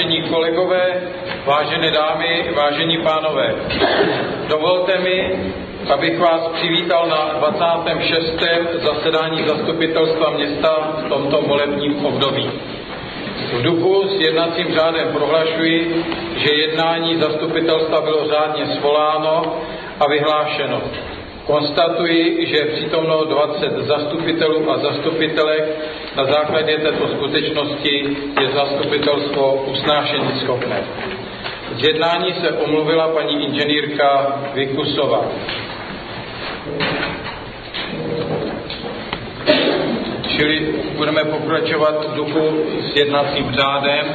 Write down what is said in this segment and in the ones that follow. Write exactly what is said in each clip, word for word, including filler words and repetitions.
Vážení kolegové, vážené dámy, vážení pánové, dovolte mi, abych vás přivítal na dvacátém šestém zasedání zastupitelstva města v tomto volebním období. V duchu s jednacím řádem prohlašuji, že jednání zastupitelstva bylo řádně svoláno a vyhlášeno. Konstatuji, že je přítomno dvacet zastupitelů a zastupitelek. Na základě této skutečnosti je zastupitelstvo usnášení schopné. Z jednání se omluvila paní inženýrka Vykusová. Čili budeme pokračovat v duchu s jednacím řádem.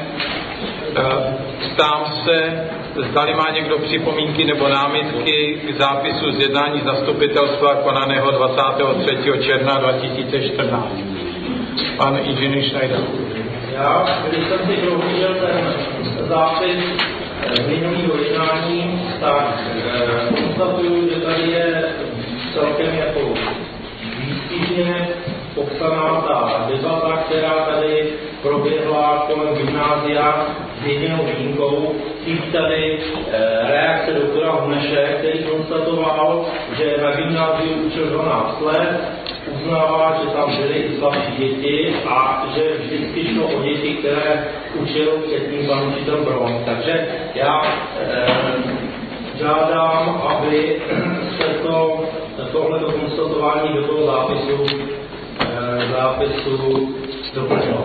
Ptám se, zdali má někdo připomínky nebo námitky k zápisu z jednání zastupitelstva konaného dvacátého třetího června dva tisíce čtrnáct. Pan inženýr Schneider. Já, když jsem si prohlížel ten zápis z minulého jednání, tak konstatuju, že tady je celkem jako výstižně popsaná ta debata, která tady proběhla kolem gymnázia s jedinou výjimkou. Chybí tady e, reakce doktora Huneše, který konstatoval, že na gymnáziu učil dvanáct let, uznává, že tam byly i slabší děti a že vždycky šlo o děti, které učil předtím pan učitel Brom. Takže já e, žádám, aby se to, tohleto konstatování do toho zápisu, e, zápisu doplnilo.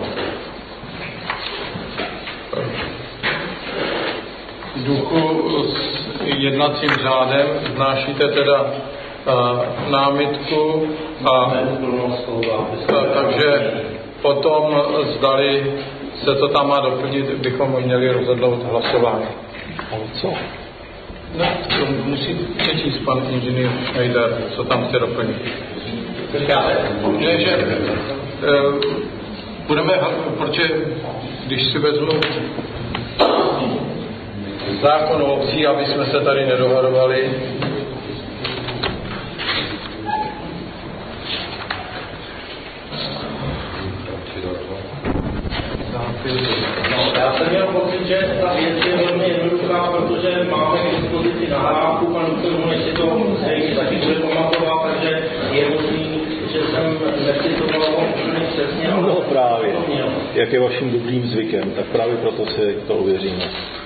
V duchu s jednacím řádem vznášíte teda uh, námitku a, a takže potom zdali se to tam má doplnit, bychom měli rozhodnout hlasování. Ale co? Ne, to musí přečíst pan inženýr Schneider, co tam chce doplnit. Ne, že uh, budeme, protože když si vezmu zákon o obcí, aby jsme se tady nedohadovali. No, já jsem měl pocit, že ta věc je velmi jednoduchá, protože máme k dispozici nahrávku, pan doktor Huneš si to musí taky bude pamatovat, takže je možný, že jsem necitoval úplně přesně. No právě, jak je vaším dobrým zvykem, tak právě proto si to uvěříme.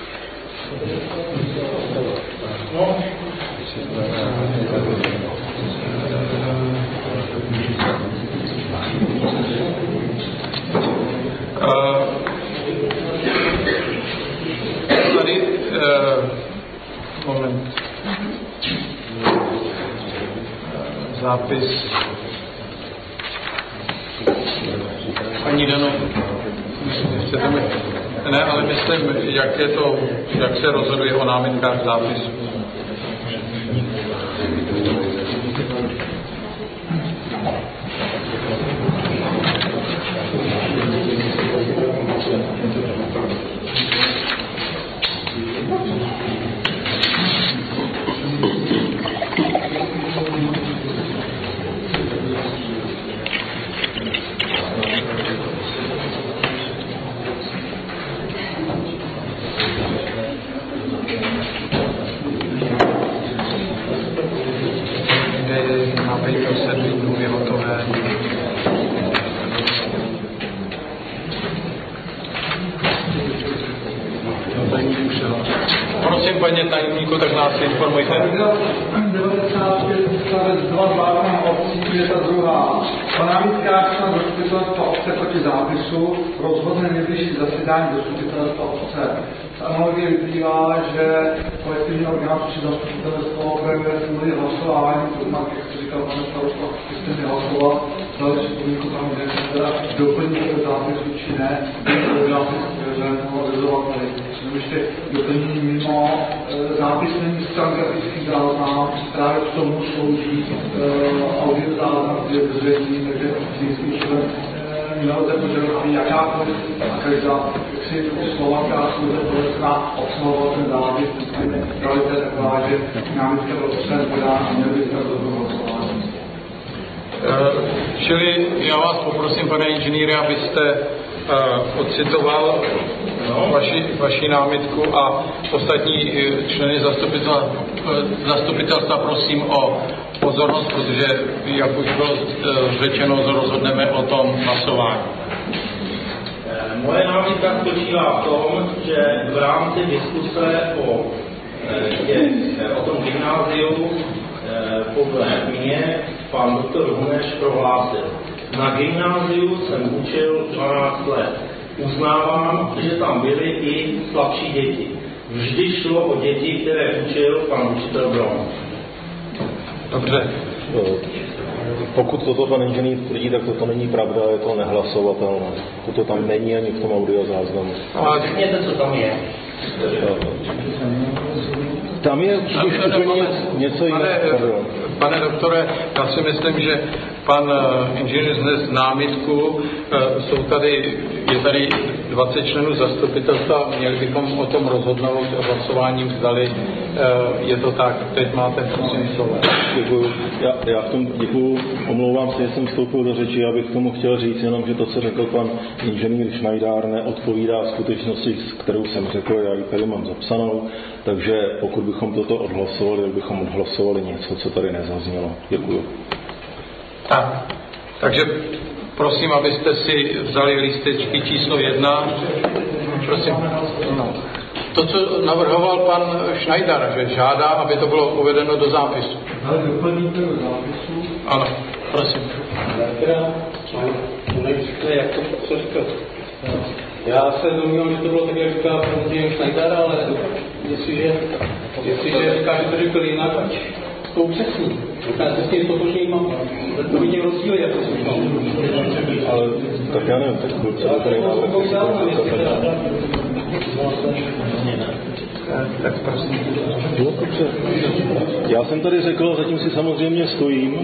No. Uh, tady uh, moment zápis paní Dano, chcete mi ne, ale myslím, jak je to, jak se rozhoduje o námitkách zápisu. Prosím, paní tajemníku, tak nás informujte. devadesát pět odstavec dva zákona o obcí je ta druhá. Po námitkách se zastupitelstva obce proti zápisu rozhodne nejbližší zasedání zastupitelstva obce. Z analogie vyplývá, že kolektivní orgán či zastupitelstvo projevuje svůj hlasování, to znamená, jak jste říkal, pane starosto, že jste mi hlasovat, dali si podmínku tam, že se teda doplní do zápisu či ne, do zápisu toho rezovateli. Ještě doplnění mimo e, zápis není stenografický záznam, právě k tomu slouží e, audio záznam, kde je bezvědný, takže tím způsobem e, nelze požadovat jakákoliv a každá si slova, která jsou zde povestná, obsahovat ten zápis, realita je taková, že námitka byl posledně podán a měl by to do hlasování. Čili já vás poprosím, pane inženýre, abyste uh, ocitoval vaši, vaši námitku a ostatní členy zastupitelstva, zastupitelstva prosím o pozornost, protože, jak už bylo řečeno, rozhodneme o tom hlasování. Moje námitka spočívá v tom, že v rámci diskuse o, je, o tom gymnáziu podle mě pan doktor Huneš prohlásil: na gymnáziu jsem učil dvanáct let. Uznávám, že tam byly i slabší děti. Vždy šlo o děti, které učil pan učitel Brom. Dobře. Pokud toto pan inženýr tvrdí, tak toto není pravda, je to nehlasovatelné. Toto tam není ani v tom audiozáznamu. Ale řekněte, co tam je. Tam je už úplně něco jiného. Pane doktore, já si myslím, že pan inženýr znes námitku, jsou tady, je tady dvacet členů zastupitelstva, měli bychom o tom rozhodnout hlasováním, zdali je to tak. Teď máte prosím slovo. Děkuju. Já, já v tom děkuju, omlouvám se, že jsem vstoupil do řeči, já bych k tomu chtěl říct jenom, že to, co řekl pan inženýr Šnajdár, neodpovídá skutečnosti, kterou jsem řekl, já ji tady mám zapsanou, takže pokud bychom toto odhlasovali, tak bychom odhlasovali něco, co tady nezaznělo. Děkuju. Tak, takže prosím, abyste si vzali lístečky číslo jedna. Prosím. No. To, co navrhoval pan Šnajdar, že žádá, aby to bylo uvedeno do zápisu. Ale doplníte do zápisu? Ano, prosím. Jak to, co říkal? Já se domnívám, že to bylo tak, jak říká pan Šnajdar, ale jestliže, jestliže říká, že to řekl jinak, ať to upřesní. Já se s tím stotožně mám, to vidím rozdíly, jak to slyšel. Ale tak já nevím, tak byl celý tady Tak prosím. Já jsem tady řekl, zatím si samozřejmě stojím,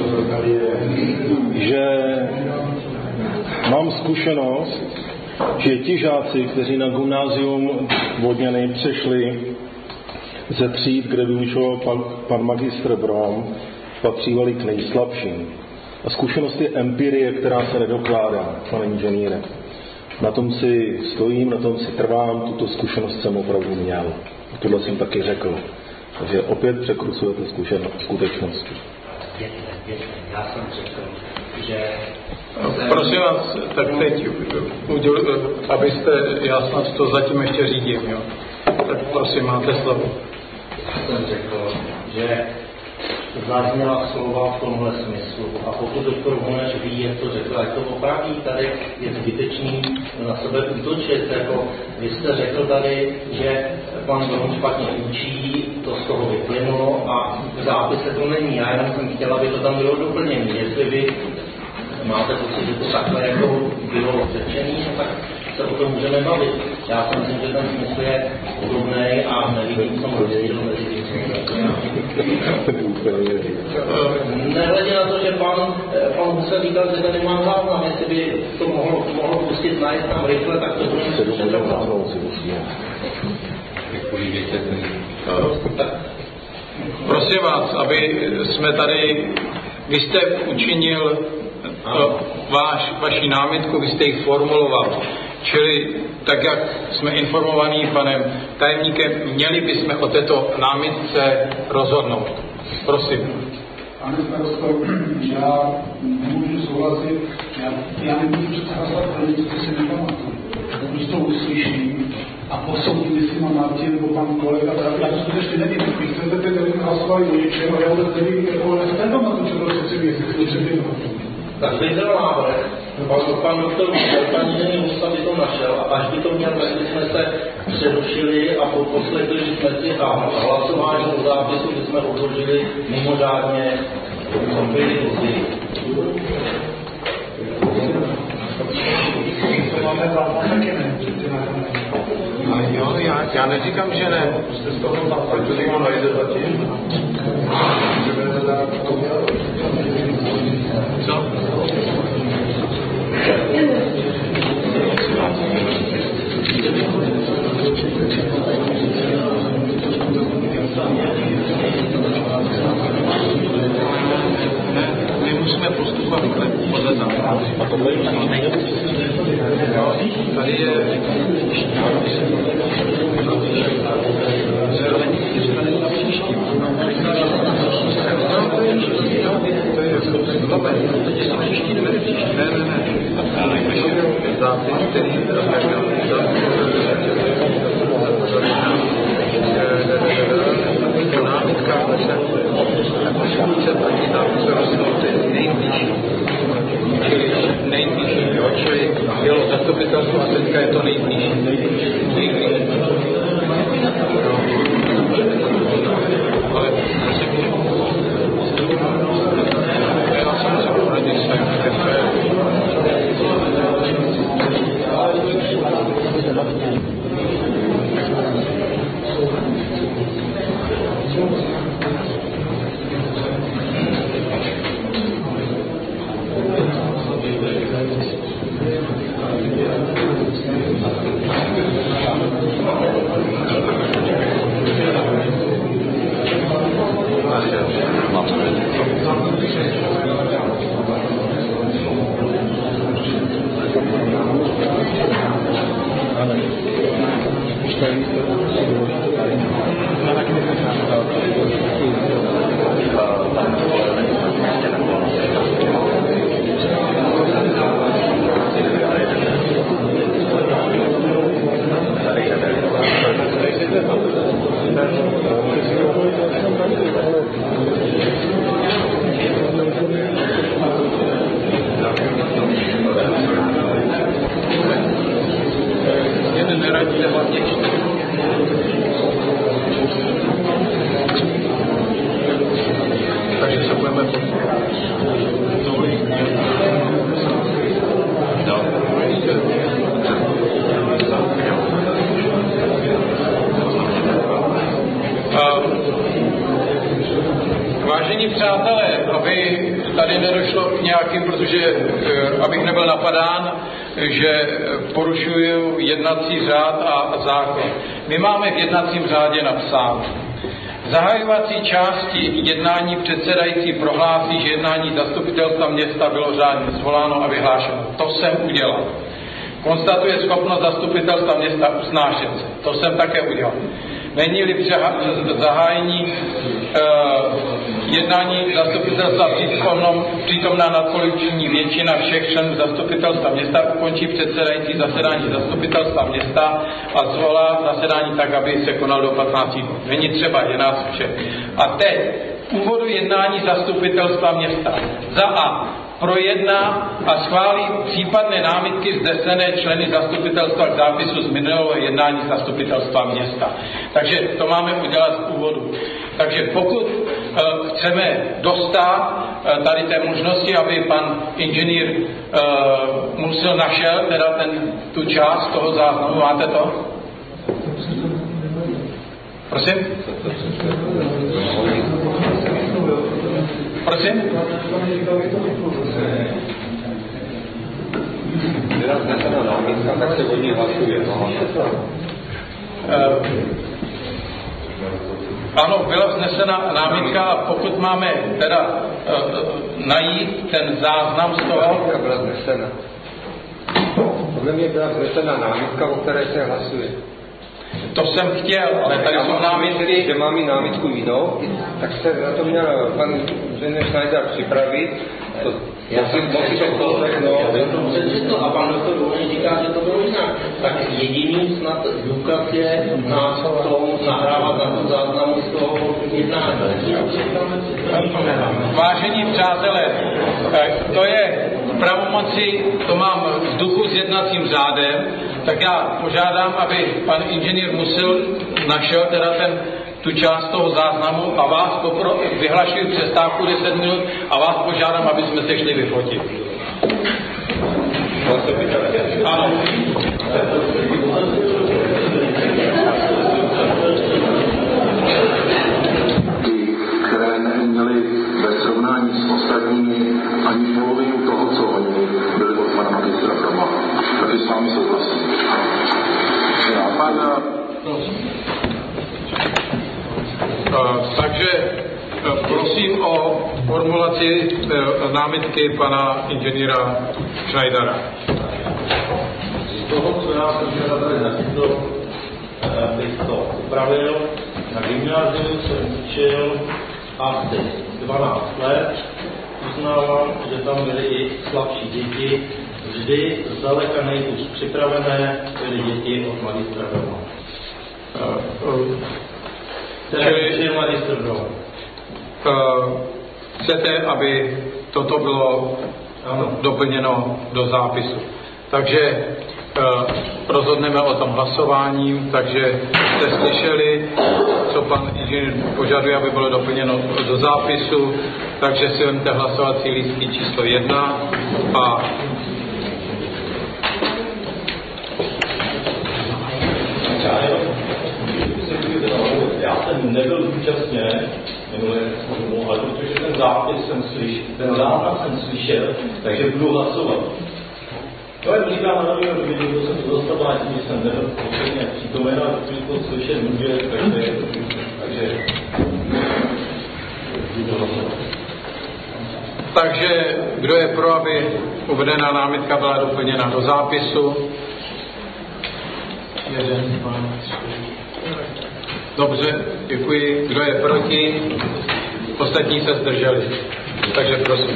že mám zkušenost, že ti žáci, kteří na gymnázium Vodňany přešli ze tříd, kde vyučoval pan, pan magistr Brom, patřívali k nejslabším. A zkušenost je empirie, která se nedokládá, pane inženýre. Na tom si stojím, na tom si trvám, tuto zkušenost jsem opravdu měl. Tohle jsem taky řekl. Takže opět překrucujete skutečnosti. Já jsem řekl, že... Prosím vás, tak teď, abyste, já snad to zatím ještě řídím, jo. Tak prosím, máte slovo. Já jsem řekl, že zazněla slova v tomhle smyslu. A pokud doktor Huneš ví, jak to řekl, jak to opraví, tady je zbytečný na sebe útočit. Jako vy jste řekl tady, že pan Brom špatně učí, to z toho vyplynulo a v zápise to není. Já jenom jsem chtěla, aby to tam bylo doplněné. Jestli vy máte pocit, že to takhle jako bylo řečený, tak se o tom můžeme bavit. Já si myslím, že ten smysl je podobný a nevidím, co rozdíl mezi tím, co nehledě na to, že pan, pan musel říkal, že tady mám záznam, jestli by to mohlo, mohlo pustit najít tam rychle, tak to budeme si předřebovat. Prosím vás, aby jsme tady, vy jste učinil váš, vaši námitku, vy jste ji formuloval. Čili tak, jak jsme informovaní panem tajemníkem, měli bychom o této námitce rozhodnout. Prosím. Pane starosto, já nemůžu souhlasit, já, já nemůžu přece hlasovat pro něco, co si nepamatuju. Když to uslyším a posoudím, jestli mám nad tím, nebo pan kolega, já to skutečně nevím, vy chcete teď, aby hlasovali o něčem, a já vůbec nevím, jako nepamatuju, co bylo přeci věci, co by Tak to jde návrh. Pan doktor pan inženýr ústavy to našel a až by to měl, tak bychom se přerušili a poslechli jsme si a hlasování o zápisu, kdy jsme odložili mimořádně byli později. A jo, já, já neříkám, že ne. Proč to někdo najde zatím? Co? Ne, my musíme postupovat podle zákona. A tohle je Vážení přátelé, aby tady nedošlo k nějakým, protože abych nebyl napadán, že porušuju jednací řád a zákon. My máme v jednacím řádě napsáno: v zahajovací části jednání předsedající prohlásí, že jednání zastupitelstva města bylo řádně svoláno a vyhlášeno. To jsem udělal. Konstatuje schopnost zastupitelstva města usnášet se. To jsem také udělal. Není-li zahájení uh, jednání zastupitelstva přítomnou, přítomná nadpoloviční většina všech členů zastupitelstva města, ukončí předsedající zasedání zastupitelstva města a zvolá zasedání tak, aby se konal do patnácti dnů. Není třeba, je nás všech. A teď úvodu jednání zastupitelstva města. Za A. Projedná a schválí případné námitky vznesené členy zastupitelstva k zápisu z minulého jednání zastupitelstva města. Takže to máme udělat v úvodu. Takže pokud uh, chceme dostat uh, tady té možnosti, aby pan inženýr uh, Musil našel teda ten, tu část toho záznamu, máte to? Prosím? Prosím? Byla vznesena námitka, tak se o ní hlasuje. Uh, ano, byla vznesena námitka a pokud máme teda uh, najít ten záznam z toho... Námitka byla vznesena. Podle mě byla vznesena námitka, o které se hlasuje. To jsem chtěl, ale tady jsou námitky. Že mám i námitku jinou, tak se na to měl pan inženýr Schneider připravit. To, já jsem moci to poslechnout. Já jsem to přečetl a pan doktor Volný říká, že to bylo jinak. Tak jediný snad důkaz je na tom nahrávat na tom záznamu z toho jednání. Vážení přátelé, to je v pravomoci, to mám v duchu s jednacím řádem, tak já požádám, aby pan inženýr Musil našel teda ten, tu část toho záznamu a vás popro, vyhlašuji přestávku deset minut a vás požádám, aby jsme se šli vyfotit. Ano. Které neměly ve srovnání s ostatními ani polovinu toho, co oni byli od pana magistra Broma. Taky s vámi souhlasím. Pan, uh, takže uh, prosím o formulaci uh, námitky pana inženýra Schneidera. Z toho, co já jsem včera tady zachytil, bych to upravil. Na gymnáziu jsem učil asi dvanáct let. Uznávám, že tam byly i slabší děti. Vždy zdaleka nejhůř připravené byly děti od magistra Broma. Čili magistr Broma. Chcete, aby toto bylo ano. doplněno do zápisu. Takže rozhodneme o tom hlasováním, takže jste slyšeli, co pan inženýr požaduje, aby bylo doplněno do zápisu, takže si vemte hlasovací lístky číslo jedna a já jsem nebyl zúčastněn minulé formu, ale protože ten zápis jsem slyšel, ten zápis jsem slyšel, takže budu hlasovat. To je říkám na nového doby, kdo jsem to dostal, a tím jsem nebyl potřebně přítomen, a protože to slyšet může, takže, takže budu hlasovat. Takže kdo je pro, aby uvedená námitka byla doplněna do zápisu? Jeden, dva, tři. Dobře, děkuji. Kdo je proti? Ostatní se zdrželi. Takže prosím.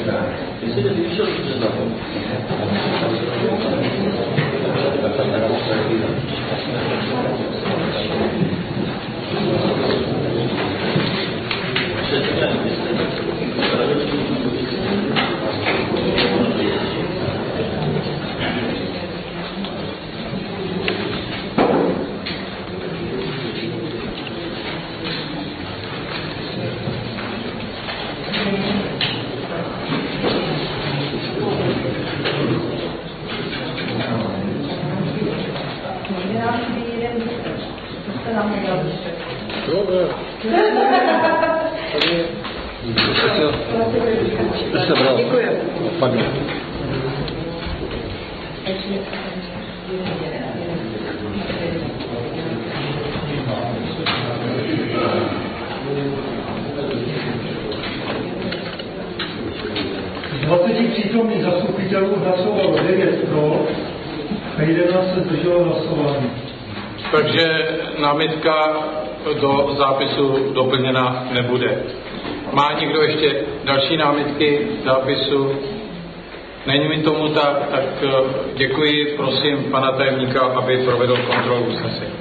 dvaceti přítomných zastupitelů hlasovalo devět pro a jedenáct se zdrželo hlasování. Takže námitka do zápisu doplněna nebude. Má někdo ještě další námitky zápisu? Není mi tomu tak, tak děkuji, prosím pana tajemníka, aby provedl kontrolu usnesení.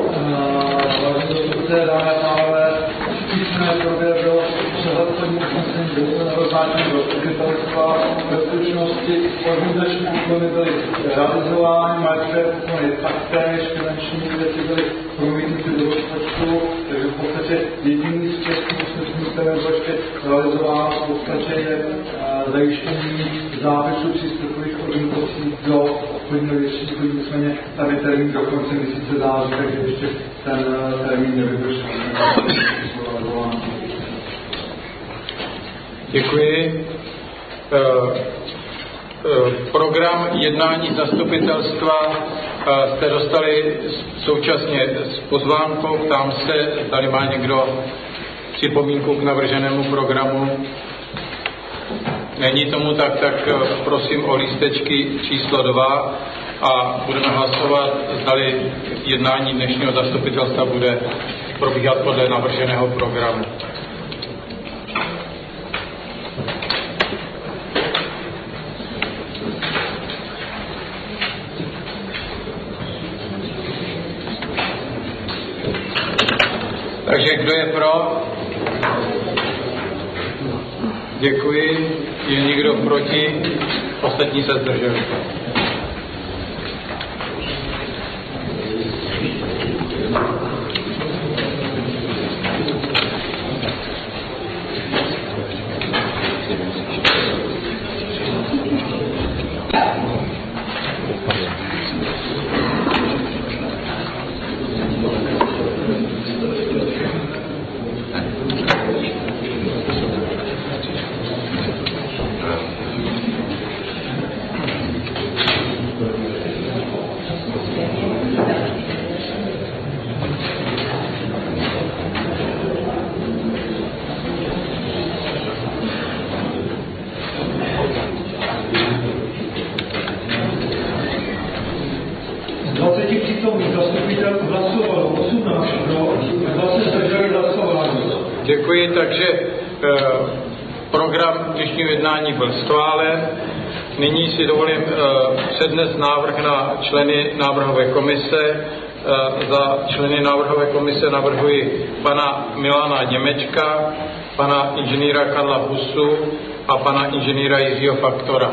Vážené dámy a pánové, jsme provedl přehled plní usnesení do základního zastupitelstva. Ve skutečnosti organizační úkony byly realizovány, majetkové úkony taktéž, finanční věci byly promítnuty do rozpočtu, takže v podstatě jediný z těch usnesení, které bylo ještě realizováno, v podstatě je zajištění zápisu příspěvkových organizací do obchodního většíku, nicméně tady termín do konce měsíce září, takže ještě ten termín nevypršel. Děkuji. Program jednání zastupitelstva jste dostali současně s pozvánkou. Ptám se, tady má někdo připomínku k navrženému programu. Není tomu tak, tak prosím o lístečky číslo dva a budeme hlasovat, zdali jednání dnešního zastupitelstva bude probíhat podle navrženého programu. Takže kdo je pro? Děkuji. Je někdo proti? Ostatní se zdrželi. Děkuji, takže eh, program dnešního jednání byl schválen. Nyní si dovolím eh, přednést návrh na členy návrhové komise. Eh, za členy návrhové komise navrhuji pana Milana Němečka, pana inženýra Karla Husu a pana inženýra Jiřího Faktora.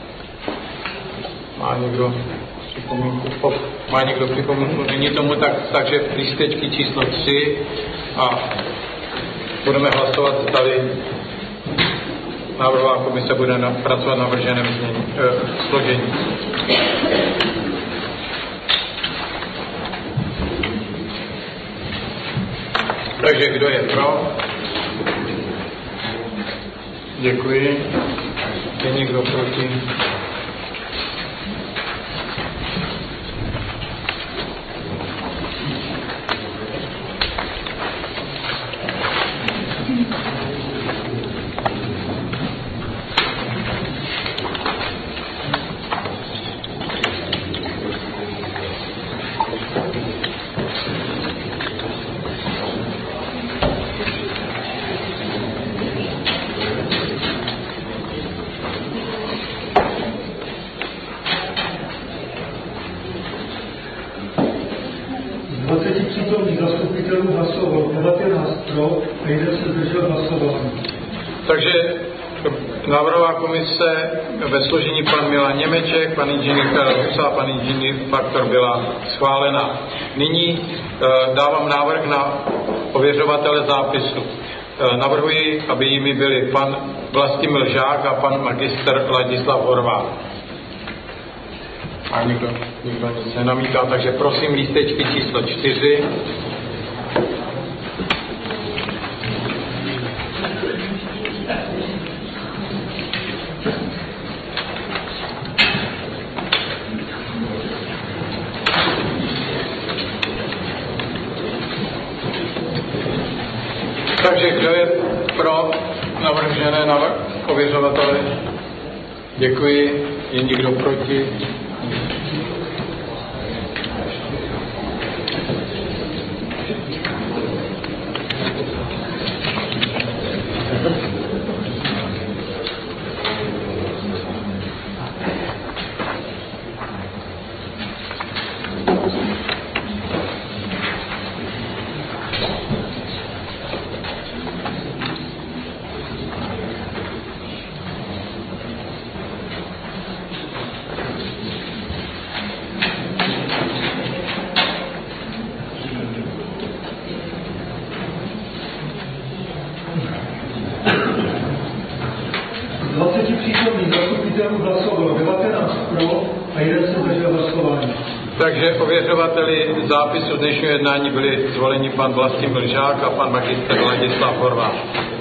Má někdo připomínku? Oh, má někdo připomínku? Není tomu tak, takže lístečky číslo tři a budeme hlasovat, zdali návrhová komise bude na, pracovat na navrženém e, složení. Takže kdo je pro? Děkuji. Je někdo proti? zdržel hlasování. Takže návrhová komise ve složení pan Milan Němeček, pan inženýr Karel Husa a pan inženýr Faktor byla schválena. Nyní e, dávám návrh na ověřovatele zápisu. E, navrhuji, aby jimi byli pan Vlastimil Žák a pan magistr Ladislav Horváth. A nikdo, nikdo nic nenamítá, takže prosím lístečky číslo čtyři. Takže kdo je pro navržené návrh ověřovatele? Děkuji. Je někdo proti? Takže ověřovateli zápisu dnešního jednání byli zvoleni pan Vlastimil Žák a pan magistr Ladislav Horváth.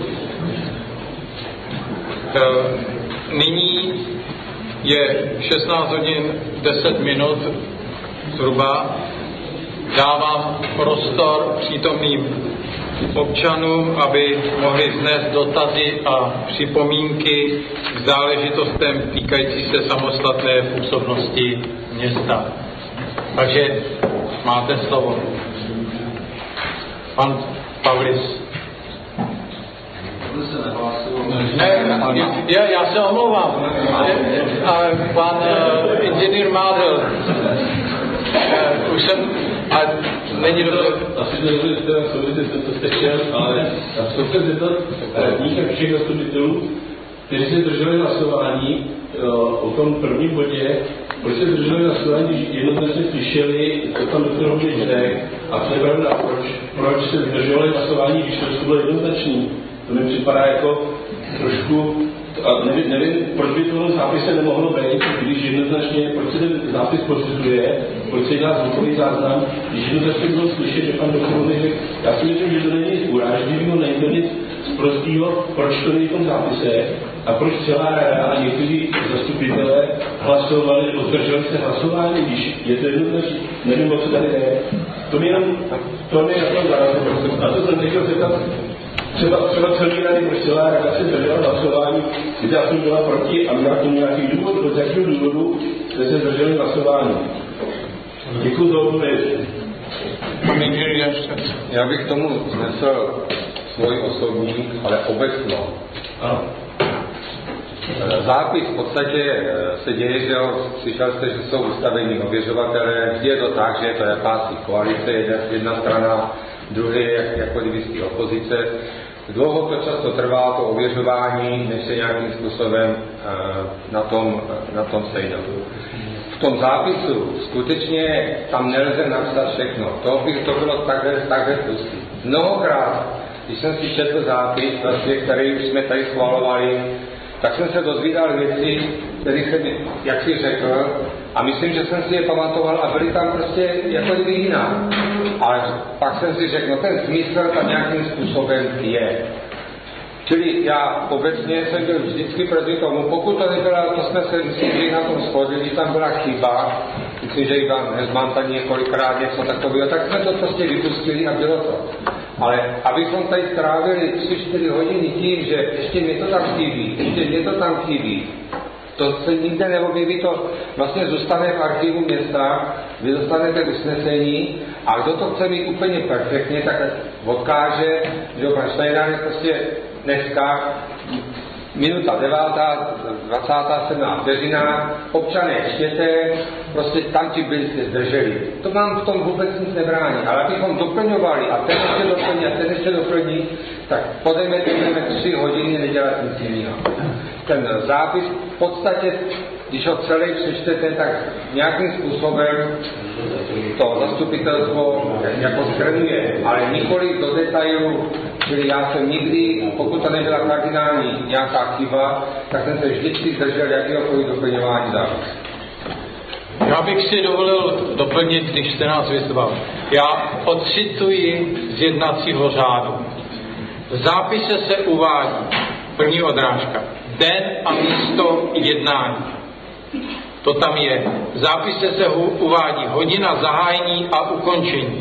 Nyní je šestnáct hodin deset minut zhruba. Dávám prostor přítomným občanům, aby mohli vznést dotazy a připomínky k záležitostem týkající se samostatné působnosti města. Takže máte slovo. Pan Pavlis. Ne, já, já se omlouvám. Ale pan uh, inženýr Mádl. Uh, už jsem, a není dobře. Asi to nebude teda souviset to, co jste chtěl, ale já jsem chtěl zeptat radních a všech zastupitelů, kteří se drželi hlasování o tom prvním bodě, proč se drželi hlasování, když jednoznačně slyšeli, co tam doktor Hovněč řekl, a co je pravda, proč, proč se drželi hlasování, když to bylo jednoznačný. To mi připadá jako trošku, a nevím, nevím, proč by tohle zápise nemohlo být, když jednoznačně, proč se ten zápis posuzuje, proč se dělá zvukový záznam, když jednoznačně bylo slyšet, že pan doktor Hovněč řekl, já si myslím, že to není nic urážlivého, není to nic prostýho, proč to není v tom zápise, a proč celá rada a někteří zastupitelé hlasovali, održeli se hlasování, když je to jednoznačně, nevím, o co tady je. To mi jenom, to mi na tom zarazilo. A to jsem chtěl zeptat, třeba, třeba celý rady, proč celá rada se držela hlasování, kde já jsem byla proti a měla tomu nějaký důvod, od jakého důvodu jste se drželi hlasování. Děkuji za odpověď. Já bych tomu znesl svůj osobní, ale obecnou. Ano. Zápis v podstatě se děje, že jo, slyšel jste, že jsou ustavení ověřovatelé, vždy je to tak, že je to jakási koalice, jedna strana, druhý je jako kdyby opozice. Dlouho to často trvá, to ověřování, než se nějakým způsobem na tom, na tom sejdou. V tom zápisu skutečně tam nelze napsat všechno. To by to bylo takhle, takhle pustý. Mnohokrát, když jsem si četl zápis, vlastně, který už jsme tady schvalovali, tak jsem se dozvídal věci, které jsem, jak si řekl, a myslím, že jsem si je pamatoval a byly tam prostě jako kdyby jiná. Ale pak jsem si řekl, no ten smysl tam nějakým způsobem je. Čili já obecně jsem byl vždycky proti tomu, pokud to nebyla, to jsme se myslím, že na tom shodli, když tam byla chyba, myslím, že Ivan Hezman tady několikrát něco takového, tak jsme to prostě vypustili a bylo to. Ale abychom tady strávili tři čtyři hodiny tím, že ještě mě to tam chybí, ještě mě to tam chybí, to se nikde neobjeví, to vlastně zůstane v archivu města, vy dostanete usnesení a kdo to chce mít úplně perfektně, tak odkáže, že pan Štajdár je prostě dneska minuta devátá, dvacátá sedmá vteřina, občané čtěte, prostě tam ti byste zdrželi. To nám v tom vůbec nic nebrání, ale abychom doplňovali a ten ještě doplní a ten ještě doplní, tak podejme tři hodiny nedělat nic jiného. Ten zápis v podstatě, když ho celý přečtete, tak nějakým způsobem to zastupitelstvo jako shrnuje, ale nikoli do detailu, čili já jsem nikdy, pokud to nebyla kardinální nějaká chyba, tak jsem se vždycky držel jakéhokoliv doplňování zápisu. Já bych si dovolil doplnit, když jste nás vyzval. Já odcituji z jednacího řádu. V zápise se uvádí, první odrážka, den a místo jednání. To tam je. V zápise se uvádí hodina zahájení a ukončení.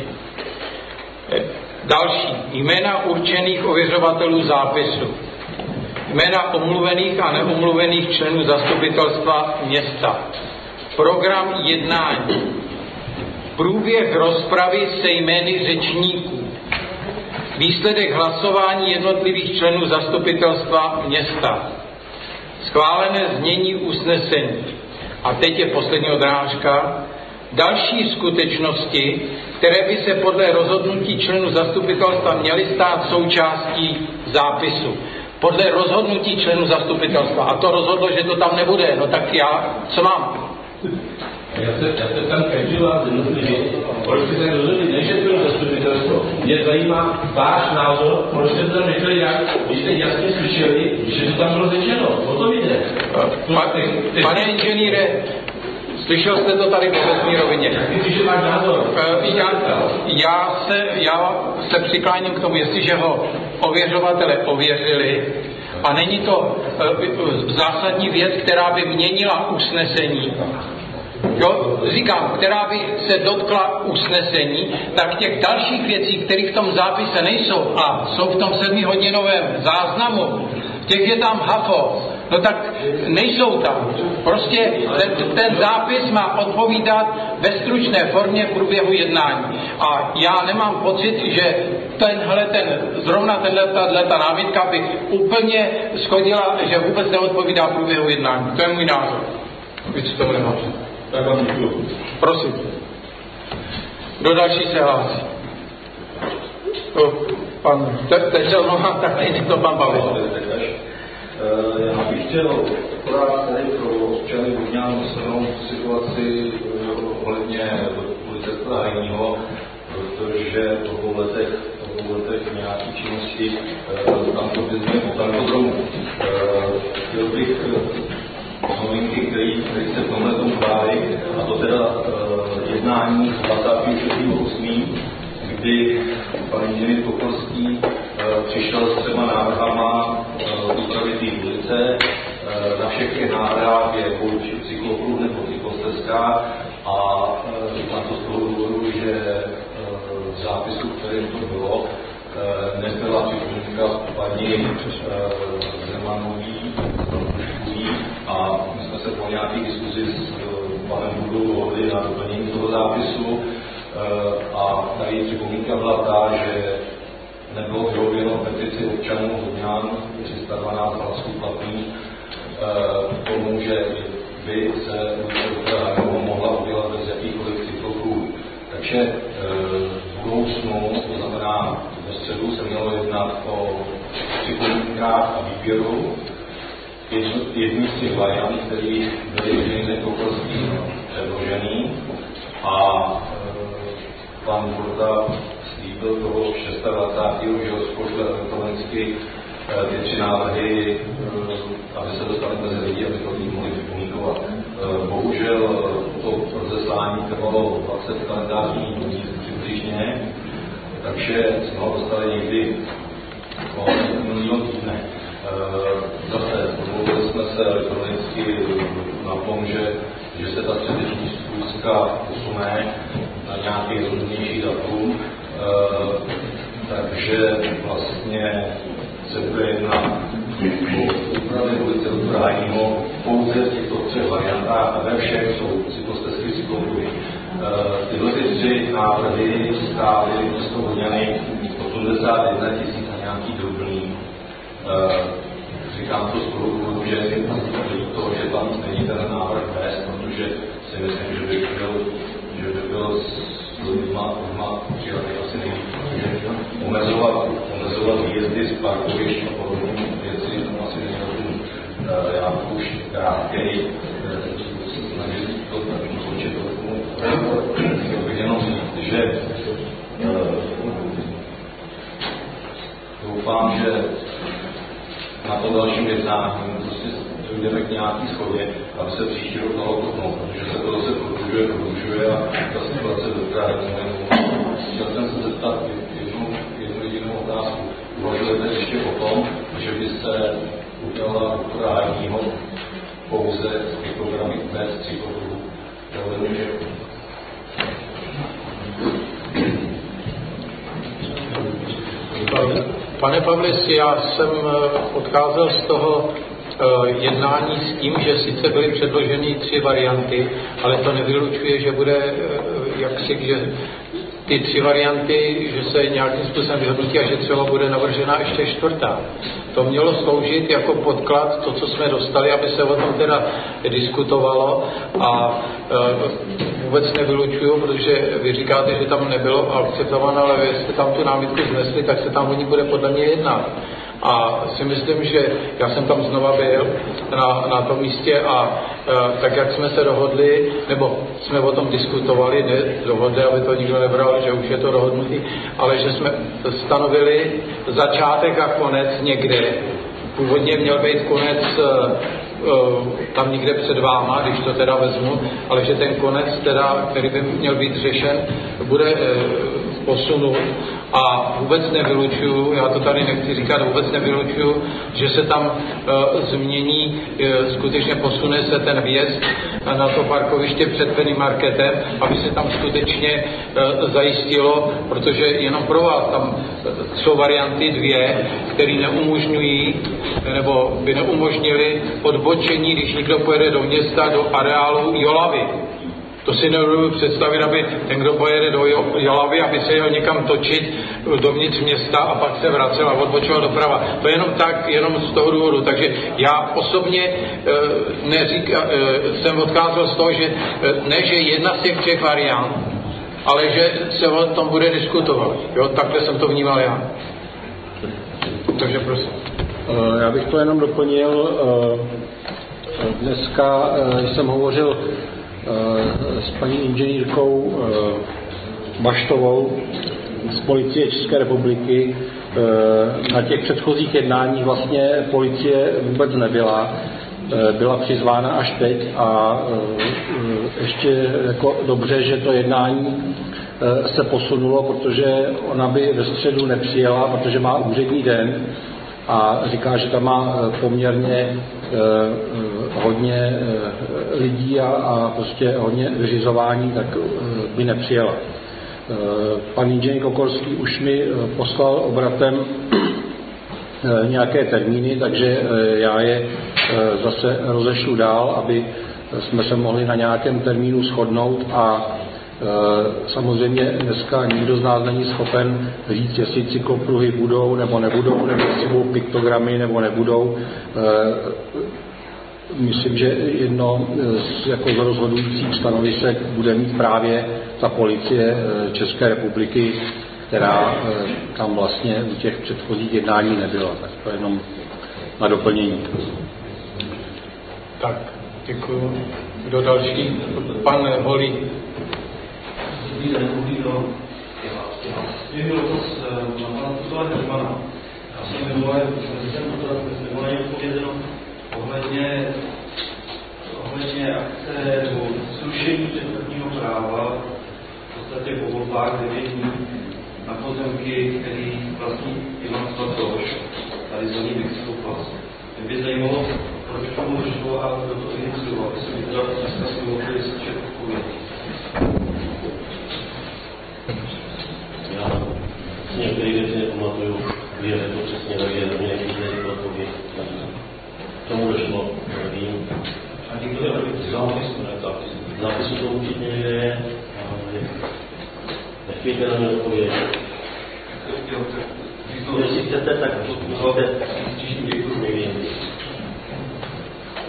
Další. Jména určených ověřovatelů zápisu. Jména omluvených a neomluvených členů zastupitelstva města. Program jednání. Průběh rozpravy se jmény řečníků. Výsledek hlasování jednotlivých členů zastupitelstva města. Schválené znění usnesení. A teď je poslední odrážka. Další skutečnosti, které by se podle rozhodnutí členů zastupitelstva měly stát součástí zápisu. Podle rozhodnutí členů zastupitelstva. A to rozhodlo, že to tam nebude. No tak já, co mám? Já se, já se tam každý vás jednotlivě, proč jste tak rozhodli, než je to zastupitelstvo. Mě zajímá váš názor, proč jste to tam nechali jak, když jste jasně slyšeli, že to tam bylo řečeno. O to jde. Pa, pane inženýre, slyšel jste to tady v obecné rovině. Jaký je váš názor? Já, já, se, já se přikláním k tomu, jestliže ho ověřovatele ověřili, a není to uh, zásadní věc, která by měnila usnesení, jo, říkám, která by se dotkla usnesení, tak těch dalších věcí, které v tom zápise nejsou a jsou v tom sedmihodinovém záznamu, těch je tam hafo, no tak nejsou tam. Prostě ten, ten zápis má odpovídat ve stručné formě průběhu jednání. A já nemám pocit, že tenhle ten, zrovna tenhle ta námitka by úplně shodila, že vůbec neodpovídá průběhu jednání. To je můj názor. Víc to nemám. Tak vám děkuju. Prosím. Kdo další se hlásí? To pan, teď se omlouvám, tak teď to pan Pavel. Já bych chtěl akorát tady pro občany Vodňánu shrnout situaci ohledně ministerstva hajního, protože po dvou letech, po dvou letech nějaký činnosti tam to vyzme po tankodromu. Chtěl bych novinky, které se v tomhle tomu chválí, a to teda jednání dvacátého šestého osmého kdy pan inženýr Pokorský přišel s třema návrhama úpravy té ulice. Na všech těch návrhách je buď cyklopruh nebo cyklostezka, a na to z toho důvodu, že v zápisu, kterým to bylo, nebyla připomínka paní Zemanový, a my jsme se po nějaké diskuzi s panem Budou dohodli na doplnění toho zápisu. A tady připomínka byla ta, že nebylo vyhověno petici občanů Vodňan tři sta dvanáct hlasů platných k tomu, že by se Ukrajina mohla udělat bez jakýchkoliv cyklopruhů. Takže v budoucnu, to znamená ve středu, se mělo jednat o připomínkách a výběru jedním z těch variant, který byly inženýr Pokorský předložený, a pan Burda slíbil toho dvacátého šestého že ho spošle elektronicky ty tři návrhy, aby se dostali mezi lidi, aby to lidi mohli připomínkovat. Bohužel to rozeslání trvalo dvacet kalendářních dní přibližně, takže jsme ho dostali někdy minulého týdne. Zase domluvili jsme se elektronicky na tom, že, že se ta středeční schůzka posune na nějaký rozhodnější datum, takže vlastně se bude jednat o úpravě ulice Ukrajního pouze v těchto třech variantách, a ve všech jsou cyklostezky, cyklopruhy. Tyhle ty tři návrhy stály město Vodňany osmdesát jedna tisíc a nějaký drobný. říkám to z toho důvodu, že to, že tam není ten návrh vést, protože si myslím, že by byl, že by byl s lidma, lidma přijatý asi nejvíc, protože omezovat, omezovat výjezdy z parkovišť a podobné věci, tam asi není rozum. Já už krátkej se snažit to skončit tomu. Chtěl bych jenom říct, že doufám, že na to dalším jednání prostě dojdeme k nějaký shodě, aby se příští rok dalo kopnout, protože se to zase prodlužuje, prodlužuje a ta situace dotrá jenom. Chtěl jsem se zeptat jednu, jednu jedinou otázku. Uvažujete ještě o tom, že by se udělala kultura hajního pouze z piktogramy bez cyklopruhu? Pane Pavlisi, já jsem odcházel z toho jednání s tím, že sice byly předloženy tři varianty, ale to nevylučuje, že bude jaksi, že ty tři varianty, že se nějakým způsobem vyhodnotí a že třeba bude navržena ještě čtvrtá. To mělo sloužit jako podklad, to, co jsme dostali, aby se o tom teda diskutovalo a e, vůbec nevylučuju, protože vy říkáte, že tam nebylo akceptováno, ale vy jste tam tu námitku znesli, tak se tam o ní bude podle mě jednat. A si myslím, že já jsem tam znova byl na, na tom místě a e, tak, jak jsme se dohodli, nebo jsme o tom diskutovali, ne dohodli, aby to nikdo nebral, že už je to dohodnutý, ale že jsme stanovili začátek a konec někde. Původně měl být konec e, tam někde před váma, když to teda vezmu, ale že ten konec teda, který by měl být řešen, bude e, posunut a vůbec nevylučuju, já to tady nechci říkat, vůbec nevylučuju, že se tam e, změní, e, skutečně posune se ten vjezd na to parkoviště před Penny Marketem, aby se tam skutečně e, zajistilo, protože jenom pro vás tam jsou varianty dvě, které neumožňují, nebo by neumožnili odbočení, když někdo pojede do města, do areálu Jolavy. To si nedovedu představit, aby ten, kdo pojede do Jolavy, aby se jel někam točit dovnitř města a pak se vracel a odbočoval doprava. To je jenom tak, jenom z toho důvodu. Takže já osobně e, neříká, e, jsem odcházel z toho, že e, ne, že jedna z těch třech variant, ale že se o tom bude diskutovat. Jo, takhle jsem to vnímal já. Takže prosím. Já bych to jenom doplnil. Dneska jsem hovořil s paní inženýrkou Baštovou z Policie České republiky. Na těch předchozích jednáních vlastně policie vůbec nebyla. Byla přizvána až teď a ještě jako dobře, že to jednání se posunulo, protože ona by ve středu nepřijela, protože má úřední den a říká, že tam má poměrně eh, hodně eh, lidí a, a prostě hodně vyřizování, tak eh, by nepřijela. Eh, pan inženýr Kokorský už mi poslal obratem eh, nějaké termíny, takže eh, já je eh, zase rozešlu dál, aby jsme se mohli na nějakém termínu shodnout a samozřejmě dneska nikdo z nás není schopen říct, jestli cyklopruhy budou nebo nebudou, nebo jestli budou piktogramy nebo nebudou. Myslím, že jedno z, jako z rozhodujících stanovisek bude mít právě ta policie České republiky, která tam vlastně u těch předchozích jednání nebyla. Tak to je jenom na doplnění. Tak, děkuji. Kdo další? Pan Holý. Dobrý den, dobrý den. Mě byl dotaz na pana Kusova Hermana. Já jsem minulé, jsem minulé odpověděl ohledně, ohledně akce nebo zrušení předkupního práva v podstatě po volbách devět dní na pozemky, který vlastní Ivan Svatoš, tady zvaný Mexickou Plac. Mě by zajímalo, proč tomu došlo a kdo to inicioval, jestli by teda dneska si mohli slyšet odpověď. Některé věci nepamatuju, je to přesně tak, že mě nevíte odpověď. Tomu došlo, nevím. A někdo je zápis? Zápisu to určitě je. Nechvíte na mě odpověď. Jestli chcete, tak musíte nevím.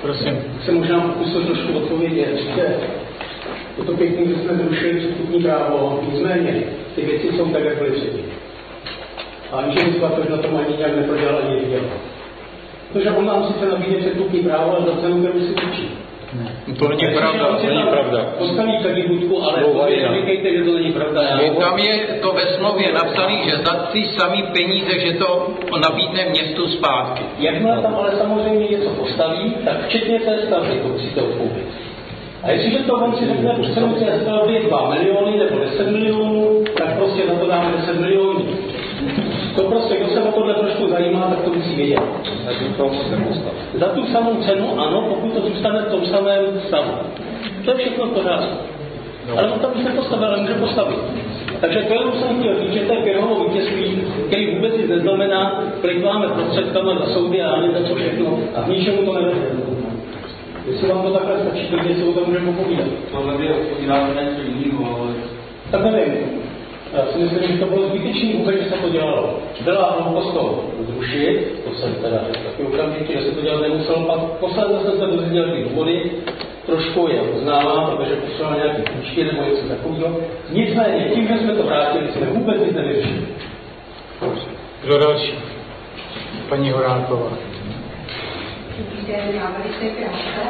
Prosím. Se možná pokusil trošku odpovědět. Víte, je to pěkný, že jsme zrušili předkupní právo, nicméně ty věci jsou tak, jak byly předtím. A inženýr Svatoš na tom ani nějak neprodělal, ani nedělal. Protože on nám sice nabídne předkupní právo, ale za cenu, kterou si učí. To není pravda, to není pravda. Postaví taky budku, ale neříkejte, že to není pravda. Je, tam je to ve smlouvě napsané, že za ty samý peníze, že to nabídne městu zpátky. Jakmile tam ale samozřejmě něco postaví, tak včetně té stavby to musíte odkoupit. A jestliže to on si řekne, už cenu té stavby dva miliony nebo deset milionů, tak prostě za to dáme deset milionů. To prostě, kdo se o tohle trošku zajímá, tak to musí vědět. Za tu samou cenu, ano, pokud to zůstane v tom samém stavu. To je všechno v pořádku. Ale on tam už nepostavil, ale může postavit. Takže to jenom jsem chtěl říct, že to je Pyrrhovo vítězství, který vůbec nic neznamená, plýtváme prostředkama za soudy a ani za co všechno a k ničemu to nevede. Jestli vám to takhle stačí, tak něco o tom můžeme popovídat. Tohle by odpovídalo něco jiného, ale... Tak nevím. Já si myslím, že to bylo zbytečný vůbec, že se to dělalo. Byla hloupost to zrušit, to jsem teda taky okamžitě, že se to dělat nemusel, pak posledně jsem se dozvěděl ty důvody, trošku je uznávám, protože poslal nějaký půjčky nebo něco takového. Nicméně, tím, že jsme to vrátili, jsme vůbec nic nevyřešili. Kdo další? Paní Horánková. Dobrý den, já velice krátce.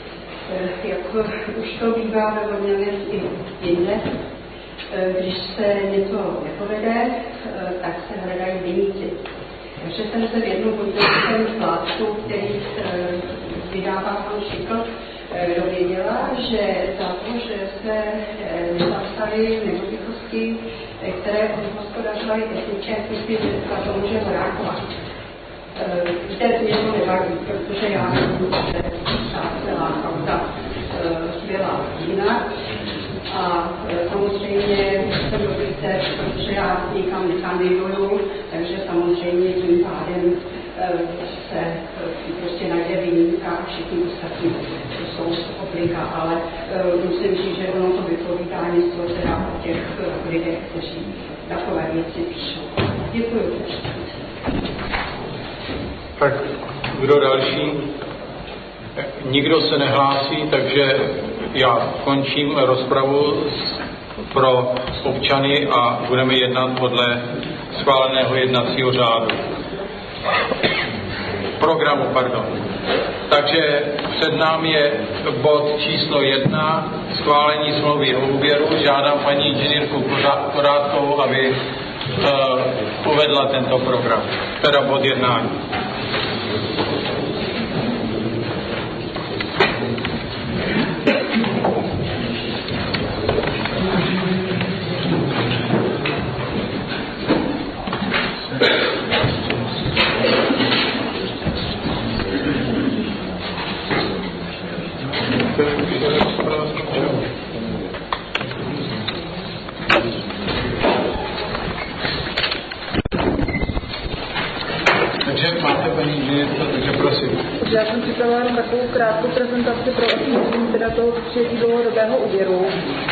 Jak už to bývá ve Vodňanech i jinde, když se něco nepovede, tak se hledají viníci. Takže jsem se v jednom podnikatelském plátku, který vydává pan Šikl, dověděla, že za to, že se nezastaly nemovitosti, které obhospodařovaly technické služby, za to může Horáková. Víte, mě to nevadí, protože já nevím, že ta celá kauza byla jinak. A samozřejmě jsem dobře, protože já nikam nekandiduju, takže samozřejmě tím pádem se prostě najde viníka a všichni ostatní jsou oblika, ale musím říct, že ono to vypovídá něco teda o těch lidech, kteří takové věci píšou. Děkuji. Tak kdo další? Nikdo se nehlásí, takže já končím rozpravu pro občany a budeme jednat podle schváleného jednacího řádu. Programu, pardon. Takže před námi je bod číslo jedna, schválení smlouvy o úvěru. Žádám paní inženýrku Korátkovou, aby uh, uvedla tento program, teda bod jednání. Já jsem připravila jenom takovou krátkou prezentaci pro osvětlení teda toho přijetí dlouhodobého úvěru.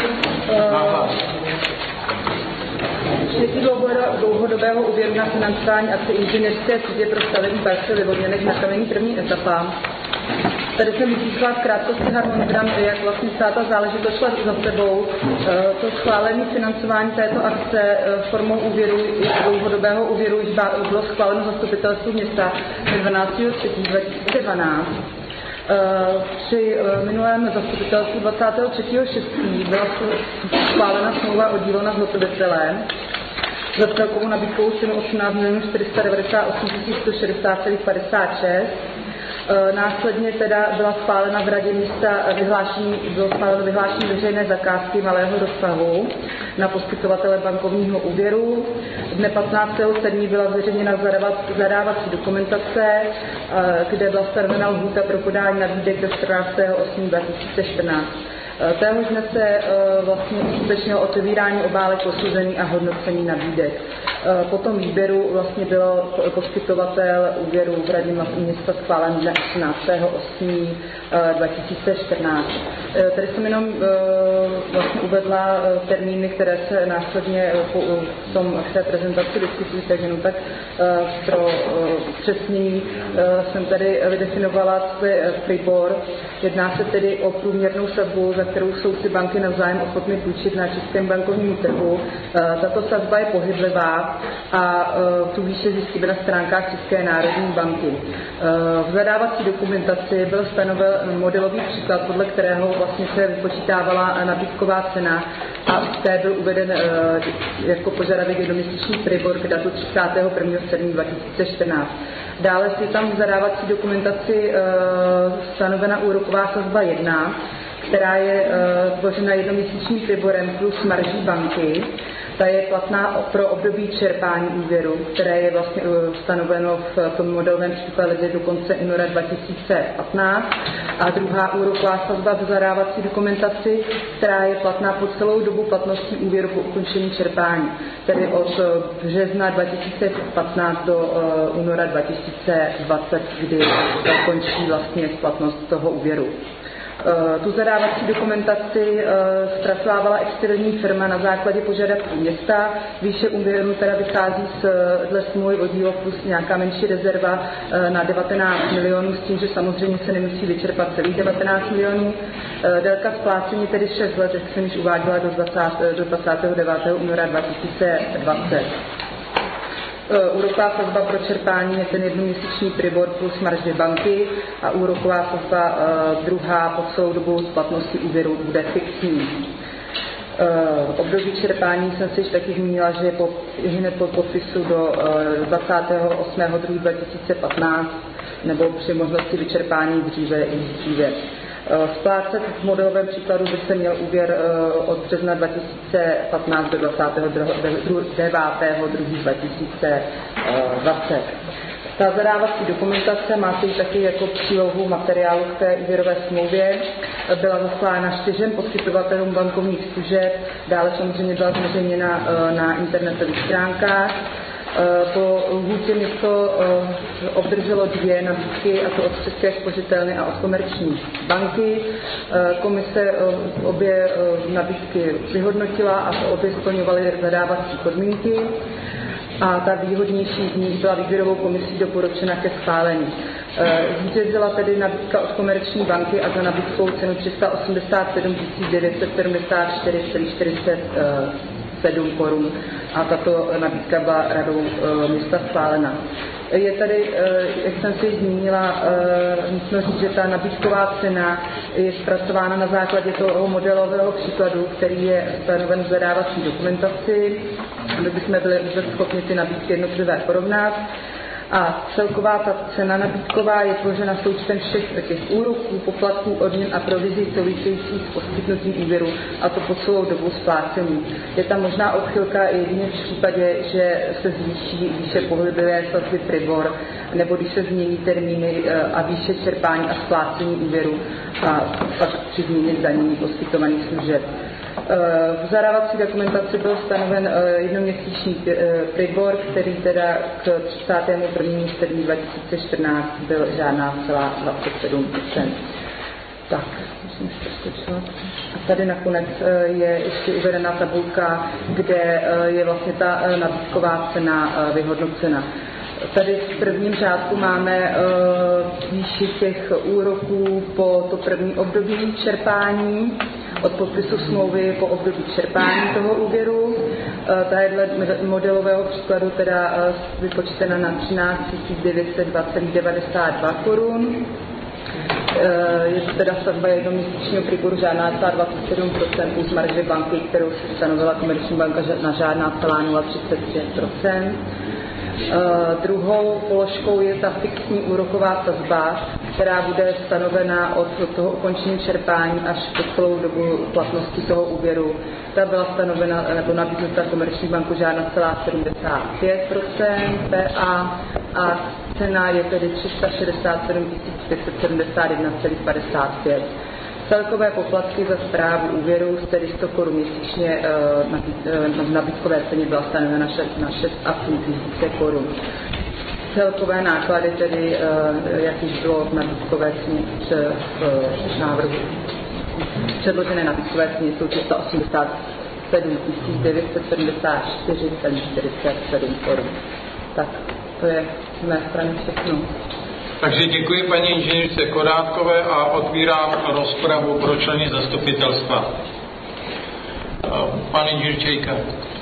Přijetí dlouhodobého úvěru na financování akce inženýrské sítě pro stavební parcely ve Vodňanech na kamení první etapa. Tady jsem vypíchla v krátkosti harmonogram, jak vlastně celá ta záležitost šla za sebou. To schválení financování této akce formou úvěru, dlouhodobého úvěru již bylo schváleno zastupitelstvu města dvanáctého třetího dva tisíce dvanáct. Při minulém zastupitelstvu dvacátého třetího šestého byla schválena smlouva o dílo na zhotovitele za celkovou nabídkovou cenu osmnáct milionů čtyři sta devadesát osm tisíc sto šedesát celá padesát šest. Následně teda byla schválena v radě města vyhlášení, bylo schváleno vyhlášení veřejné zakázky malého rozsahu na poskytovatele bankovního úvěru. Dne patnáctého sedmého byla zveřejněna zadávací dokumentace, kde byla stanovena lhůta pro podání nabídek do čtrnáctého osmého dva tisíce čtrnáct. Téhož dne se vlastně uskutečnilo otevírání obálek posouzení a hodnocení nabídek. Po tom výběru vlastně byl poskytovatel úvěru v radě města schválen dne osmnáctého osmého dva tisíce čtrnáct. Tady jsem jenom vlastně uvedla termíny, které se následně v, tom, v té prezentaci diskutují, takže no tak pro přesnění jsem tady vydefinovala Pribor. Jedná se tedy o průměrnou sazbu, za kterou jsou si banky navzájem ochotny půjčit na českém bankovním trhu. Tato sazba je pohyblivá a tu výši zjistíme na stránkách České národní banky. V zadávací dokumentaci byl stanoven modelový příklad, podle kterého vlastně se vypočítávala nabídková cena a v té byl uveden jako požadavek jednoměsíční Pribor k datu třicátého prvního června dva tisíce čtrnáct. Dále je tam v zadávací dokumentaci stanovena úroková sazba jedna, která je tvořena jednoměsíčním Priborem plus marží banky. Ta je platná pro období čerpání úvěru, které je vlastně stanoveno v tom modelovém příkladě do konce února dva tisíce patnáct. A druhá úroková sazba v zadávací dokumentaci, která je platná po celou dobu platnosti úvěru po ukončení čerpání, tedy od března dva tisíce patnáct do února dva tisíce dvacet, kdy končí vlastně splatnost toho úvěru. Tu zadávací dokumentaci zpracovávala externí firma na základě požadavků města. Výše úvěru teda vychází z dle smlouvy o dílo plus nějaká menší rezerva na devatenáct milionů, s tím, že samozřejmě se nemusí vyčerpat celých devatenáct milionů. Délka splácení tedy šest let, jak jsem již uváděla, do dvacátého devátého února dva tisíce dvacet. Úroková sazba pro čerpání je ten jednoměsíční Pribor plus marže banky a úroková sazba uh, druhá po celou dobu splatnosti úvěru bude fixní. Uh, období čerpání jsem si již taky zmínila, že je, po, je hned po podpisu do uh, dvacátého osmého druhého dva tisíce patnáct nebo při možnosti vyčerpání dříve i dříve. Splácet v modelovém příkladu by se měl úvěr od března dva tisíce patnáct do dvacátého devátého druhého dva tisíce dvacet. Ta zadávací dokumentace máte ji taky jako přílohu materiálu k té úvěrové smlouvě. Byla zaslána čtyřem poskytovatelům bankovních služeb, dále samozřejmě byla zveřejněna na internetových stránkách. Po lhůtě město obdrželo dvě nabídky, a to od České spořitelny a od Komerční banky. Komise obě nabídky vyhodnotila a obě splňovaly zadávací podmínky. A ta výhodnější z nich byla výběrovou komisí doporučena ke schválení. Zvítězila tedy nabídka od Komerční banky a za nabídkou cenu tři sta osmdesát sedm tisíc devět set sedmdesát čtyři celá čtyřicet sedm korun a tato nabídka byla radou města schválena. Je tady, jak jsem si zmínila, nutno říct, že ta nabídková cena je zpracována na základě toho modelového příkladu, který je stanoven v zadávací dokumentaci, aby bychom byli vůbec schopni ty nabídky jednotlivé porovnat. A celková ta cena nabídková je tvořena součtem všech těch úroků, poplatků, odměn a provizí souvisejících s poskytnutím úvěru, a to po celou dobu splácení. Je tam možná odchylka jedině v případě, že se zvýší výše pohyblivé sazby Pribor, nebo když se změní termíny a výše čerpání a splácení úvěru a pak při změně zdanění poskytovaných služeb. V zadávací dokumentaci byl stanoven jednoměsíční Pribor, který teda k třicátému prvnímu červnu dva tisíce čtrnáct byl žádná celá dvacet sedm procent. Tak, musím ještě skočit. A tady nakonec je ještě uvedena tabulka, kde je vlastně ta nabídková cena vyhodnocena. Tady v prvním řádku máme výši těch úroků po to první období čerpání, od podpisu smlouvy po období čerpání toho úvěru. Tahle modelového příkladu teda vypočtena na třináct tisíc devět set dva celá devadesát dva korun. Je to teda sazba jednoměsíčního Priboru žádná celá dvacet sedm procent plus marže banky, kterou si stanovila Komerční banka na žádná celá nula celá třicet pět procent. Uh, druhou položkou je ta fixní úroková sazba, která bude stanovena od toho ukončení čerpání až po celou dobu platnosti toho úvěru. Ta byla stanovena nebo nabídnuta Komerční banku žádná celá sedmdesát pět procent P A a cena je tedy tři sta šedesát sedm tisíc pět set sedmdesát jedna celá padesát pět. Celkové poplatky za správu úvěru, tedy sto korun měsíčně v nabídkové ceně byla stanovena na šest a půl tisíce korun. Celkové náklady tedy, jak již bylo v nabídkové ceně v návrhu. předložené nabídkové ceně jsou tři sta osmdesát sedm tisíc devět set sedmdesát čtyři celá čtyřicet sedm korun. Tak to je z mé strany všechno. Takže děkuji paní inženýrce Korátkové a otvírám rozpravu pro členy zastupitelstva. Pan inženýr Čejka.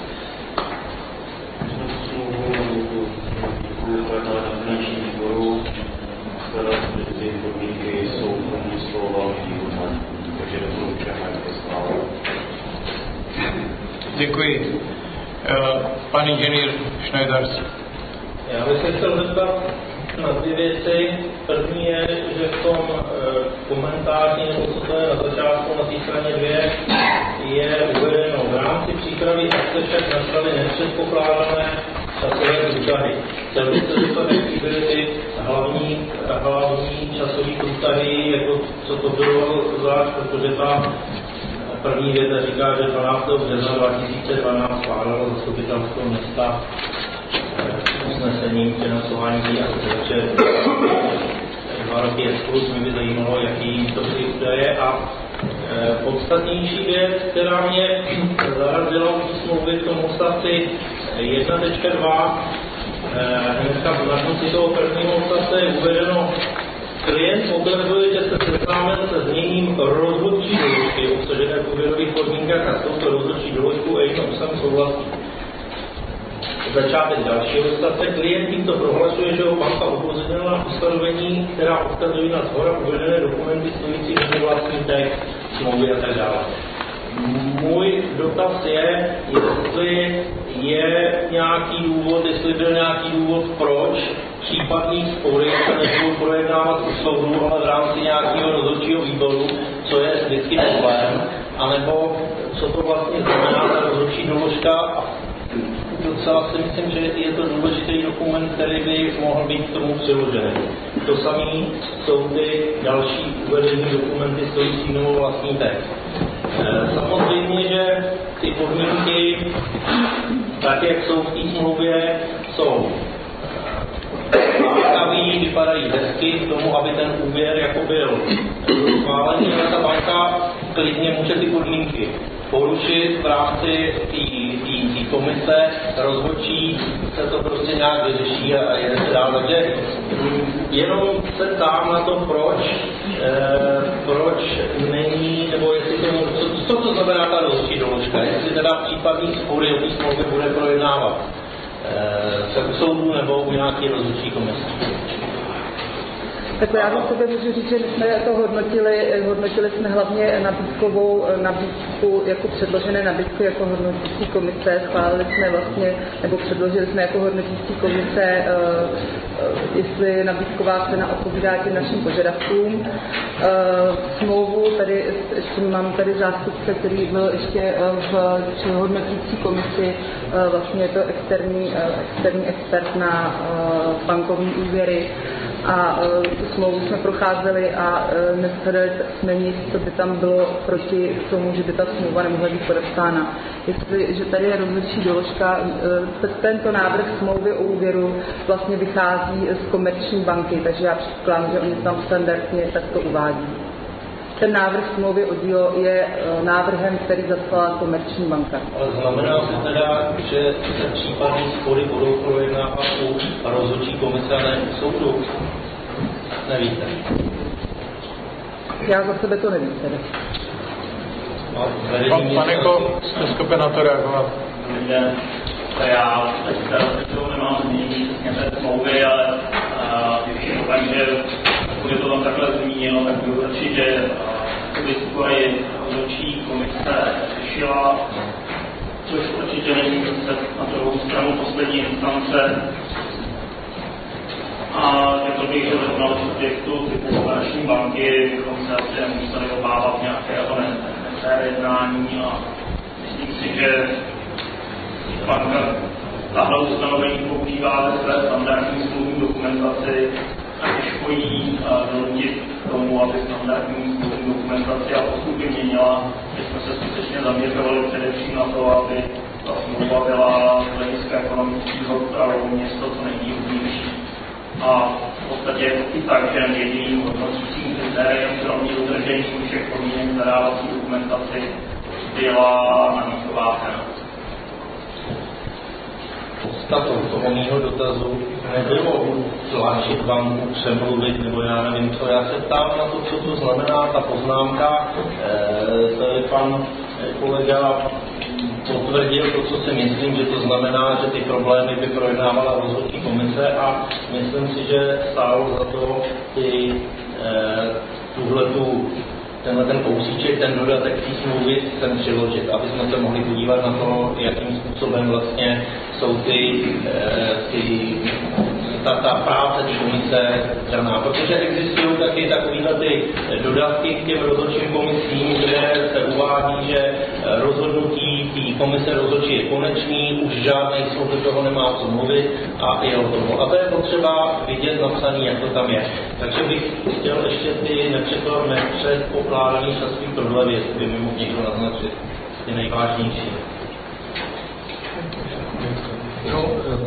Děkuji. Pan inženýr Schneiders. Já bych se chtěl zeptat na dvě věci. První je, že v tom e, komentáři, nebo co to je na začátku na té straně dvě, je uvedeno v rámci přípravy akce však nastaly nepředpokládané časové průtahy. Chtěl bych se zeptat, jaký byly ty hlavní, hlavní časové průtahy, jako co to bylo zvlášť, protože ta první věta říká, že dvanáctého března dva tisíce dvanáct schválilo zastupitelstvo města usnesením financování té akce, takže dva roky exkluz, mě by zajímalo, jaký to byly údaje. A e, podstatnější věc, která mě zarazila v smlouvě k tomu odstavci jedna tečka dva, hnedka na konci toho prvního odstavce je uvedeno: klient potvrzuje, že se seznámil se zněním rozhodčí doložky obsažené v úvěrových podmínkách a s touto rozhodčí doložkou a jednou sám souhlasí. Začátek dalšího odstavce. Klient tímto prohlašuje, že ho banka upozornila na ustanovení, která odkazují na shora uvedené dokumenty stojící mimo vlastní text, smlouvy a tak dále. Můj dotaz je, jestli je nějaký důvod, jestli byl nějaký důvod, proč případný spory se nebudou projednávat u soudu, ale v rámci nějakého rozhodčího výboru, co je vždycky problém, anebo co to vlastně znamená ta rozhodčí doložka. Docela si myslím, že je to důležitý dokument, který by mohl být k tomu přiložený. To samé jsou ty další uvedené dokumenty stojící mimo vlastní text. Samozřejmě, že ty podmínky, tak jak jsou v té smlouvě, jsou lákavý, vypadají hezky k tomu, aby ten úvěr jako byl schválený, ale ta banka klidně může ty podmínky porušit v rámci té komise, rozhodčí se to prostě nějak vyřeší a jede se dál. Takže jenom se ptám na to, proč, eh, proč není, nebo jestli to, co, co to znamená ta rozhodčí doložka, jestli teda případný spory o té smlouvě bude projednávat eh, se u soudu nebo u nějaké rozhodčí komise. Tak já za sebe můžu říct, že my jsme to hodnotili, hodnotili jsme hlavně nabídkovou nabídku, jako předložené nabídky jako hodnotící komise, schválili jsme vlastně, nebo předložili jsme jako hodnotící komise, jestli nabídková cena odpovídá těm našim požadavkům. Smlouvu, tady ještě mám tady zástupce, který byl ještě v hodnotící komisi, vlastně je to externí, externí expert na bankovní úvěry. A uh, tu smlouvu jsme procházeli a uh, neshledali jsme nic, co by tam bylo proti tomu, že by ta smlouva nemohla být podepsána. Jestli, že tady je rozhodčí doložka, uh, tento návrh smlouvy o úvěru vlastně vychází z Komerční banky, takže já předpokládám, že oni tam standardně takto uvádí. Ten návrh smlouvy o dílo je uh, návrhem, který zaslala Komerční banka. Ale znamená to teda, že se případné spory budou projednávat u rozhodčí komise a ne u soudu? Nevíte? Já za sebe to nevím tedy. Pan Paneko, jste schopen na to reagovat? Já teď to nemám změní přesně té smlouvy, ale když je to tak, že pokud je to tam takhle zmíněno, tak by určitě ty spory rozhodčí komise řešila, což určitě není se na druhou stranu poslední instance. A řekl bych, že ve znalosti subjektu typu Komerční banky bychom se asi nemuseli obávat nějakého nefér jednání a myslím si, že banka tahle ustanovení používá ve své standardní smluvní dokumentaci a těžko jí donutit k tomu, aby standardní smluvní dokumentaci a postupy měnila, že jsme se skutečně zaměřovali především na to, aby ta smlouva byla z hlediska ekonomického pro město co nejvýhodnější. A v podstatě je to i tak, že jediným hodnotícím kritériem kromě dodržení všech podmínek zadávací dokumentaci byla nabídková cena. Podstatou toho mýho dotazu nebylo tlačit vám přemluvit, nebo já nevím co, já se ptám na to, co to znamená ta poznámka, e, to je pan kolega potvrdil to, co si myslím, že to znamená, že ty problémy by projednávala rozhodčí komise a myslím si, že stálo za to ty e, tuhletu tenhle ten kousíček, ten dodatek té smlouvy sem přiložit, aby jsme se mohli podívat na to, jakým způsobem vlastně jsou ty, ty ta, ta práce té komise daná. Protože existují taky takovýhle ty dodatky k těm rozhodčím komisím, kde se uvádí, že rozhodnutí té komise rozhodčí je konečný, už žádný soud do toho nemá co mluvit a je hotovo. A to je potřeba vidět napsaný, jak to tam je. Takže bych chtěl ještě ty nepředpokládaný časový prodlevy, jestli by mi mohl někdo naznačit ty nejvážnější. No,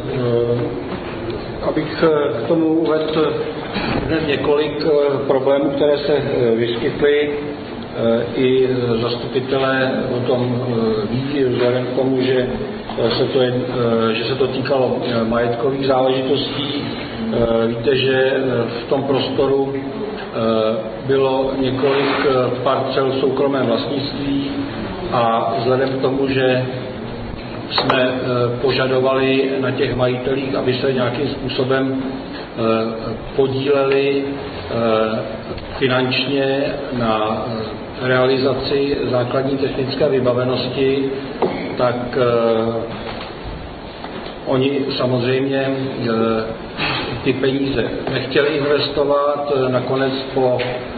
abych k tomu uvedl hned několik problémů, které se vyskytly. I zastupitelé o tom ví, vzhledem k tomu, že se to, je, že se to týkalo majetkových záležitostí. Víte, že v tom prostoru bylo několik parcel v soukromém vlastnictví a vzhledem k tomu, že jsme požadovali na těch majitelích, aby se nějakým způsobem podíleli finančně na realizaci základní technické vybavenosti, tak oni samozřejmě ty peníze nechtěli investovat. Nakonec po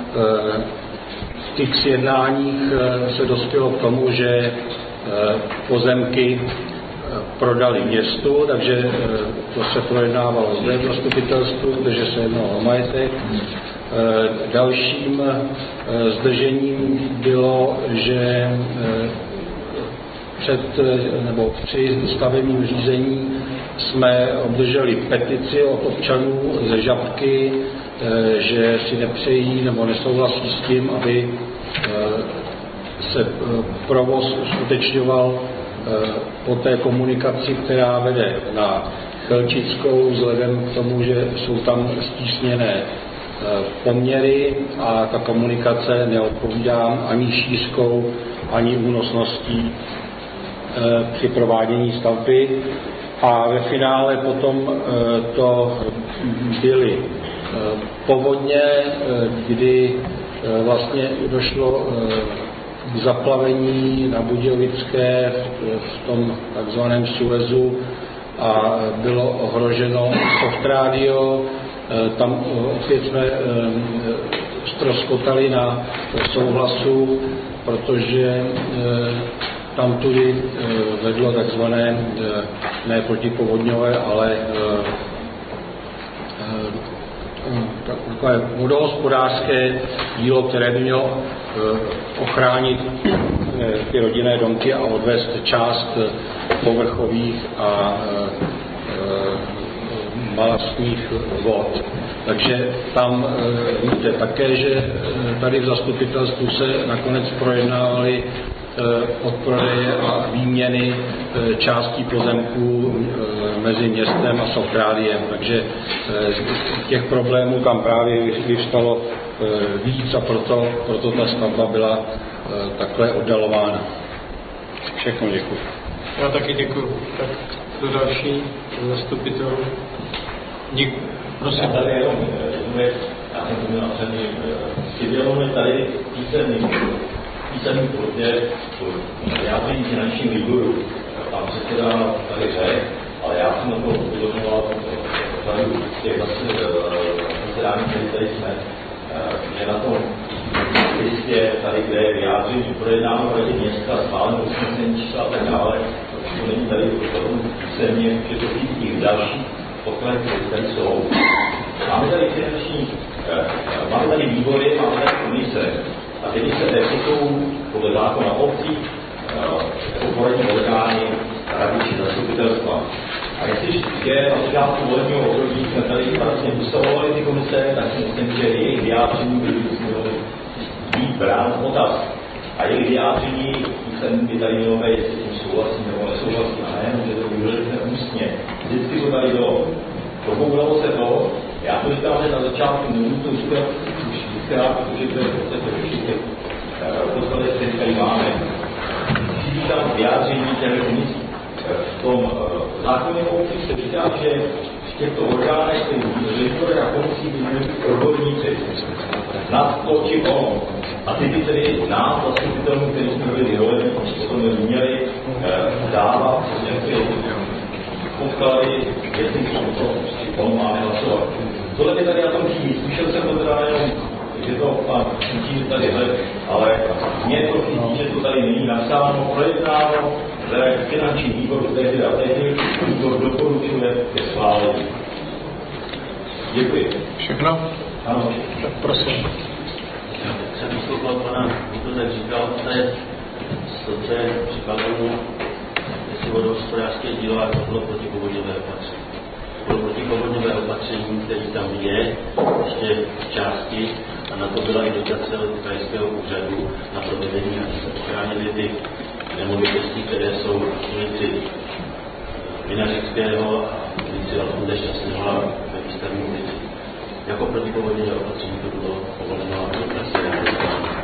těch jednáních se dospělo k tomu, že pozemky prodali městu, takže to se projednávalo zde v zastupitelstvu, protože se jednalo o majetek. Dalším zdržením bylo, že před nebo při stavebním řízení jsme obdrželi petici od občanů ze Žabky, že si nepřejí nebo nesouhlasí s tím, aby se provoz uskutečňoval po té komunikaci, která vede na Chelčickou, vzhledem k tomu, že jsou tam stísněné poměry a ta komunikace neodpovídá ani šířkou, ani únosností při provádění stavby. A ve finále potom to byly povodně, kdy vlastně došlo k zaplavení na Budějovické v tom takzvaném Suezu a bylo ohroženo soft radio. Tam opět jsme ztroskotali na souhlasu, protože tam tudy vedlo takzvané ne protipovodňové, ale takové vodohospodářské dílo, které by mělo ochránit ty rodinné domky a odvést část povrchových a balastních vod. Takže tam víte také, že tady v zastupitelstvu se nakonec projednávaly odprodeje a výměny částí pozemků mezi městem a Sofrádiem. Takže těch problémů tam právě vyvstalo víc a proto, proto ta stavba byla takhle oddalována. Všechno děkuji. Já taky děkuji. Tak do další zastupitelů. Díky. Prosím. Tady jenom věc, já jsem to měl napřený, chybělo mi tady písemný písemný podnět k vyjádření finančním výboru. Tam předseda tady řek, ale já jsem na to upozorňoval v těch zasedání, které tady jsme, že na tom listě tady, kde je vyjádření projednáno v radě města, schváleno usnesení čísla a tak dále, to není tady písemně, že to v další podkladech, které tady jsou. Máme tady finanční, máme tady výbory, máme tady komise. A teď se jsou podle zákona obcí jako poradní orgány rady či zastupitelstva. A jestliže na začátku volebního období jsme tady vlastně ustavovali ty komise, tak si myslím, že jejich vyjádření by mělo být brán v potaz. A je vyjádření, jsem by tady mělo být, jestli tím souhlasím nebo nesouhlasím, a nejenom, že to vyjádříme ústně. Vždycky to tady do, dopoudalo se to, já to říkám, že na začátku nemůžu to říkat už víckrát, protože to je v podstatě určitě podstatě, které tady máme. Chybí tam vyjádření těch komisí. V tom zákoně komisí se říká, že v těchto orgánech, které na komisí by měli odborníci nad to či ono. A ty by tedy nás, zastupitelům, kteří jsme byli vyvoleni, potom měli dávat nějaké podklady, jestli to on máme hlasovat. Tohle je tady na tom chybí. Slyšel jsem to teda jenom, že to pan chybí tady hled, ale mně to chybí, že to tady není napsáno, projednáno, že finanční výbor tehdy a tehdy výbor doporučuje ke schválení. Děkuji. Všechno? Ano. Tak prosím. Jsem poslouchal pana, to tak říkal, to je, to je případnou, jestli vodohospodářské dílo, a to bylo protipovodňové opatření. Bylo protipovodňové opatření, které tam je, ještě v části, a na to byla i dotace od krajského úřadu na provedení, aby se ochránily ty nemovitosti, které jsou ulici Vinařického a ulici Valfunde Šťastného ve výstavní ulici. Jako protipovodňové opatření to bylo povoleno a to prostě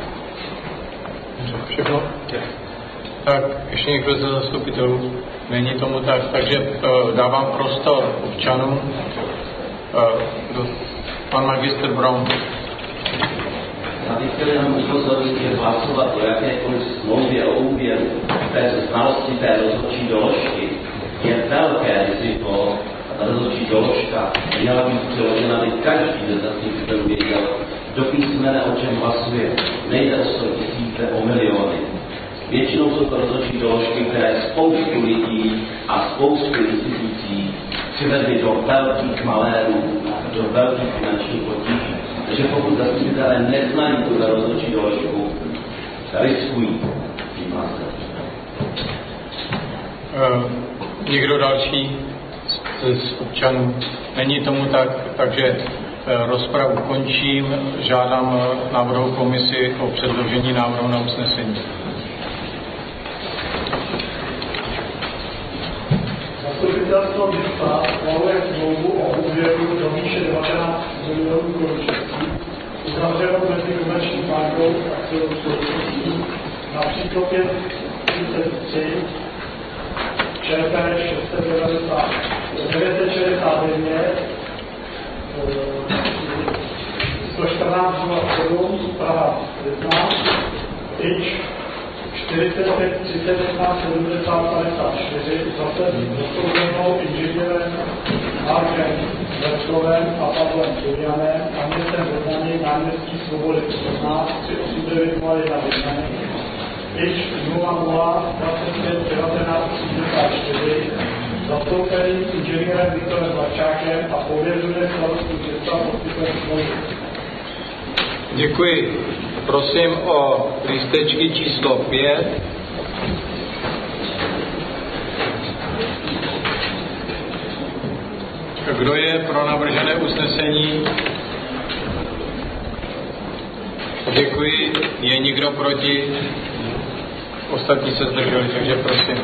všechno? Tak, ještě někdo ze zastupitelů? Není tomu tak, takže uh, dávám prostor občanům. Uh, pan magistr Brown. Já bych chtěl jenom upozornit, že hlasovat o jakékoliv smlouvě o úvěru bez znalosti té rozhodčí doložky je velké riziko. A ta rozhodčí doložka měla být přiložena, aby každý ze zastupitelů věděl do písmene, o čem hlasuje. Nejde o sto tisíce, o miliony. Většinou jsou to rozhodčí doložky, které spoustu lidí a spoustu institucí přivedly do velkých malérů, do velkých finančních potíží. Takže pokud zastupitelé neznají tuhle rozhodčí doložku, riskují tím hlasem. Uh, někdo další z občanů? Není tomu tak, takže uh, rozpravu končím. Žádám uh, návrhovou komisi o předložení návrhu na usnesení. Zastupitelstvo města schvaluje smlouvu o úvěru do výše devatenáct milionů korun uzavřenou mezi Komerční bankou a celou společností na příkopě třicet tři ČP šest set devadesát devět šedesát devět sto čtrnáct nula sedm Praha jedna Ič čtyřicet pět třicet jedna sedmdesát padesát čtyři zase dostoupenou inženýrem Markem Veckovem a Pavlem Julianem a městem Vrznaný náměstí Svobody osmnáct tři osm devět nula jedna Vrznaný Ič nula nula dvacet pět devatenáct osmdesát čtyři zastoupeným inženýrem Viktorem Vlačákem a pověřuje starostu města podpisem smlouvy. Děkuji. Prosím o lístečky číslo pět. Kdo je pro navržené usnesení? Děkuji. Je někdo proti? Ostatní se zdrželi, takže prosím.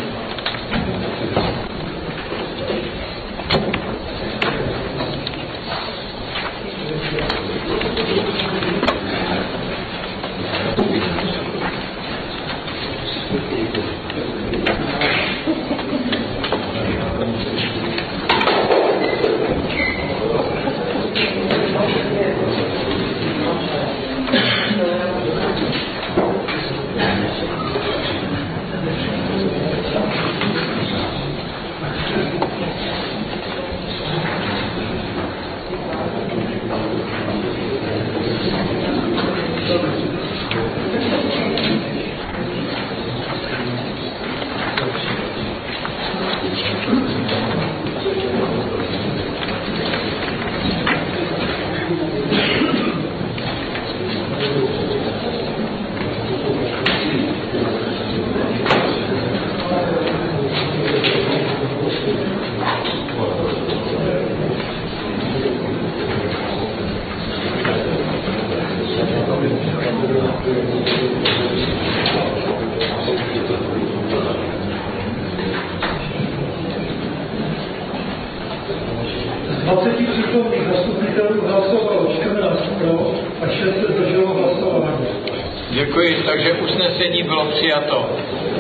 Děkuji, takže usnesení bylo přijato.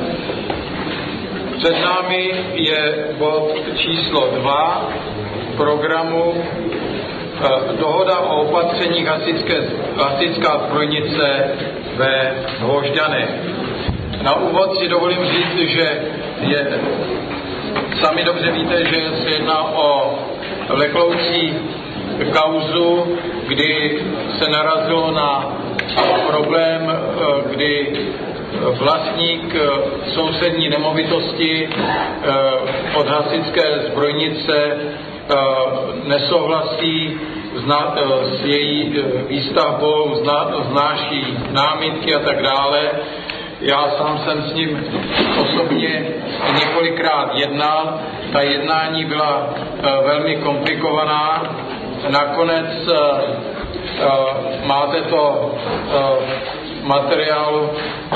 Před námi je bod číslo dva programu dohoda o opatřeních hasičské, hasická zbrojnice ve Hvožďanech. Na úvod si dovolím říct, že je, sami dobře víte, že se jedná o vlekloucí kauzu, kdy se narazilo na problém, kdy vlastník sousední nemovitosti od hasičské zbrojnice nesouhlasí s její výstavbou, vznáší námitky a tak dále. Já sám jsem s ním osobně několikrát jednal. Ta jednání byla velmi komplikovaná. Nakonec máte to materiálu,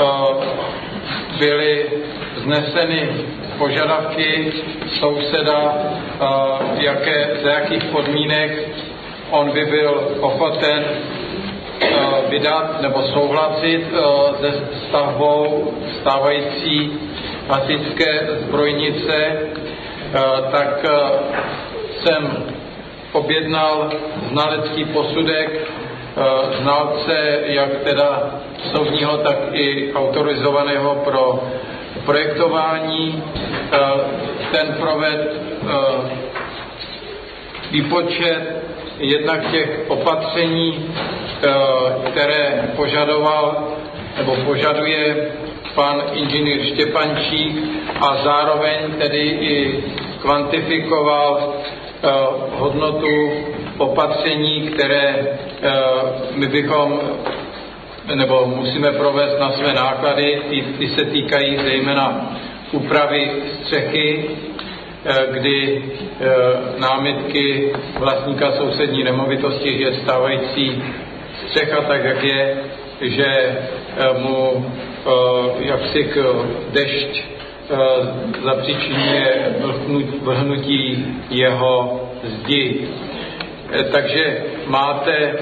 byly vzneseny požadavky souseda, jaké, za jakých podmínek on by byl ochoten vydat nebo souhlasit se stavbou stávající hasičské zbrojnice, tak jsem objednal znalecký posudek znalce, jak teda soudního, tak i autorizovaného pro projektování. Ten proved výpočet jednak těch opatření, které požadoval nebo požaduje pan inženýr Štěpánčík, a zároveň tedy i kvantifikoval hodnotu opatření, které my bychom nebo musíme provést na své náklady. Ty, ty se týkají zejména úpravy střechy, kdy námitky vlastníka sousední nemovitosti, že stávající střecha tak, jak je, že mu jaksi dešť zapříčinuje vrhnutí jeho zdi. Takže máte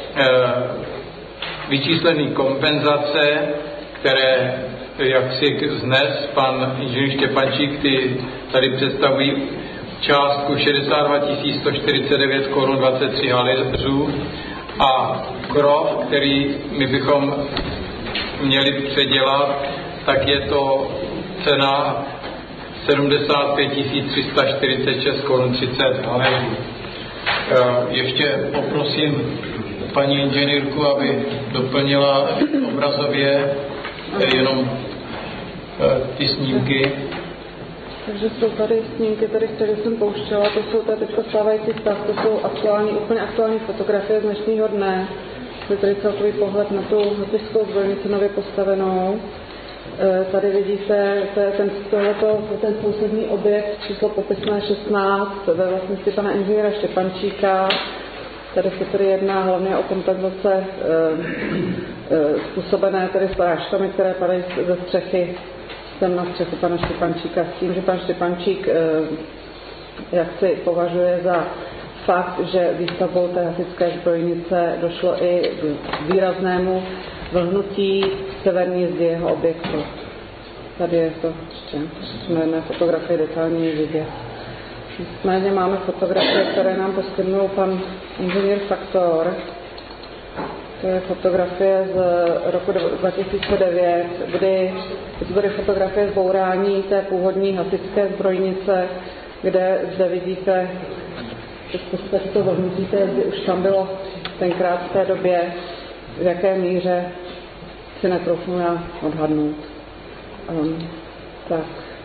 vyčíslený kompenzace, které jaksi znes pan inženýr Štěpánčík, ty tady představují částku šedesát dva tisíc sto čtyřicet devět korun dvacet tři haléřů, a krov, který my bychom měli předělat, tak je to cena sedmdesát pět tisíc tři sta čtyřicet šest korun třicet haléřů. Ještě poprosím paní inženýrku, aby doplnila obrazově jenom ty snímky. Takže jsou tady snímky, tady, které jsem pouštěla, to jsou tady teďka stávající stav, to jsou aktuální, úplně aktuální fotografie z dnešního dne. Je tady celkový pohled na tu hasičskou zbrojnici nově postavenou. Tady vidíte, to je ten, tohleto, ten sousední objekt číslo popisné šestnáct ve vlastnictví pana inženýra Štěpánčíka. Tady se tedy jedná hlavně o kompenzace e, e, způsobené tedy srážkami, které padají ze střechy sem na střechu pana Štěpánčíka, s tím, že pan Štěpánčík e, jak si považuje za fakt, že výstavbou té hasičské zbrojnice došlo i k výraznému vlhnutí severní zdi jeho objektu. Tady je to ještě na jedné fotografii detailně vidět. Nicméně máme fotografie, které nám poskytnul pan inženýr Faktor. To je fotografie z roku dva tisíce devět, kdy to byly fotografie zbourání té původní hasičské zbrojnice, kde zde vidíte, že v podstatě to vlhnutí té zdi už tam bylo tenkrát v té době, v jaké míře si netroufnu já odhadnout. Um, tak.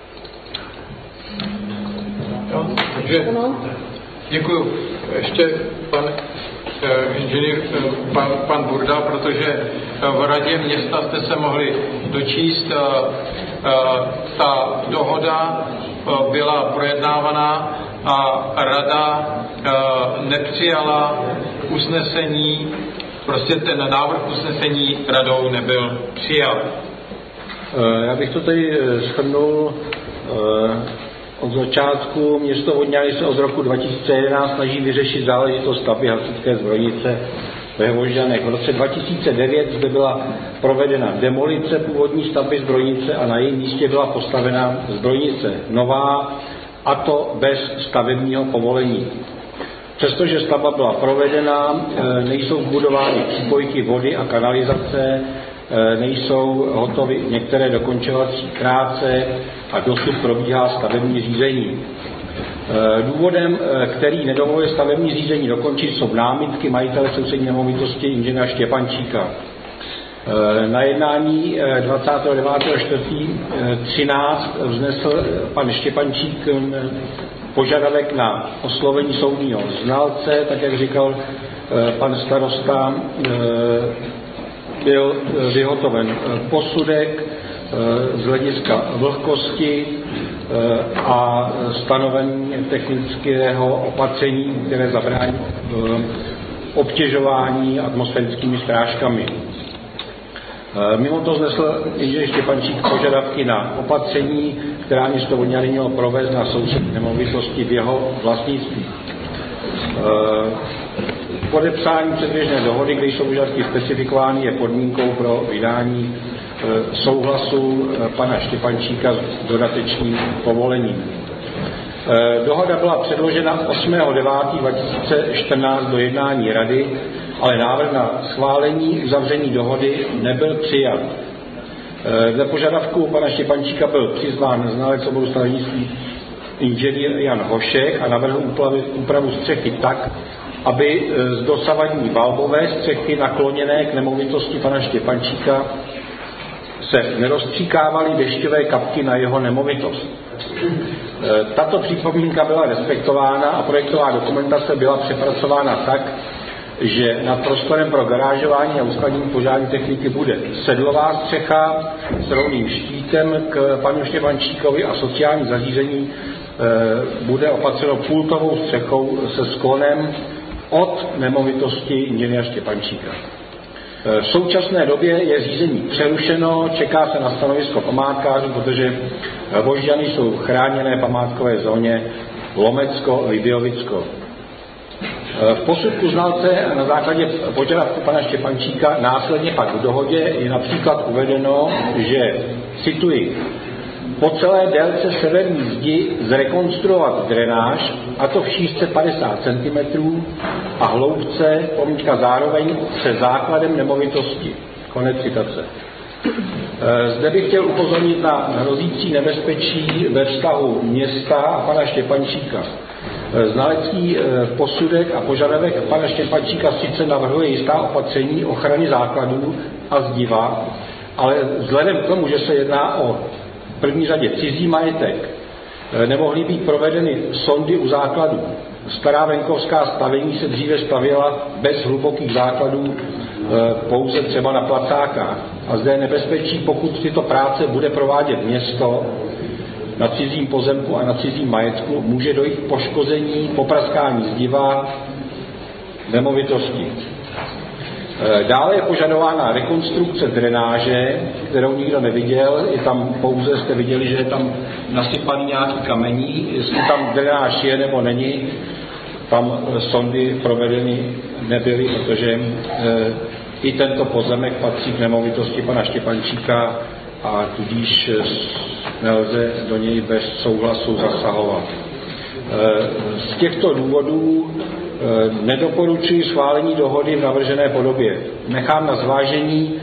Jo, takže děkuju. Ještě pan eh, inženýr, eh, pan, pan Burda, protože v radě města jste se mohli dočíst, eh, eh, ta dohoda eh, byla projednávaná a rada eh, nepřijala usnesení, prostě ten návrh usnesení radou nebyl přijat. Já bych to tady shrnul. Od začátku město Vodňany se od roku dva tisíce jedenáct snaží vyřešit záležitost stavby hasičské zbrojnice ve Vožďanech. V roce dva tisíce devět zde byla provedena demolice původní stavby zbrojnice a na jejím místě byla postavena zbrojnice nová, a to bez stavebního povolení. Přestože stavba byla provedena, nejsou vbudovány přípojky vody a kanalizace, nejsou hotovy některé dokončovací práce a dosud probíhá stavební řízení. Důvodem, který nedovoluje stavební řízení dokončit, jsou námitky majitele sousední nemovitosti inženýra Štěpánčíka. Na jednání dvacátého devátého čtvrtého třináct vznesl pan Štěpánčík požadavek na oslovení soudního znalce, tak jak říkal pan starosta, byl vyhotoven posudek z hlediska vlhkosti a stanovení technického opatření, které zabrání obtěžování atmosférickými srážkami. Mimo to vznesl inženýr Štěpánčík požadavky na opatření, která město Vodňany mělo provést na sousední nemovitosti v jeho vlastnictví. Podepsání předběžné dohody, kde jsou požadavky specifikovány, je podmínkou pro vydání souhlasu pana Štěpánčíka s dodatečným povolením. Dohoda byla předložena osmého devátého dva tisíce čtrnáct do jednání rady, ale návrh na schválení uzavření dohody nebyl přijat. Dle požadavku pana Štěpánčíka byl přizván znalec oboru stavebnictví inženýr Jan Hošek a navrhl úpravu střechy tak, aby z dosavadní valbové střechy nakloněné k nemovitosti pana Štěpánčíka se nerozstříkávaly dešťové kapky na jeho nemovitost. Tato připomínka byla respektována a projektová dokumentace byla přepracována tak, že nad prostorem pro garážování a uskladnění požární techniky bude sedlová střecha s rovným štítem k panu Štěpánčíkovi a sociální zařízení bude opatřeno pultovou střechou se sklonem od nemovitosti inženýra Štěpánčíka. V současné době je řízení přerušeno, čeká se na stanovisko památkářů, protože Vožďany jsou v chráněné památkové zóně Lomecko-Libějovicko. V posudku znalce na základě požadavku pana Štěpánčíka následně pak v dohodě je například uvedeno, že, cituji, po celé délce severní zdi zrekonstruovat drenáž, a to v šířce padesát centimetrů a hloubce, pomíčka zároveň se základem nemovitosti. Konec citace. Zde bych chtěl upozornit na hrozící nebezpečí ve vztahu města a pana Štěpánčíka. Znalecký posudek a požadavek pana Štěpánčíka sice navrhuje jistá opatření ochrany základů a zdiva, ale vzhledem k tomu, že se jedná o v první řadě cizí majetek, nemohly být provedeny sondy u základů. Stará venkovská stavení se dříve stavěla bez hlubokých základů, pouze třeba na placákách. A zde je nebezpečí, pokud tyto práce bude provádět město na cizím pozemku a na cizím majetku, může dojít k poškození, popraskání zdiva nemovitosti. Dále je požadována rekonstrukce drenáže, kterou nikdo neviděl, je tam pouze, jste viděli, že je tam nasypaný nějaký kamení, jestli tam drenáž je nebo není, tam sondy provedeny nebyly, protože e, i tento pozemek patří k nemovitosti pana Štěpánčíka a tudíž nelze do něj bez souhlasu zasahovat. E, z těchto důvodů nedoporučuji schválení dohody v navržené podobě. Nechám na zvážení,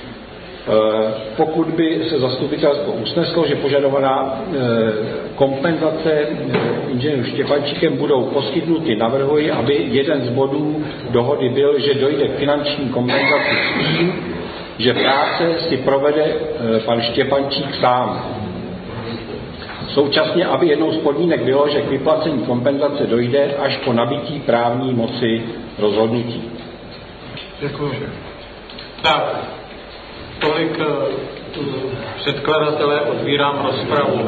pokud by se zastupitelstvo usneslo, že požadovaná kompenzace inženýru Štěpánčíkem budou poskytnuty, navrhuji, aby jeden z bodů dohody byl, že dojde k finanční kompenzaci s tím, že práce si provede pan Štěpánčík sám. Současně, aby jednou z podmínek bylo, že k vyplacení kompenzace dojde až po nabití právní moci rozhodnutí. Děkuji. Tak, tolik předkladatele, otvírám rozpravu.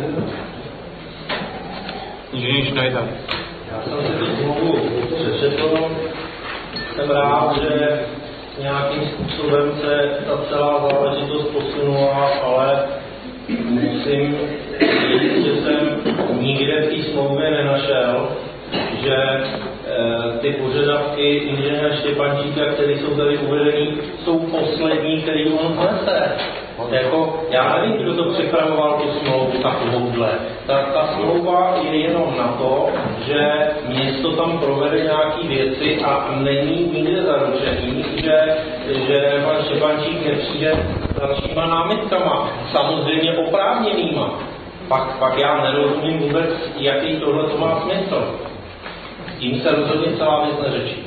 Inženýr Schneider. Já jsem si to znovu přečetl. Jsem rád, že nějakým způsobem se ta celá záležitost posunula, ale musím říct, že jsem nikde v té smlouvě nenašel, že e, ty požadavky i inženýra Štěpáníka, který jsou tady uvedení, jsou poslední, který on znese. Jako, já nevím, kdo to připravoval tu smlouvu takovouhle. Ta, ta smlouva je jenom na to, že město tam provede nějaké věci a není nikde zaručený, že, že pan Štěpánčík nepřijde s dalšíma námitkama, samozřejmě oprávněnýma. Pak, pak já nerozumím vůbec, jaký tohle to má smysl. S tím se rozhodně celá věc neřečí.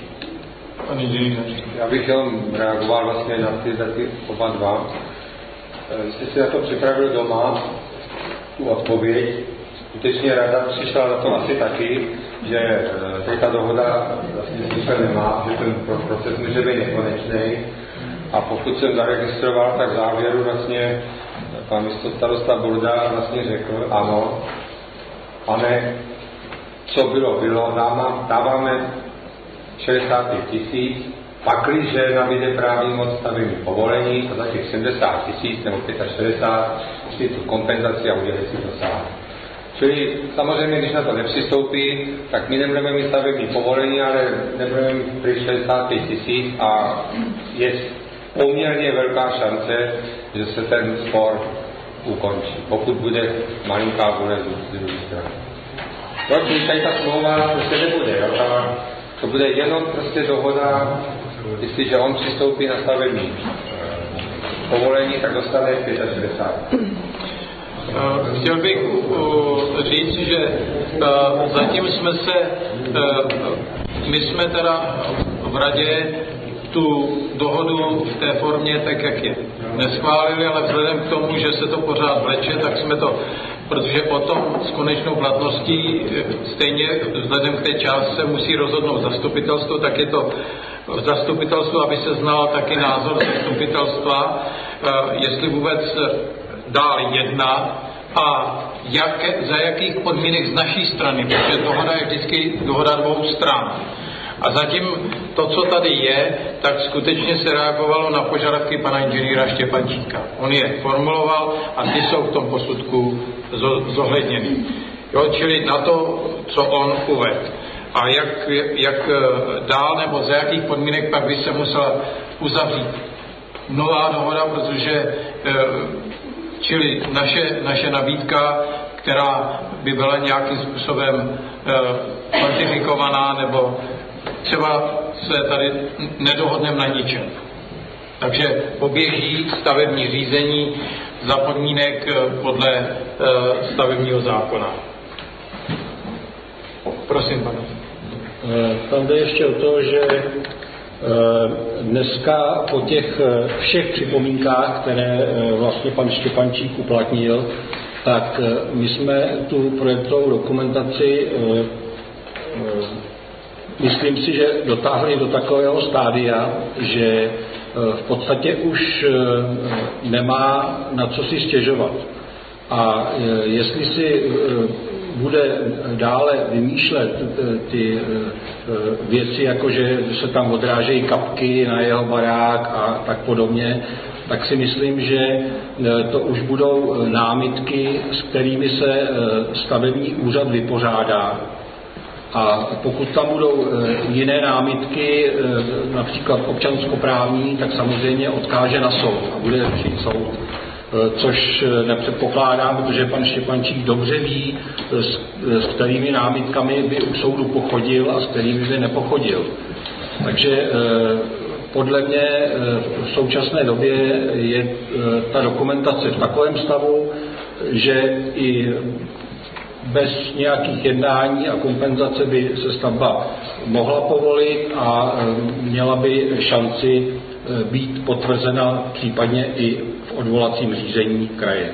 Já bych jenom reagoval vlastně na ty, ty oba dva. Vy jste si na to připravil doma, tu odpověď. Skutečně rada přišla na to asi taky, že tady ta dohoda vlastně smysl nemá, že ten proces může být nekonečný. A pokud jsem zaregistroval, tak v závěru vlastně pan místostarosta Burda vlastně řekl, ano, pane, co bylo, bylo, dáváme šedesát pět tisíc, pakliže nabíde právní moc stavební povolení, a za těch sedmdesát tisíc nebo šedesát pět šli tu kompenzaci a udělali si to sám. Čili samozřejmě, když na to nepřistoupí, tak my nebudeme mít stavební povolení, ale nebudeme mít prý šedesát pět tisíc a je poměrně velká šance, že se ten spor ukončí, pokud bude malinká vůle z druhé strany. Proč tady ta smlouva prostě nebude, jo? Ta, to bude jenom prostě dohoda, jestliže on přistoupí na stavební povolení, tak dostane šedesát pět. Chtěl bych říct, že zatím jsme se, my jsme teda v radě tu dohodu v té formě tak, jak je, neschválili, ale vzhledem k tomu, že se to pořád vleče, tak jsme to, protože potom s konečnou platností stejně vzhledem k té částce musí rozhodnout zastupitelstvo, tak je to v zastupitelstvu, aby se znal taky názor zastupitelstva, jestli vůbec dál jednat a jak, za jakých podmínek z naší strany, protože dohoda je vždycky dohoda dvou stran. A zatím to, co tady je, tak skutečně se reagovalo na požadavky pana inženýra Štěpánčíka. On je formuloval a ty jsou v tom posudku zohledněny. Jo, čili na to, co on uvedl. A jak, jak dál nebo za jakých podmínek pak by se musela uzavřít nová dohoda, protože čili naše, naše nabídka, která by byla nějakým způsobem kvantifikovaná nebo třeba se tady nedohodneme na ničem. Takže poběží stavební řízení za podmínek podle stavebního zákona. Prosím, pane. Tam jde ještě o to, že dneska po těch všech připomínkách, které vlastně pan Štěpánčík uplatnil, tak my jsme tu projektovou dokumentaci myslím si, že dotáhli do takového stádia, že v podstatě už nemá na co si stěžovat. A jestli si bude dále vymýšlet ty věci, jako že se tam odrážejí kapky na jeho barák a tak podobně, tak si myslím, že to už budou námitky, s kterými se stavební úřad vypořádá. A pokud tam budou jiné námitky, například občanskoprávní, tak samozřejmě odkáže na soud a bude řešit soud. Což nepředpokládám, protože pan Štěpánčík dobře ví, s, s kterými námitkami by u soudu pochodil a s kterými by nepochodil. Takže podle mě v současné době je ta dokumentace v takovém stavu, že i bez nějakých jednání a kompenzace by se stavba mohla povolit a měla by šanci být potvrzena případně i v odvolacím řízení kraje.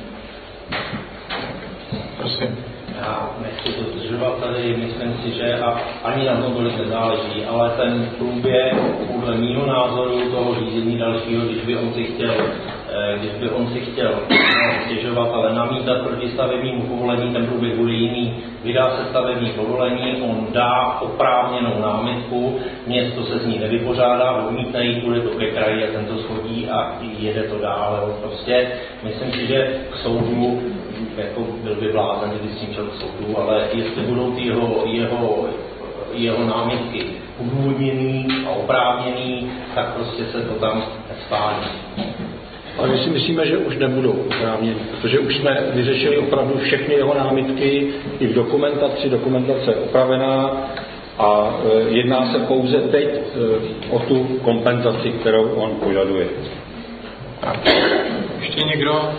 Prosím. Já nechci to zdržovat tady, myslím si, že a ani na tom tolik nezáleží, ale ten průběh podle mýho názoru toho řízení dalšího, když by on si chtěl když by on si chtěl stěžovat, ale namítat proti stavebnímu povolení, ten průběh bude jiný. Vydá se stavební povolení, on dá oprávněnou námitku, město se z ní nevypořádá, odmítne ji, půjde to ke kraji a ten to shodí a jede to dále. Prostě myslím si, že k soudu, jako byl by blázen, kdyby s tím šel k soudu, ale jestli budou ty jeho, jeho, jeho námitky odůvodněný a oprávněný, tak prostě se to tam spálí. Ale my si myslíme, že už nebudou oprávněni, protože už jsme vyřešili opravdu všechny jeho námitky i v dokumentaci, dokumentace je opravená a jedná se pouze teď o tu kompenzaci, kterou on požaduje. Ještě někdo?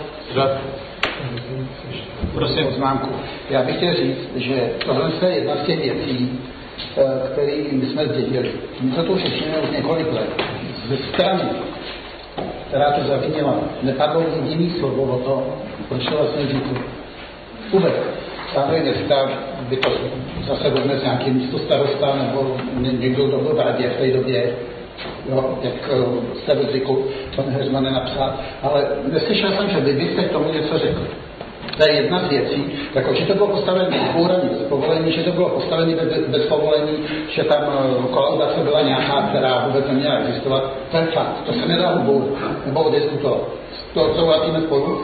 Prosím, poznámku. Já bych chtěl říct, že tohle je jedna z těch věcí, které my jsme zdědili. My se to už řešíme už několik let. Ze strany, která to zavinila, nepadlo jediný slovo o tom, proč to vlastně vzniklo. Vůbec. Samozřejmě neříká, by to zase odnes nějaký místo starosta nebo někdo, kdo byl v radě v té době, jo, jak jste ve zvyku, pan Heřman napsal, ale neslyšel jsem, že vy byste k tomu něco řekli. To je jedna z věcí, jako, že to bylo postavené bez povolení, že to bylo postavené bez, bez povolení, že tam kolaudace byla nějaká, která vůbec neměla existovat. To je fakt, to se nedá hubou, nebo diskutovat. To souhlasíme spolu.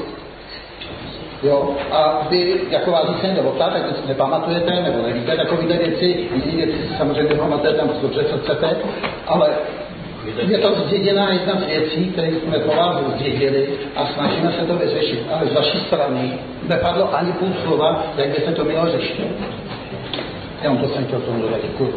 Jo, a vy jako vás nic nejde optat, tak nic nepamatujete, nebo nevíte takové věci, jiné věci samozřejmě pamatujete tam dobře, co chcete, ale je to zděděná jedna z věcí, které jsme po vás zdědili a snažíme se to vyřešit. Ale z vaší strany nepadlo ani půl slova, jak by se to mělo řešit. Jenom to jsem chtěl tomu dodat. Děkuji.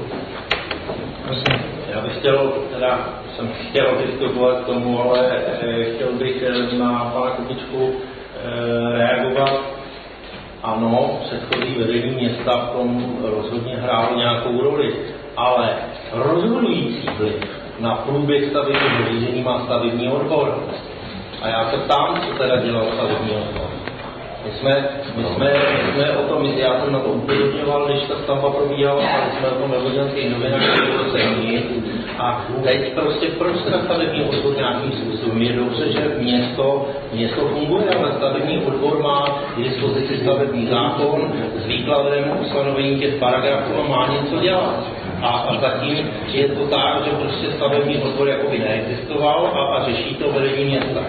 Já bych chtěl, teda jsem chtěl vystupovat k tomu, ale eh, chtěl bych na pana Kubičku eh, reagovat. Ano, předchozí vedení města v tom rozhodně hrálo nějakou roli, ale rozhodující vliv na průběh stavebního řízení má stavební odbor. A já se ptám, co teda dělal stavební odbor. My jsme, my jsme, my jsme o tom, já jsem na to upozorňoval, když ta stavba probíhala, ale jsme o tom ve Vodňanských novinách, to se nic. A teď prostě proč se na stavební odbor nějakým způsobem? Je dobře, že město, město funguje, ale stavební odbor má k dispozici stavební zákon s výkladem ustanovení těch paragrafů a má něco dělat. A, a zatím je to tak, že prostě stavební odbor jakoby neexistoval a, a řeší to vedení města.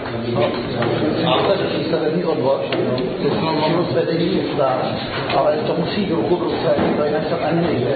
A to řeší stavební odbor, to je možnost vedení města, ale to musí jít ruku v ruce, to jinak se ani nejde.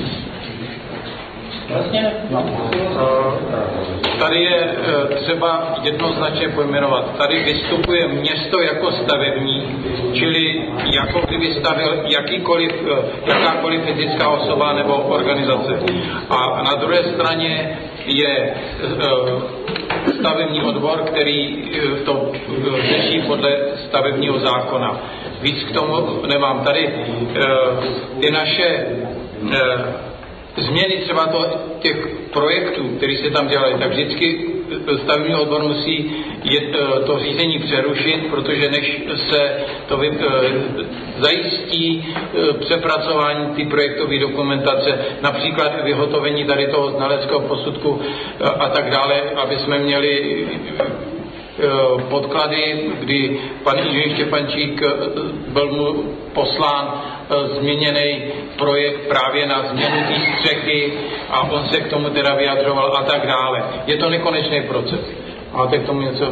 Vlastně no. Tady je třeba jednoznačně pojmenovat. Tady vystupuje město jako stavební, čili jako kdyby stavil jakýkoliv, jakákoliv fyzická osoba nebo organizace. A na druhé straně je stavební odbor, který to řeší podle stavebního zákona. Víc k tomu nemám. Tady ty naše změny třeba to, těch projektů, které se tam dělají, tak vždycky stavební odbor musí je, to řízení přerušit, protože než se to vy, zajistí přepracování ty projektové dokumentace, například vyhotovení tady toho znaleckého posudku a tak dále, aby jsme měli podklady, kdy pan inženýr Štěpančík byl mu poslán změněný projekt právě na změnu té střechy a on se k tomu teda vyjadřoval a tak dále. Je to nekonečný proces. Máte k tomu něco?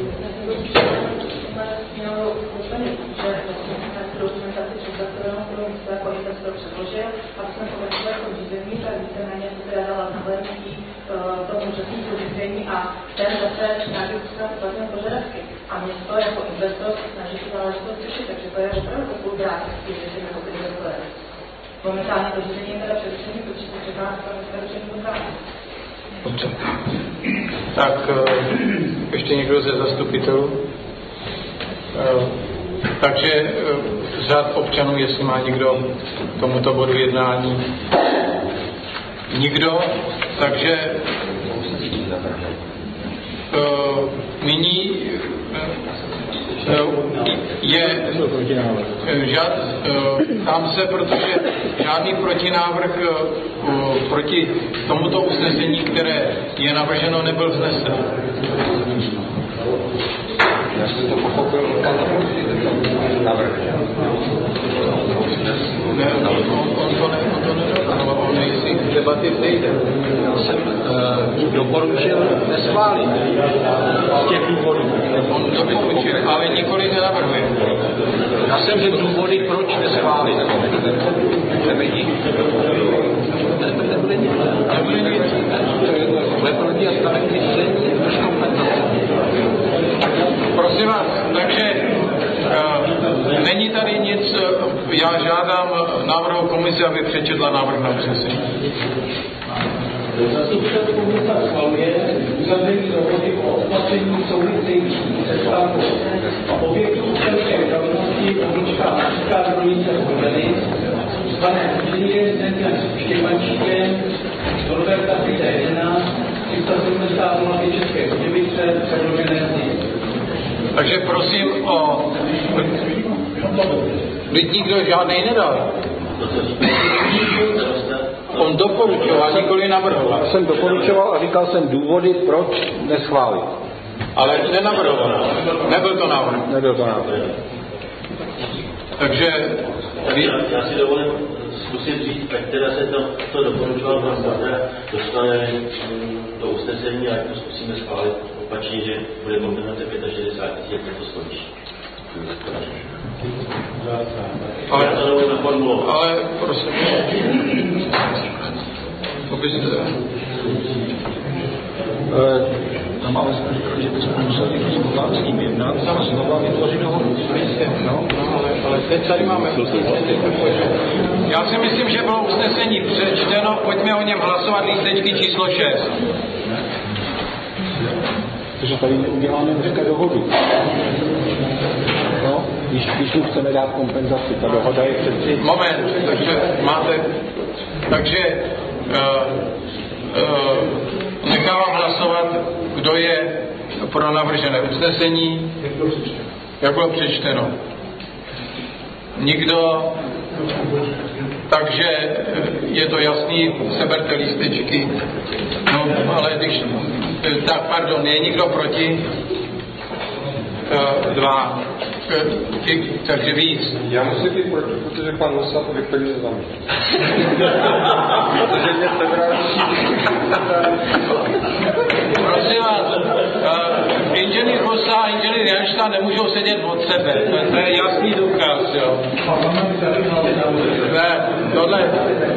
tomu účastníku řízení a ten zase nějakým způsobem uplatňuje požadavky. A město jako investor se snaží tu záležitost řešit, takže to je opravdu spolupráce, jestli jako ty investory. Momentálně to řízení je teda přerušení, protože se čeká na přerušení kontraktu. Dobře. Tak ještě někdo ze zastupitelů? Takže z řad občanů, jestli má někdo k tomuto bodu jednání. Nikdo, takže uh, nyní uh, je žád, uh, tam se, protože žádný protinávrh uh, proti tomuto usnesení, které je navrženo, nebyl vznesen. Já jsem to pochopil, návrh. Ne, on, on to ne, on to nedal, on jestli k debaty nejde. Já jsem uh, doporučil neschválit z těch důvodů. On doporučil, ale nikoli nenavrhuje. Já jsem řekl důvody, proč neschválit. Nevidí. nebude nic. Nebude nic. Bude proti a stavební řízení bez kompenzace. Prosím vás, takže uh, není tady nic, uh, já žádám návrhu komise, aby přečetla návrh na usnesení. Zastupitelstvo komise schvaluje uzavření dohody o opatření související se stavbou objektů účelské vybavenosti odlučka Česká dvornice Holdeny s panem inženýrem Zdenkem Štěpančíkem do Roberta jedenáct tři set sedmdesát nula pět České Budějovice předložené zdi. Takže prosím o... Vždyť nikdo žádnej nedal. On doporučoval, nikoli navrhoval. Jsem doporučoval a říkal jsem důvody, proč neschválit. Ale nenavrhoval. Nebyl to návrh. Nebyl to návrh. Takže... Já, já si dovolím zkusit říct, tak teda se to, to doporučoval pan Bordra, dostane do usnesení a jak to zkusíme schválit opačně, že bude kompenzace šedesát pět tisíc, jak to skončí. Ale, ale prosím, abyste... Tam ale jsme říkali, že bychom museli znovu s ním jednat a znovu vytvořit dohodu. No, ale, ale teď tady máme usnesení. Já si myslím, že bylo usnesení přečteno, pojďme o něm hlasovat lístečky číslo šest. Takže tady neuděláme dneska dohodu. No, když, když mu chceme dát kompenzaci, ta dohoda je přeci... Moment, takže máte... Takže uh, uh, nechávám hlasovat, kdo je pro navržené usnesení, jak bylo přečteno. Nikdo... Takže je to jasný, seberte lístečky. No, ale když... Tak, pardon, je nikdo proti? Uh, dva. Uh, takže víc. Já musím být proti, protože pan Musa to vyplňuje za mě. Protože mě sebral. Prosím vás, uh, inženýr Musa a inženýr Janšta nemůžou sedět od sebe. To, to je jasný důkaz, jo. Ne, tohle...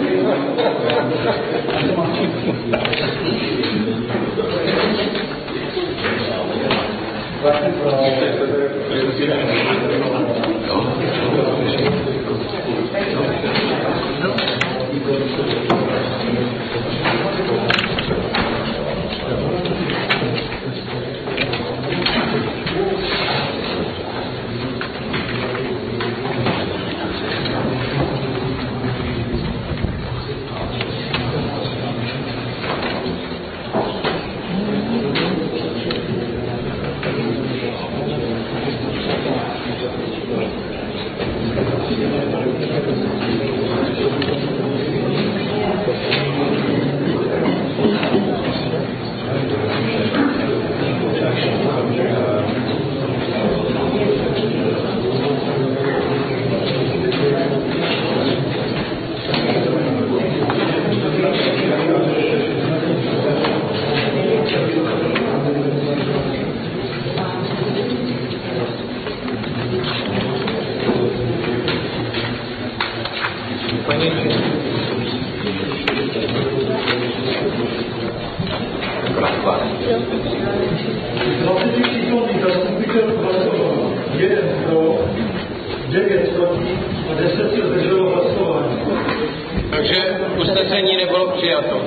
Takže usnesení nebylo přijato.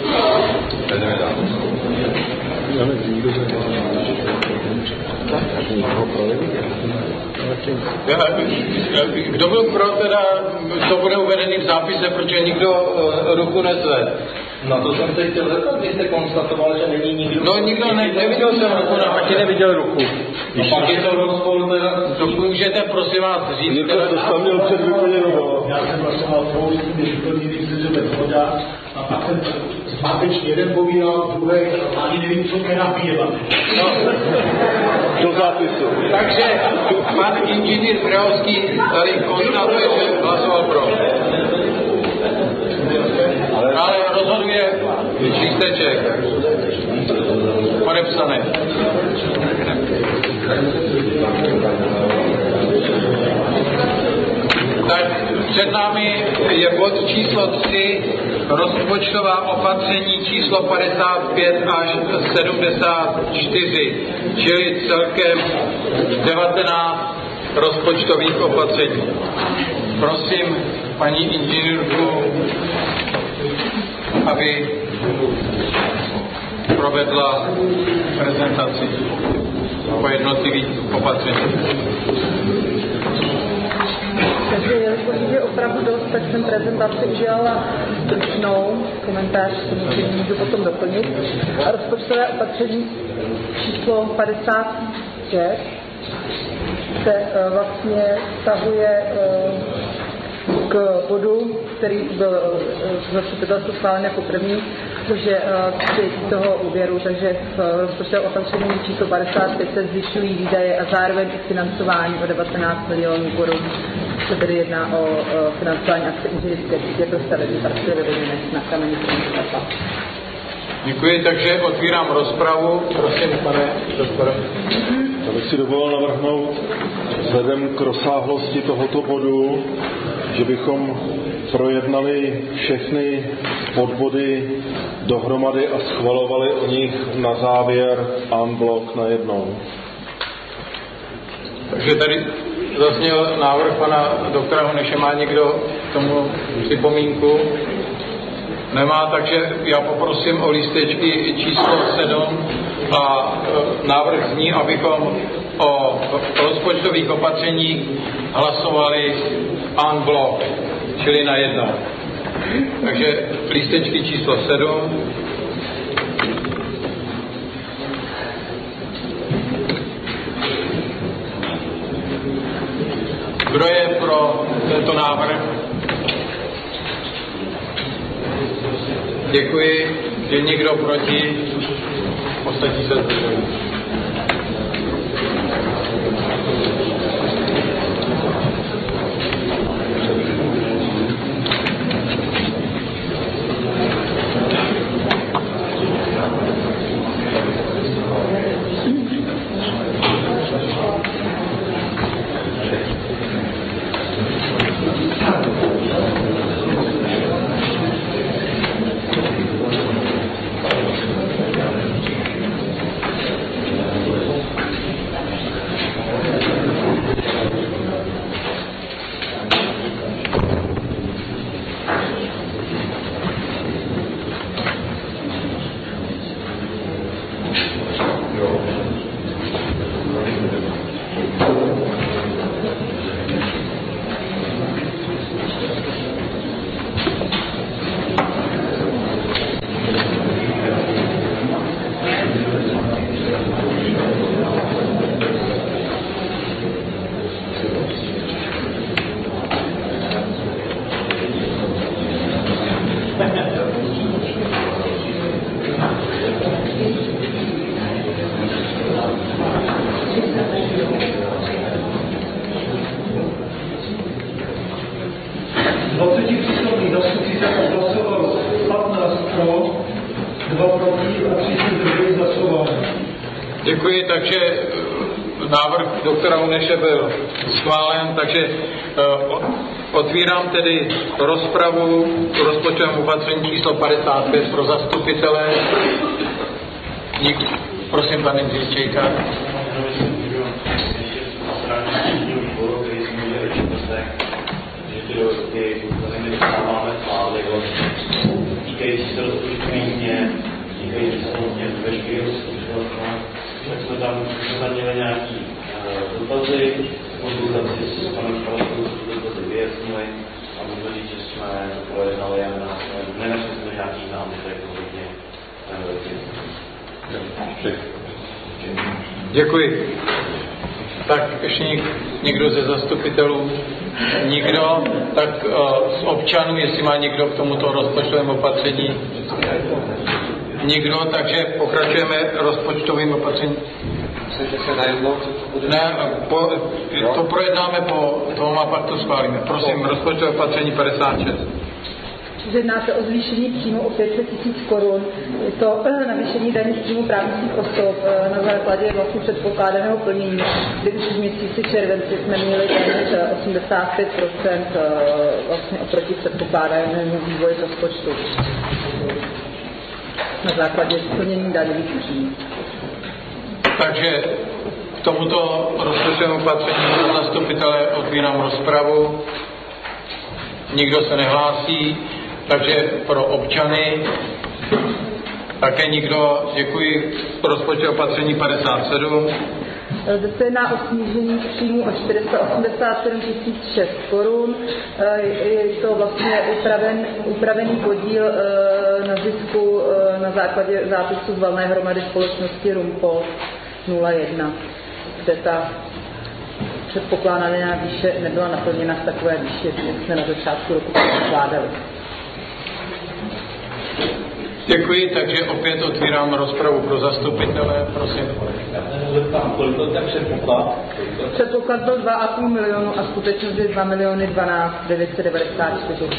Kdo byl pro, teda to bude uvedený v zápise, protože nikdo uh, ruku nezve. Na to jsem se chtěl zeptat, když jste konstatoval, že není nikdo... No nikdo ne, neviděl jsem ruku, na Martin neviděl ruku. No pak je to rozpor teda... To můžete prosím vás říct. Jirko, to jsi tam měl před vyplněno. Já jsem hlasoval pro, když úplně víc, že bez voda. A pak jsem zmatečně jeden povídal, druhý, ani nevím, co mě nabíjela. No. Do zápisu. Takže pan inženýr Krajovský tady konstatuje, že hlasoval pro. Ale rozhoduje lísteček. Podepsané. Tak před námi je bod číslo tři, rozpočtová opatření číslo padesát pět až sedmdesát čtyři, čili celkem devatenáct rozpočtových opatření. Prosím paní inženýrku, aby provedla prezentaci po jednotlivých opatření. Takže jelikož je opravdu dost, tak jsem prezentaci udělala stručnou, komentář samozřejmě můžu potom doplnit. A rozpočtové opatření číslo padesát šest se uh, vlastně vztahuje uh, k bodu, který byl uh, zastupitelstvu schválen jako první, což je uh, toho úvěru, takže v rozpočtovém opatření číslo padesát pět se zvyšují výdaje a zároveň i financování o devatenáct milionů korun. Se tedy jedná o, o financování akce inženýrské sítě pro stavební praxe ve Vodňanech na kamení Krumlova. Děkuji, takže otvírám rozpravu. Prosím, pane doktore. Já bych si dovolil navrhnout, vzhledem k rozsáhlosti tohoto bodu, že bychom projednali všechny podbody dohromady a schvalovali o nich na závěr en bloc najednou. Takže tady zazněl návrh pana doktora Honeše. Má někdo k tomu připomínku? Nemá, takže já poprosím o lístečky číslo sedm a e, návrh zní, abychom o rozpočtových opatřeních hlasovali en bloc, čili na jedno. Takže lístečky číslo sedm. Kdo je pro tento návrh? Děkuji. Je někdo proti? Ostatní se zdrželi. Děkuji, takže návrh doktora Honeše byl schválen, takže otvírám tedy rozpravu o rozpočtovém opatření číslo padesát pět pro zastupitele. Dík. Prosím, pane Zíčejka. Týkající se rozpočtových změn, týkající se vlastně veškerého způsobu, tak jsme tam zaměli nějaký dotazy, konzultaci s panem Špalaskou, dotazy vyjasnili a můžu říct, že jsme projednali a nenašli jsme nějaký námitek hodně. Děkuji. Tak ještě někdo ze zastupitelů? Nikdo? Tak z občanů, jestli má někdo k tomuto rozpočtovému opatření? Nikdo, takže pokračujeme rozpočtovým opatřením. Ne, po, to projednáme po tom a pak to schválíme. Prosím, rozpočtové opatření padesát šest. že jedná se o zvýšení příjmu o pět set tisíc korun. Je to navýšení daní z příjmu právnických osob na základě vlastně předpokládaného plnění, kdy už v měsíci červenci jsme měli téměř osmdesát pět procent vlastně oproti předpokládanému vývoji rozpočtu na základě plnění daňových příjmů. Takže k tomuto rozpočtovému opatření za zastupitele otvírám rozpravu. Nikdo se nehlásí, takže pro občany také nikdo. Děkuji. Rozpočtové opatření padesát sedm. Zde se jedná o snížení příjmu o čtyři sta osmdesát sedm tisíc šest korun. Je to vlastně upraven, upravený podíl na zisku na základě zápisu z valné hromady společnosti Rumpol nula jedna, kde ta předpokládaná výše nebyla naplněna v takové výši, jak jsme na začátku roku předpokládali. Děkuji, takže opět otvírám rozpravu pro zastupitele, prosím. Kolik byl ten předpoklad? Předpoklad byl dva a půl milionu a skutečnost je dva miliony dvanáct tisíc devět set devadesát čtyři.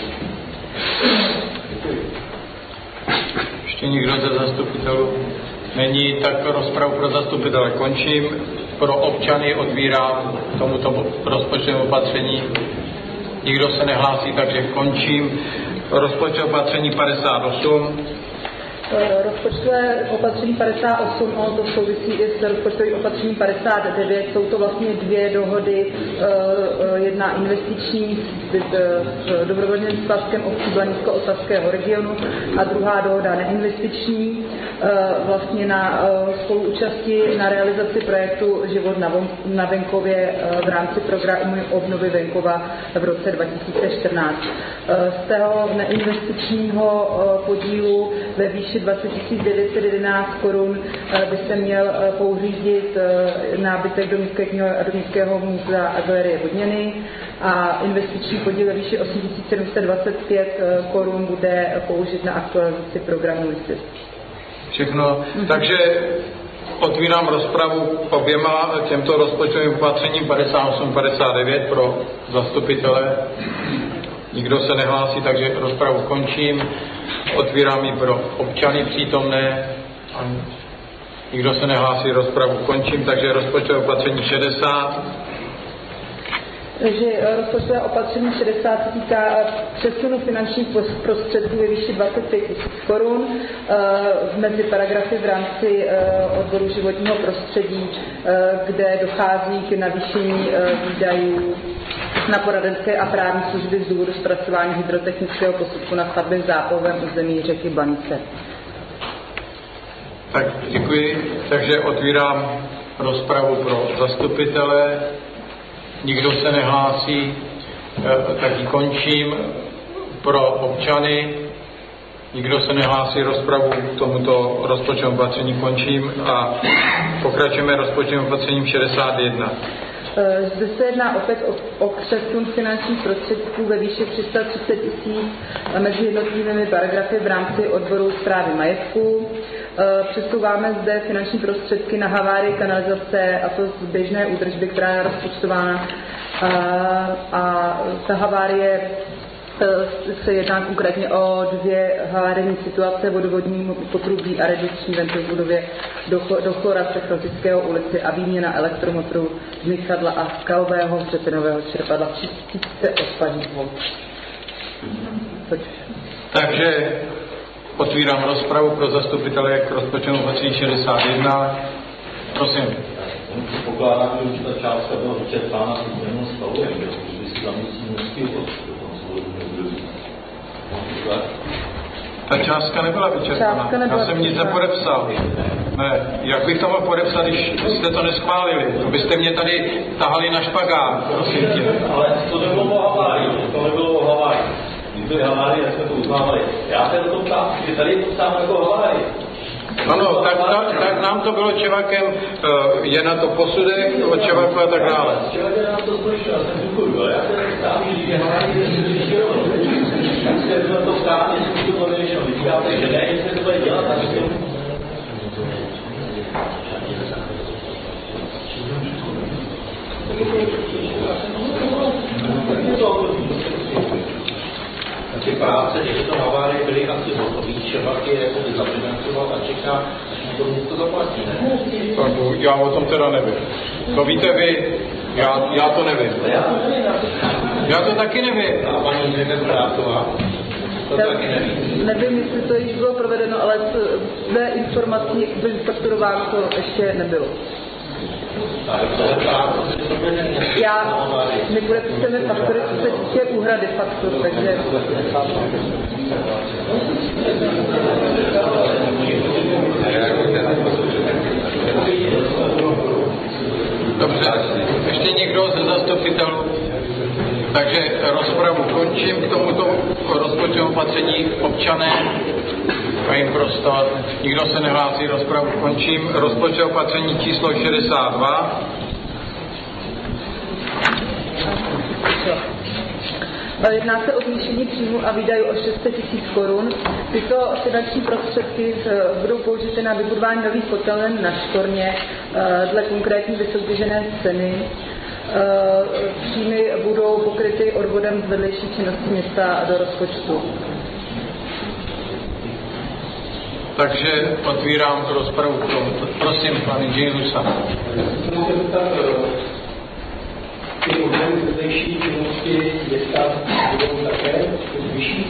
Ještě nikdo ze zastupitelů není, tak rozpravu pro zastupitele končím. Pro občany otvírám tomuto rozpočtovému opatření. Nikdo se nehlásí, takže končím. Rozpočtové opatření padesát osm. Rozpočtové opatření padesát osm, no, to souvisí i s rozpočtovým opatřením padesát devět. Jsou to vlastně dvě dohody, jedna investiční s dobrovolným svazkem obcí Blanicko-Ostravského regionu a druhá dohoda neinvestiční, vlastně na spoluúčasti na realizaci projektu Život na venkově v rámci programu obnovy venkova v roce dva tisíce čtrnáct. Z toho neinvestičního podílu ve výši dvacet tisíc devět set jedenáct korun by se měl pouřídit nábytek do Městské knihovny a do Městského muzea a galerie Vodněny a investiční podíl ve výši osm tisíc sedm set dvacet pět korun bude použit na aktualizaci programu listy. Všechno. Mm-hmm. Takže otvírám rozpravu oběma těmto rozpočtovým opatřením padesát osm padesát devět pro zastupitele. Nikdo se nehlásí, takže rozpravu končím. Otvírám ji pro občany přítomné. Nikdo se nehlásí, rozpravu končím, takže rozpočtové opatření šedesát. Takže rozpočtové opatření šedesát se týká přesunu finančních prostředků ve výši dvacet pět tisíc korun mezi paragrafy v rámci odboru životního prostředí, kde dochází k navýšení výdajů na poradenské a právní služby z důvodu zpracování hydrotechnického posudku na stavbě v záplavovém území řeky Blanice. Tak děkuji. Takže otvírám rozpravu pro zastupitele. Nikdo se nehlásí, tak ji končím. Pro občany nikdo se nehlásí, rozpravu k tomuto rozpočtovému opatření končím a pokračujeme rozpočtovým opatřením šedesát jedna. Zde se jedná opět o, o přesun finančních prostředků ve výši tři sta třicet tisíc mezi jednotlivými paragrafy v rámci odboru správy majetku. Přesouváme zde finanční prostředky na havárii kanalizace, a to z běžné údržby, která je rozpočtována. A, a ta havárie se jedná konkrétně o dvě havárijní situace, vodovodní potrubí a redukční ventil v budově do chlorace Chlasického ulici a výměna elektromotorů z mychadla a skalového řetenového čerpadla v čistíce odpadních vod. Takže otvírám rozpravu pro zastupitele k rozpočtovému opatření šedesát jedna. Prosím. Pokládám, že už ta částka byla vyčerpána v systému stavu, jak by si zamyslí mužský Ta částka nebyla vyčerpaná. Já jsem nic nepodepsal. Ne, jak bych to mohl podepsat, když jste to neschválili? Byste mě tady tahali na špagát, prosím tě. Ale to nebylo o havárii, to nebylo o havárii. Když byly havárie, jak jsme to uznávali. Já se do toho ptám, že tady je to ptám jako havárii. Ano, tak, tak, tak nám to bylo Čevakem, je na to posudek od Čevaku a tak dále. Čevak je na to slyšel, já jsem děkuju, ale já se ptám, že je havárie, že se vyšel. Tak se na to ptám, jestli to nevyšel. Říkáte, že ne, jestli to bude dělat, tak si ty práce těchto havárií byly asi hotový, třeba je jako by zafinancoval a čeká, až mu to něco zaplatí, ne? Já o tom teda nevím. To víte vy, já, já to nevím. Já to taky nevím. A paní inženýr Prátová? To taky nevím. Nevím, jestli to již bylo provedeno, ale své informací, jak byly fakturováno, to ještě nebylo. Já, my podepisujeme faktory, co se týče úhrady faktur, takže... Dobře, ještě někdo ze zastupitelů? Takže rozpravu končím k tomuto rozpočtovému opatření. Občané mají prostor. Nikdo se nehlásí, rozpravu končím. Rozpočtové opatření číslo šedesát dva. Jedná se o zvýšení příjmu a výdajů o šest set tisíc korun. Tyto finanční prostředky budou použity na vybudování nových kotelen na Škorně dle konkrétní vysoutěžené ceny. Příjmy budou pokryty odvodem z vedlejší činnosti města do rozpočtu. Takže otvírám rozpravu k tomu. Prosím, pan inženýr Husa. Ty objemy vedlejší činnosti města budou také vyšší?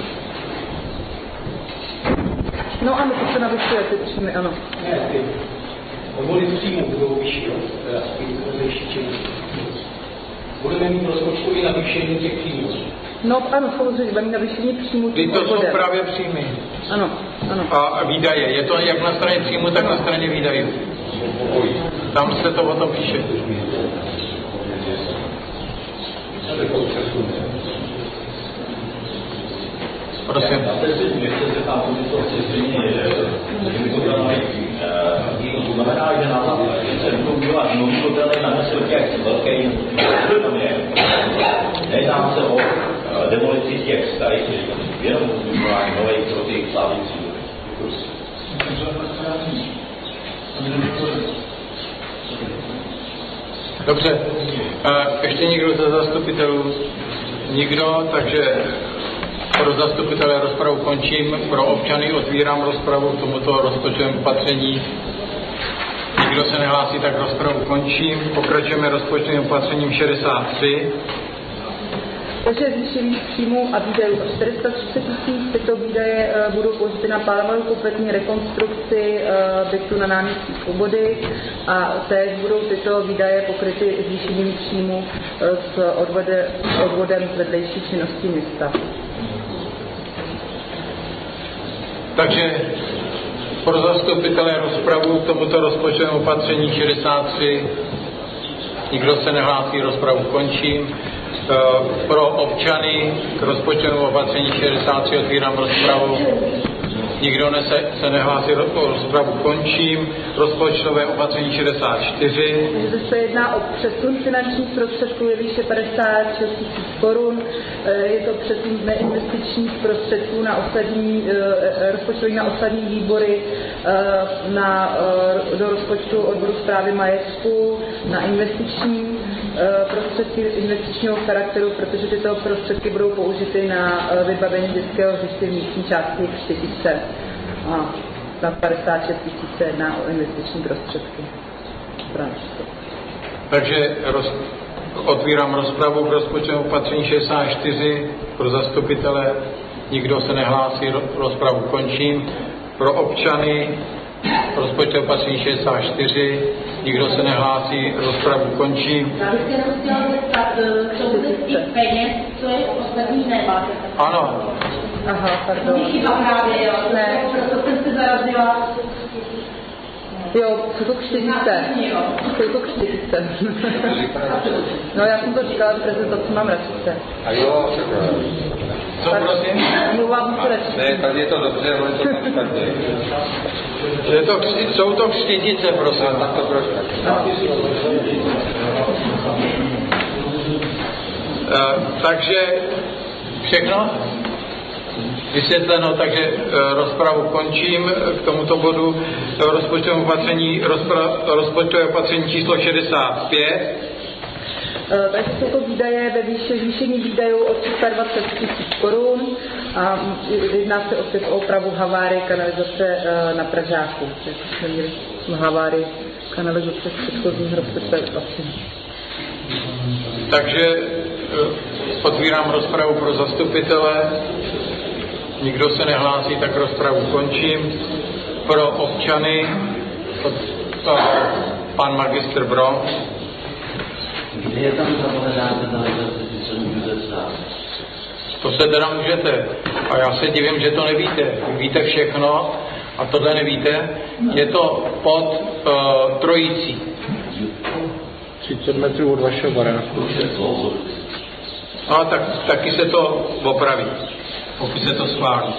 No ano, to se navyšuje, ty příjmy, ano. Ne, ty odvody příjmů budou vyšší, teda ty vedlejší činnosti. Budeme mít v rozpočtu i navýšení těch příjmů. No ano, samozřejmě, budeme mít navýšení příjmů. Ty to jsou právě příjmy. Ano, ano. A výdaje, je to jak na straně příjmu, tak na straně výdajů. Tam se to o tom píše. Prosím. Já se si nechci se tam to přesvědčení, že mi to dělají. To znamená, že na že se budou dělat nový hotely na městě jak velký tam je. Nejedná se o demolici těch starých, jenom budování nových pro těch slavíců. Dobře. Ještě někdo ze zastupitelů? Nikdo, takže pro zastupitele rozpravu končím, pro občany otvírám rozpravu k tomuto rozpočtovému opatření. Nikdo se nehlásí, tak rozpravu končím. Pokračujeme rozpočtovým opatřením šedesát tři. Takže zvýšení příjmů a výdajů o čtyři sta třicet tisíc. Tyto výdaje uh, budou použity na plánovanou kompletní rekonstrukci uh, bytu na náměstí Svobody a též budou tyto výdaje pokryty zvýšením příjmů uh, s odvode, odvodem z vedlejší činnosti města. Takže pro zastupitele rozpravu k tomuto rozpočtovému opatření šedesát tři. Nikdo se nehlásí, rozpravu končím. Pro občany k rozpočtovému opatření šedesát tři otvírám rozpravu. Nikdo nese, se nehlásí, rozpravu končím. Rozpočtové opatření šedesát čtyři. Takže se jedná o přesun finančních prostředků ve výše padesát šest tisíc korun. Je to přesun neinvestičních prostředků na osadní, rozpočtových na osadní výbory, na, do rozpočtu odboru správy majetku, na investiční prostředky investičního charakteru, protože tyto prostředky budou použity na vybavení dětského hřiště v místní části Křtivice a na padesát šest tisíc na investiční prostředky. Takže roz, otvírám rozpravu k rozpočtovému opatření šedesát čtyři pro zastupitele. Nikdo se nehlásí, rozpravu končím. Pro občany rozpočtové opatření šedesát čtyři. Nikdo se nehlásí, rozpravu končím. Já bych jenom chtěla zeptat, co bude z těch peněz, co je ostatní nemáte. Ano. Aha, pardon. Chyba právě, jo. Ne. Proto jsem se zarazila. Jo, jsou to křtivice. Jsou to křtivice. No já jsem to říkala, v prezentaci mám račice. A jo, co prosím? Mluvám se račice. Ne, tady je to dobře, ale to tam špatně. Je to, jsou to křtivice, prosím. A tak to trošku. Uh, takže všechno vysvětleno, takže uh, rozpravu končím k tomuto bodu. Rozpočtové opatření, rozpočtové opatření číslo šedesát pět. Takže jsou to výdaje ve výši zvýšení výdajů o tři sta dvacet tisíc korun A jedná se opět o opravu havárie kanalizace na Pražáku. Jsme měli havárii kanalizace v předchozím roce. Takže otvírám rozpravu pro zastupitele. Nikdo se nehlásí, tak rozpravu končím. Pro občany pan magistr Bro. Kde je tam zapovedá kanalizace, že se můžete stát? To se teda můžete. A já se divím, že to nevíte. Vy víte všechno a tohle nevíte. Je to pod uh, Trojicí. třicet metrů od vašeho baráku. No, tak, taky se to opraví, pokud se to schválí.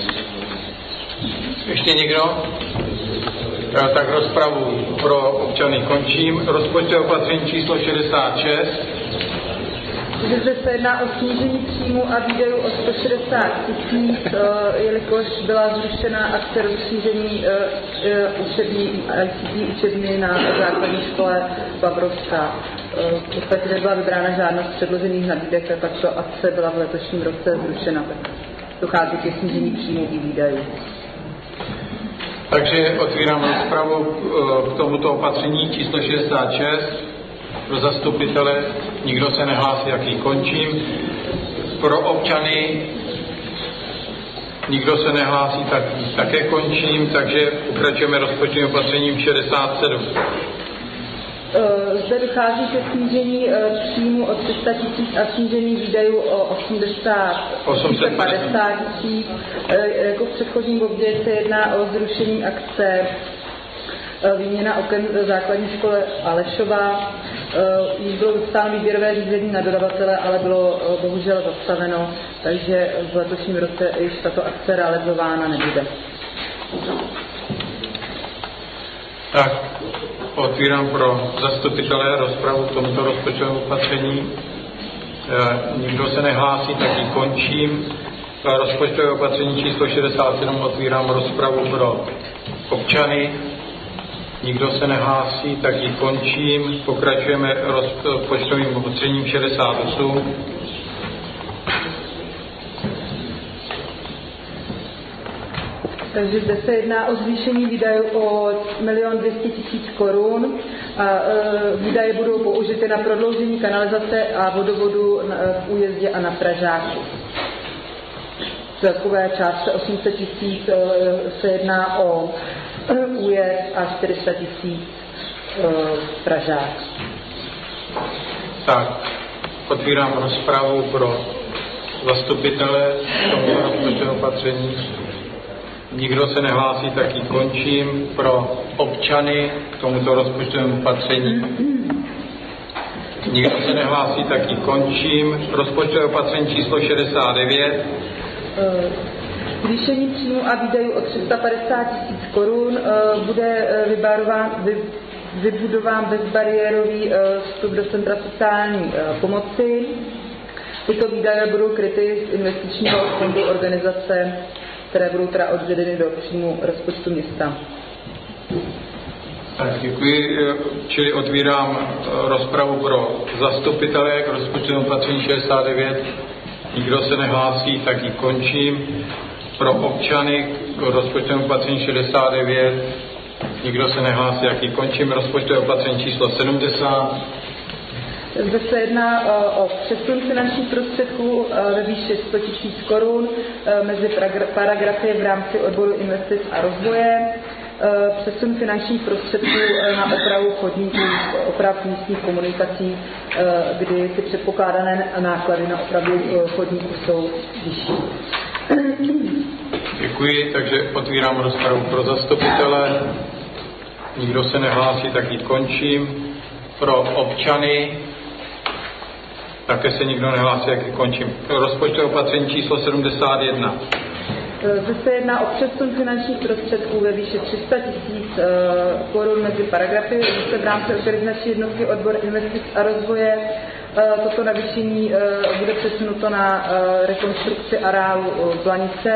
Ještě někdo? Já tak rozpravu pro občany končím. Rozpočtové opatření číslo šedesát šest. že zde se jedná o snížení příjmu a výdajů o sto šedesát tisíc, jelikož byla zrušena akce rozšíření učební I C T učebny na základní škole Babrovská. V podstatě nebyla vybrána žádná z předložených nabídek a takto akce byla v letošním roce zrušena. Dochází ke snížení příjmu i výdajů. Takže otvírám rozpravu k tomuto opatření číslo šedesát šest. Pro zastupitele nikdo se nehlásí, jak ji končím. Pro občany nikdo se nehlásí, tak také končím. Takže pokračujeme rozpočtovým opatřením šedesát sedm. Zde dochází ke snížení příjmu o tři sta tisíc a snížení výdajů o osmdesát padesát tisíc. Jako v předchozím bodě se jedná o zrušení akce výměna oken základní škole Alešova. Již bylo dostáno výběrové řízení na dodavatele, ale bylo bohužel zastaveno, takže v letošním roce již tato akce realizována nebude. Tak, otvírám pro zastupitele rozpravu k tomuto rozpočtovému opatření. Nikdo se nehlásí, tak ji končím. Rozpočtové opatření číslo šedesát sedm otvírám rozpravu pro občany. Nikdo se nehlásí, tak ji končím. Pokračujeme rozpočtovým opatřením šedesát osm. Takže zde se jedná o zvýšení výdajů o milion dvě stě tisíc korun. A e, výdaje budou použity na prodloužení kanalizace a vodovodu na, v Újezdě a na Pražáku. Celkové částce osm set tisíc e, se jedná o e, Újezd a čtyři sta tisíc e, Pražák. Tak, otvírám rozpravu pro zastupitele tomuto rozpočtového opatření. Nikdo se nehlásí, tak ji končím. Pro občany k tomuto rozpočtovému opatření. Nikdo se nehlásí, tak ji končím. Rozpočtové opatření číslo šedesát devět. Zvýšení příjmu a výdajů o tři sta padesát tisíc korun bude vybudován, vy, vybudován bezbariérový vstup do centra sociální pomoci. Tyto výdaje budou kryty z investičního fondu organizace, které budou teda odvedeny do příjmu rozpočtu města. Tak, děkuji. Čili otvírám rozpravu pro zastupitele k rozpočtovému opatření šedesát devět. Nikdo se nehlásí, tak ji končím. Pro občany k rozpočtovému opatření šedesát devět. Nikdo se nehlásí, jak ji končím. Rozpočtové opatření číslo sedmdesát. Zde se jedná o přesun finančních prostředků ve výši sto tisíc korun mezi paragrafy v rámci odboru investic a rozvoje. Přesun finančních prostředků na opravu chodníků, oprav místních komunikací, kdy ty předpokládané náklady na opravu chodníků jsou vyšší. Děkuji, takže otvírám rozpravu pro zastupitele. Nikdo se nehlásí, tak ji končím. Pro občany také se nikdo nehlásí, jak ji končím. Rozpočtové opatření číslo sedmdesát jedna. Zde se jedná o přesun finančních prostředků ve výši tři sta tisíc korun mezi paragrafy v rámci organizační jednotky odbor investic a rozvoje. Toto navýšení bude přesunuto na rekonstrukci areálu Blanice.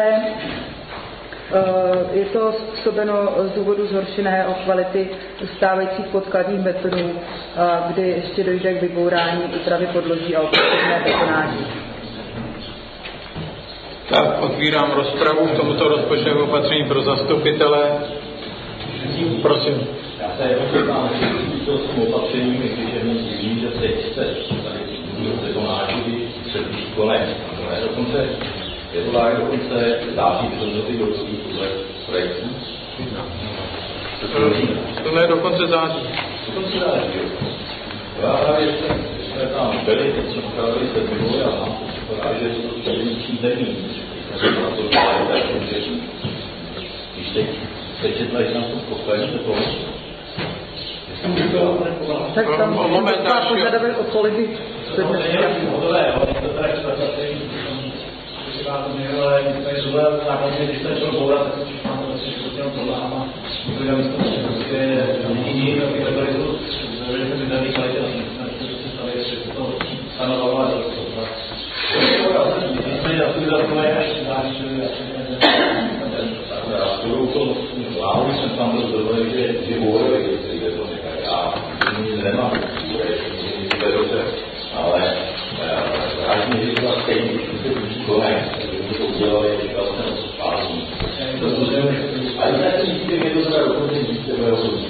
Je to způsobeno z důvodu zhoršené kvality stávajících podkladních betonů, kdy ještě dojde k vybourání úpravy podloží a opětovné betonáží. Tak otvírám rozpravu k tomuto rozpočtovému opatření pro zastupitele. Prosím. Já se jenom zeptám, že s tím opatřením, když je mnou divím, že teď se tady se to náčí se blíží konec. Dokonce je to tak, dokonce září, že to bylo ty dobrý projektů. To je dokonce září. Dokonce září, jo. Já právě jsme tam byli, teď jsme upravili se vývoj a nám připadá, že to tady ničím termín. Když teď se četla, že nám to poslední, to bylo. Tak tam momentálně požadavek o kolegy. To je hodové, ale to tady přesvědčení. Ale tady tohle základně, když se šlo bourat, tak se všichni to vlastně špatně problém a někdo dělá místo, že prostě jiní, aby takhle jsou, že se vydaný kvalitě a se staví, že se to stanovalo a to. Nicméně asi vydat tohle až dáš, že já s budou to hlavou jsem tam byl zdrojil, že je bourový, který je to nekají. Já nic nemám, nic je dobře, ale rád mi říkala stejně, když se blíží konec, že to udělali, říkal jsem o spálení. Ale já si myslím, že to teda dokonce více mého hodí.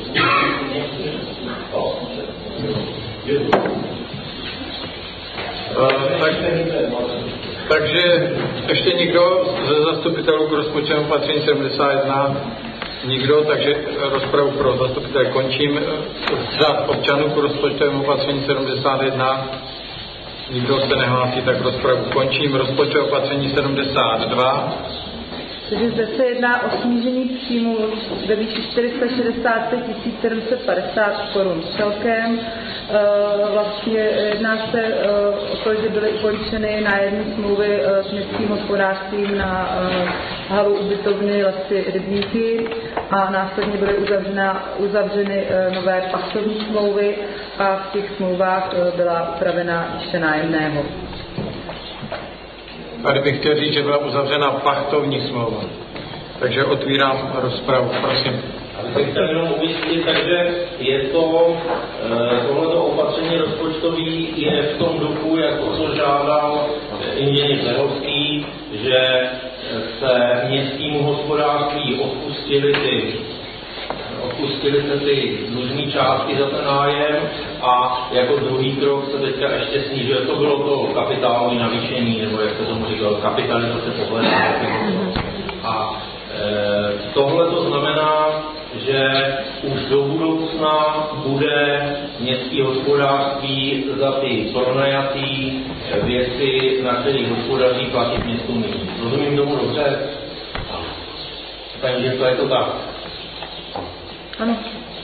Takže ještě někdo ze zastupitelů k rozpočtovému opatření sedmdesát jedna? Nikdo, takže rozpravu pro zastupitele končím. Řád občanů k rozpočtovému opatření sedmdesát jedna. Nikdo se nehlásí, tak rozpravu končím. Rozpočtové opatření sedmdesát dva. Takže zde se jedná o snížení příjmů ve výši čtyři sta šedesát pět tisíc sedm set padesát korun celkem. E, vlastně jedná se e, o to, že byly ukončeny nájemní smlouvy e, s městským hospodářstvím na e, halu ubytovny Lesy Rybníky a následně byly uzavřena, uzavřeny e, nové pasovní smlouvy a v těch smlouvách e, byla upravena výše nájemného. Tady bych chtěl říct, že byla uzavřena pachtovní smlouva. Takže otvírám rozpravu, prosím. Abych chtěl jenom ujistit, takže je to, tohleto opatření rozpočtový je v tom duchu, jako co žádal inženýr Zehovský, že se městskému hospodářství odpustili ty odpustili se ty dlužní částky za ten nájem a jako druhý krok se teďka ještě snížuje. To bylo to kapitálové navýšení, nebo jak se tomu říkal, kapitalizace pohledu. A e, tohle to znamená, že už do budoucna bude městské hospodářství za ty pronajatý věci, na kterých hospodaří, platit městu nyní. Rozumím tomu dobře? Takže to je to tak. Ano.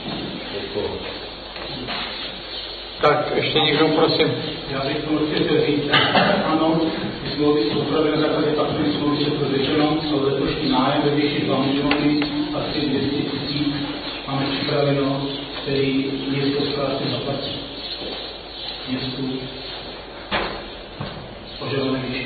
Tak, ještě někdo, prosím. Já bych to chtěl říct, ano, smlouvy jsou upraveny na základě faktory smlouvy, se to řečeno, jsou letošní nájem ve výši dva miliony, asi dvě stě tisíc, máme připraveno, který město zkrátně zaplatí. Městu požadované výši.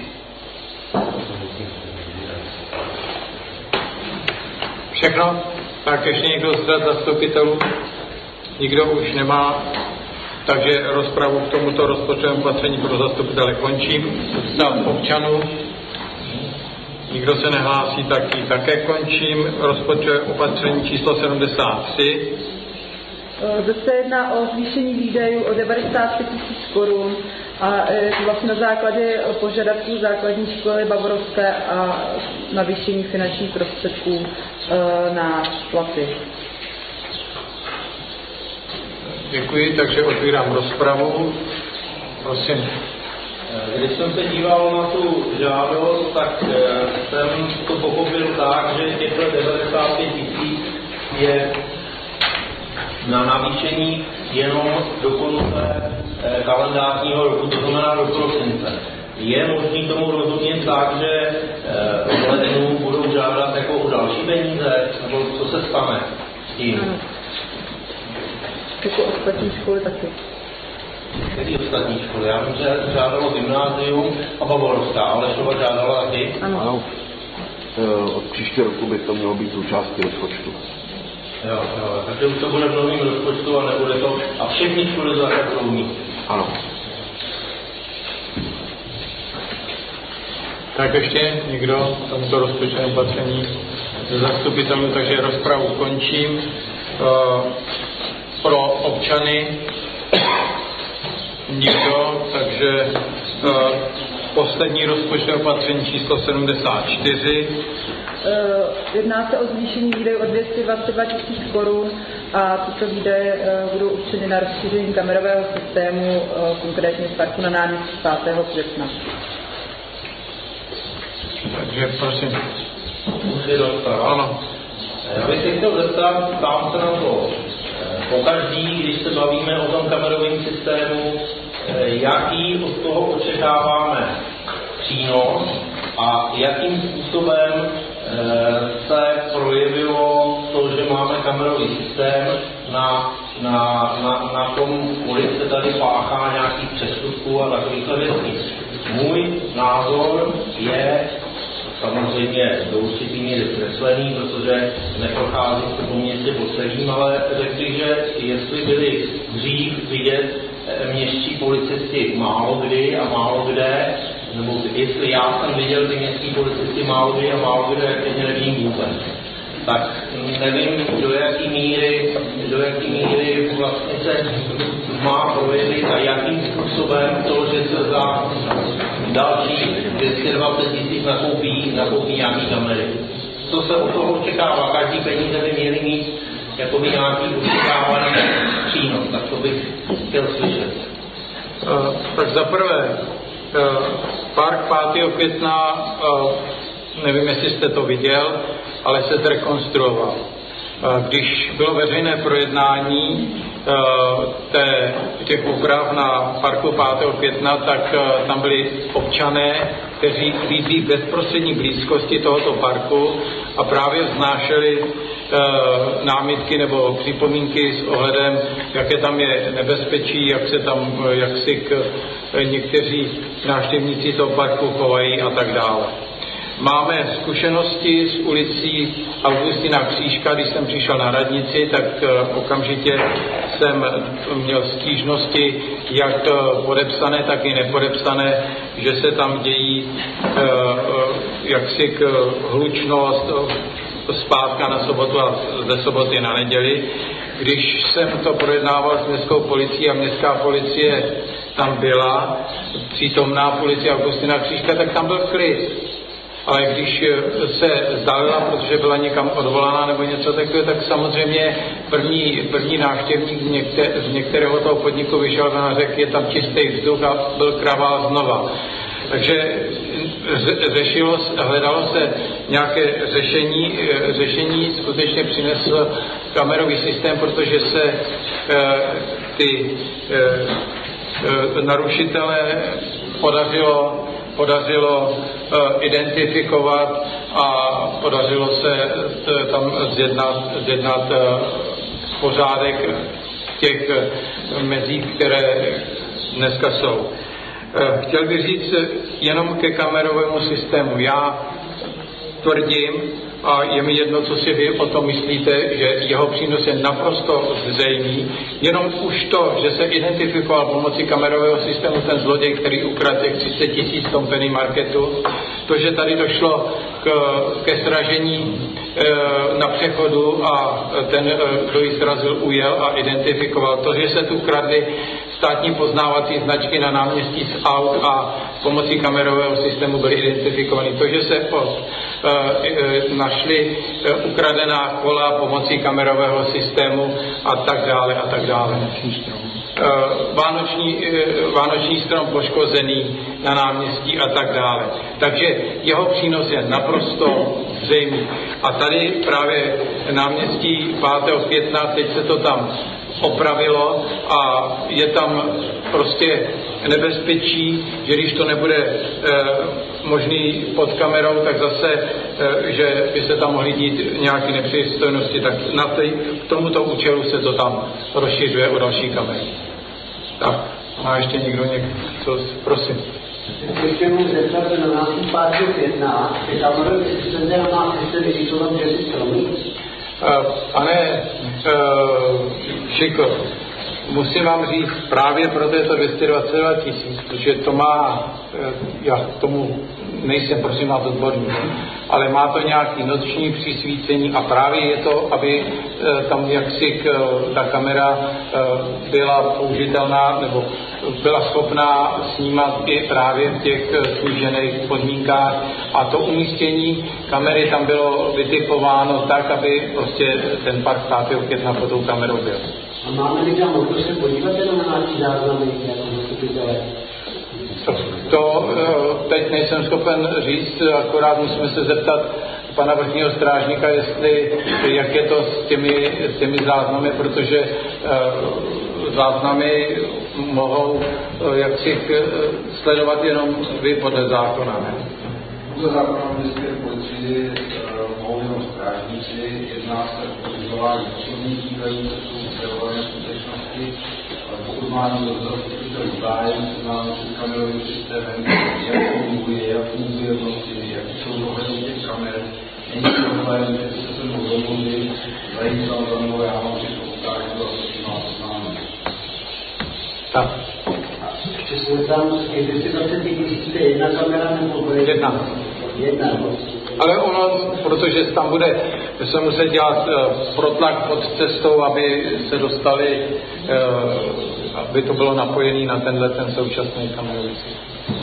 Všechno? Tak ještě někdo z řad zastupitelů? Nikdo už nemá, takže rozpravu k tomuto rozpočtovému opatření pro zastupitele končím. Stav občanů. Nikdo se nehlásí, tak ji také končím. Rozpočtové opatření číslo sedmdesát tři. Zde se jedná o zvýšení výdajů o devadesát pět tisíc korun a vlastně na základě požadavků základní školy Bavorovské a navýšení finančních prostředků na platy. Děkuji, takže otvírám rozpravu. Prosím. Když jsem se díval na tu žádost, tak jsem to pochopil tak, že těchto devadesát pět tisíc je na navýšení jenom do konce kalendářního roku, to znamená do prosince. Je možný tomu rozumět tak, že v lednu budou žádat jako o další peníze, nebo co se stane s tím? Ano. Jako ostatní školy taky. Který ostatní školy? Já vím, že žádalo gymnázium a Bavorovská, ale škola žádala taky? Ano. Ano. Od příštího roku by to mělo být součástí rozpočtu. Jo, jo, takže už to bude v novém rozpočtu a nebude to, a všechny školy to také budou mít. Ano. Tak ještě někdo tomuto rozpočtovému opatření ze zastupitelů, takže rozpravu končím. Pro občany nikdo, takže poslední rozpočtové opatření číslo sedmdesát čtyři. Jedná se o zvýšení výdajů o dvě stě dvacet dva tisíc korun a tyto výdaje budou určeny na rozšíření kamerového systému, konkrétně v parku na náměstí pátého května. Takže prosím. Může dostat. Ano. Já bych se chtěl zeptat, ptám se na to, pokaždý, když se bavíme o tom kamerovém systému, jaký od toho očekáváme přínos a jakým způsobem se projevilo to, že máme kamerový systém na, na, na, na tom, kolik se tady páchá nějakých přestupků a takovýchhle věcí. Můj názor je samozřejmě do určitý míry zkreslený, protože neprochází se po městě po celým, ale řekl bych, že jestli byli dřív vidět městští policisti málo kdy a málo kde, nebo jestli já jsem viděl ty městský policisty málo kdy a málo kde, jak nevím vůbec. Tak nevím, do jaký míry, do jaký míry vlastně se má projevit a jakým způsobem to, že se za další dvě stě dvacet tisíc nakoupí, nakoupí nějaký kamery. Co se od toho očekává? Každý peníze by měly mít jakoby nějaký očekávaný přínos. Tak to bych chtěl slyšet. Uh, tak za prvé, uh, park pátého května, uh, nevím, jestli jste to viděl, ale se zrekonstruoval. Když bylo veřejné projednání té, těch úprav na parku pátého května, tak tam byli občané, kteří bydlí v bezprostřední blízkosti tohoto parku a právě vznášeli námitky nebo připomínky s ohledem, jaké tam je nebezpečí, jak se tam, jak si k, někteří návštěvníci toho parku chovají a tak dále. Máme zkušenosti s ulicí Augustina Křížka. Když jsem přišel na radnici, tak okamžitě jsem měl stížnosti, jak podepsané, tak i nepodepsané, že se tam dějí jaksi hlučnost zpátka na sobotu a ze soboty na neděli. Když jsem to projednával s městskou policií a městská policie tam byla, přítomná policie Augustina Křížka, tak tam byl klid. Ale když se zdálila, protože byla někam odvolána nebo něco takového, tak samozřejmě první, první návštěvník z, některé, z některého toho podniku vyšel a řekl, je tam čistý vzduch a byl kravál znova. Takže řešilo, hledalo se nějaké řešení, řešení skutečně přinesl kamerový systém, protože se e, ty e, narušitele podařilo podařilo uh, identifikovat a podařilo se t, tam zjednat, zjednat uh, pořádek v těch uh, mezích, které dneska jsou. Uh, chtěl bych říct jenom ke kamerovému systému. Já tvrdím, a je mi jedno, co si vy o tom myslíte, že jeho přínos je naprosto zřejmý. Jenom už to, že se identifikoval pomocí kamerového systému ten zloděj, který ukradl těch třicet tisíc v tom penny marketu, to, že tady došlo k, ke sražení e, na přechodu a ten, e, kdo ji srazil, ujel a identifikoval, to, že se tu kradly státní poznávací značky na náměstí z aut a pomocí kamerového systému byly identifikovány, to, že se pod, e, e, našli e, ukradená kola pomocí kamerového systému a tak dále a tak dále. Vánoční, vánoční strom poškozený na náměstí a tak dále. Takže jeho přínos je naprosto zřejmý. A tady právě náměstí pátého května, teď se to tam opravilo a je tam prostě nebezpečí, že když to nebude e, možný pod kamerou, tak zase, e, že by se tam mohly dít nějaké nepřístojnosti, tak na tej, k tomuto účelu se to tam rozšiřuje o další kamery. Tak, má ještě někdo něco? Prosím. Ještě můžu zeptat, že na nás pátého května je kamerový systém, na nás systém vyřízovat, že si stromí? Pane uh, Šiko, musím vám říct, právě proto je to dvě stě dvacet dva tisíc, protože to má, já tomu nejsem prosím vás odborník, ale má to nějaký noční přisvícení a právě je to, aby tam jaksi ta kamera byla použitelná nebo byla schopná snímat i právě v těch snížených podmínkách a to umístění kamery tam bylo vytipováno tak, aby prostě ten park státního května pod tou kamerou byl. A máme někam možnost se podívat jenom na nějaký záznamy jako zastupitelé? To, to teď nejsem schopen říct, akorát musíme se zeptat pana vrchního strážníka, jestli, jak je to s těmi, s těmi záznamy, protože uh, záznamy mohou uh, jaksi sledovat jenom vy podle zákona, ne? Podle zákona městské policii uh, mohou jenom strážníci, jedná se o pořizování osobních údajů, to jsou upravované skutečnosti, ale pokud má někdo zastupitelů zájem, se nám před kamerovým systémem, jak funguje, jak funguje jednotlivý, jak jsou dohlední těch kamer, není problém, že se se mnou domluvit, zajímal za mnou, já mám těch otáky, to asi má známé. Tak. Ještě se tam, jestli dvacet tisíc je jedna kamera nebo bude? Jedna. Jedna, no. Ale ono, protože tam bude se muset dělat uh, protlak pod cestou, aby se dostali, uh, aby to bylo napojené na tenhle ten současný kamerový systém.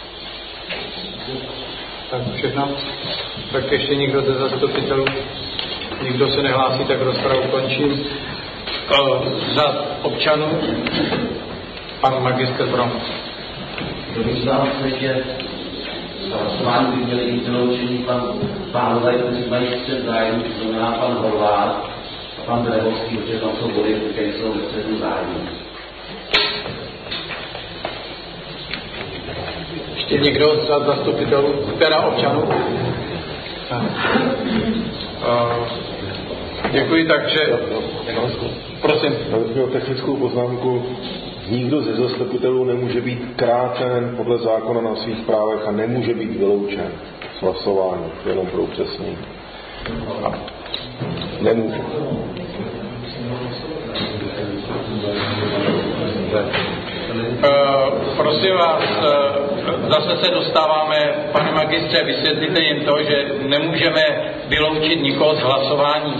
Tak všechno. Tak ještě někdo ze zastupitelů? Nikdo se nehlásí, tak rozpravu končím. Uh, za občanů pan magistr Brom. Domnívám se, že hlasování by měli být vyloučení pan pánové, kteří mají střed zájmu, to znamená pan Horváth a pan Drevovský, protože tam jsou body, které jsou ve středu zájmu. Ještě někdo z zastupitelů, teda občanů? Uh, děkuji, takže prosím. Já bych měl technickou poznámku. Nikdo ze zastupitelů nemůže být krácen podle zákona na svých právech a nemůže být vyloučen z hlasování, jenom pro upřesnění. Nemůže. Uh, prosím vás, uh, zase se dostáváme, pane magistře, vysvětlíte jim to, že nemůžeme vyloučit nikoho z hlasování.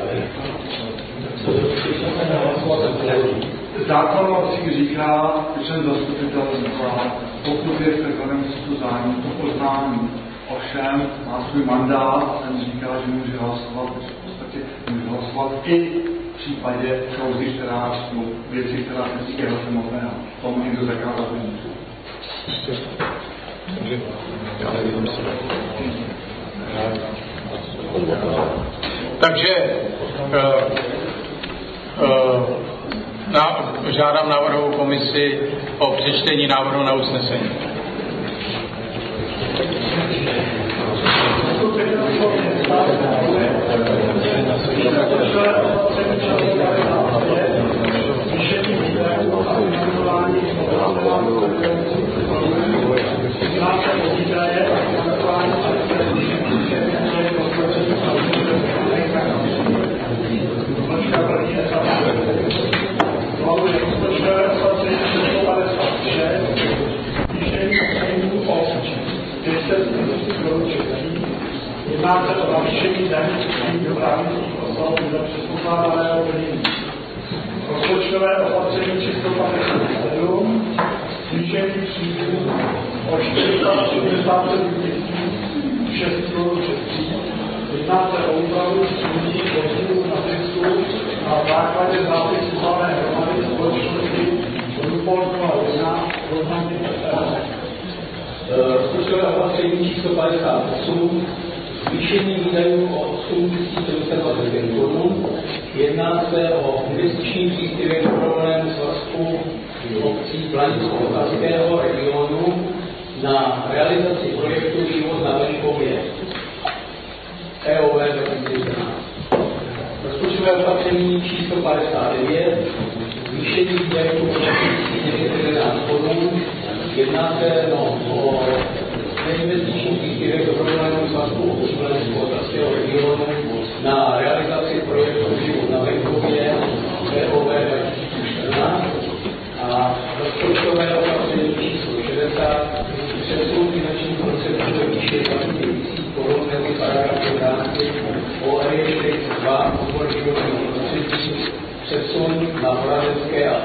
Zákon vlastně říká, že zastupitel říká, pokud je v takzvaném střetu zájmu, to poznání. Ovšem má svůj mandát, ten říká, že může hlasovat, v podstatě může hlasovat i v případě kauzy, která jsou věci, která se týká samotného. Tomu někdo zakázat nemůže. Takže uh, uh, Na, žádám návrhovou komisi o přečtení návrhu na usnesení. Jedná se o navýšení daní z právnických osob za předpokládaného plnění. Rozpočtové opatření číslo padesát sedm, zvýšení příjmů o čtyři sta osmdesát sedm tisíc šest korun českých. Jedná se o úpravu příjmů podílů na zisku na základě zápisu valné hromady společnosti Rupol nula jedna rovnání S R. Rozpočtové opatření číslo padesát osm, zvýšení výdajů o osm tisíc sedm set dvacet pět korun. Jedná se o investiční příspěvek dobrovolnému svazku obcí Planicko-Otackého regionu na realizaci projektu Život na venkově E O V dva tisíce čtrnáct. Rozpočtové opatření číslo padesát devět, zvýšení výdajů o jedenáct korun. Jedná se no, o neinvestiční příspěvek dobrovolnému svazku obcí Planicko-Otackého regionu na realizaci projektu Život na venkově E O V dva tisíce čtrnáct a rozpočtové opatření číslo šedesát přesun finančních prostředků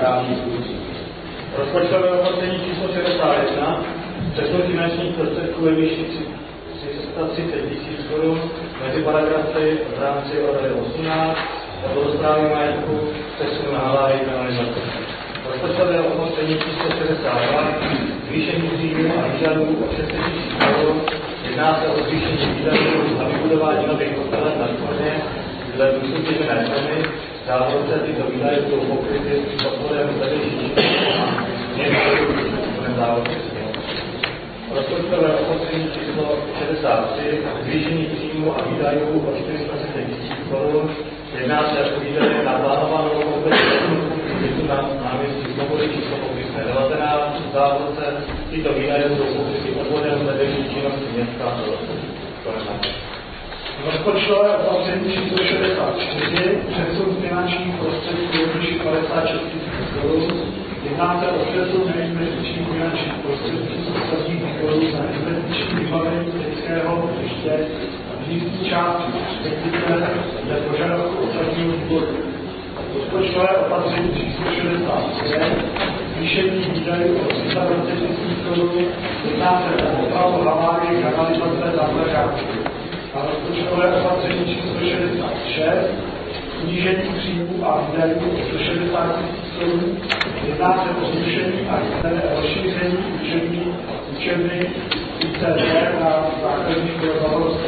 právních služeb. Rozpočtové opatření číslo šedesát jedna, přesun finančních prostředků ve výši tři sta třicet tisíc korun mezi paragrafy v rámci O D osmnáct a vodosprávy majetku přesunu na havárii kanalizace. Rozpočtové opatření číslo šedesát dva, zvýšení příjmů a výdajů o šest set tisíc korun, jedná se o zvýšení výdajů a vybudování nových hotelen na Škodě dle vysoutěžené ceny. Závodce tyto výdaje budou pokryty podporem vedlejších a městským závodce. Rozpočtové opatření číslo šedesát tři, zvýšení příjmů a výdajů o čtyři sta třicet tisíc korun. Jedná se o výdaje na plánovanou komplexní bytu na náměstí Svobody číslo popisné devatenáct. Závodce tyto výdaje budou pokryty podporem vedlejší činnosti města a Rozpočtové opatření číslo šedesát čtyři, přesun finančních prostředků ve výši padesát šest tisíc korun. Jedná se o přesun neinvestičních finančních prostředků z ostatních korun na investiční vybavení technického hřiště a vnitřní části respektive dle požadavku ostatního výboru. Rozpočtové opatření číslo šedesát pět, zvýšení výdajů o tři sta dvacet tisíc korun. Jedná se o opravu havárie kanalizace Zaplažáku. A rozpočtové opatření číslo šedesát šest, snížení příjmů a výdajů o sto šedesát tisíc korun. Jedná se o zrušení a rozšíření učební učebny I C D na základní škole Bavorské.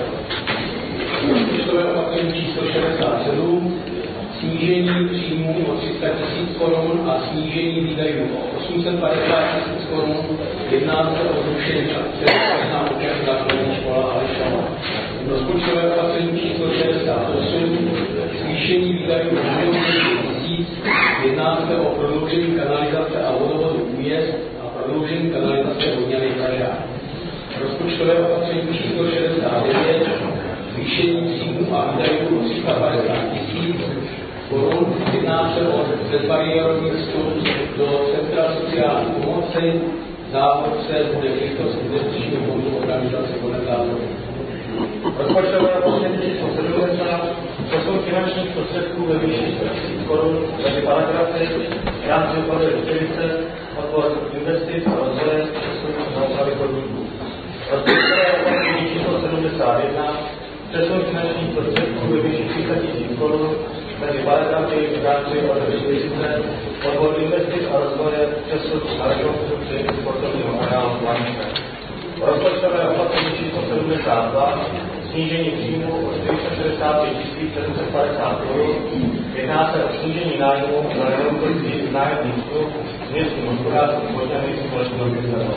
Rozpočtové opatření číslo šedesát sedm, snížení příjmů o tři sta tisíc korun a snížení výdajů o osm set padesát tisíc korun. Jedná se o zrušení akce na učební základní škola Alešova. Rozpočtové opatření číslo šedesát osm, zvýšení výdajů o milion tisíc, jedná se o prodloužení kanalizace a vodovodu Újezd a prodloužení kanalizace Vodňany Pražák. Rozpočtové opatření číslo šedesát devět, zvýšení příjmů a výdajů o tři sta padesát tisíc korun, jedná se o bezbariérový vstup do Centra sociální pomoci, závodce bude těchto skutečných fondů organizace podle závodu. Rozpočtové opatření číslo sedmdesát, přesun finančních prostředků ve výši sto tisíc korun mezi paragrafy v rámci odboru čtyřicet, odbor investic a rozvoje přesunu na opravy podniků. Rozpočtové opatření číslo sedmdesát jedna, přesun finančních prostředků ve výši tři sta tisíc korun mezi paragrafy v rámci odboru čtyřicet, odbor investic a rozvoje přesun na rekonstrukci sportovního areálu Planice. Rozpočtové opatření číslo sedmdesát dva, snížení příjmů o čtyři sta šedesát pět tisíc sedm set padesát korun. Jedná se o snížení nájmu za rekonstrukci nájemních smluv s městským hospodářstvím Vodňany společnosti Zerno.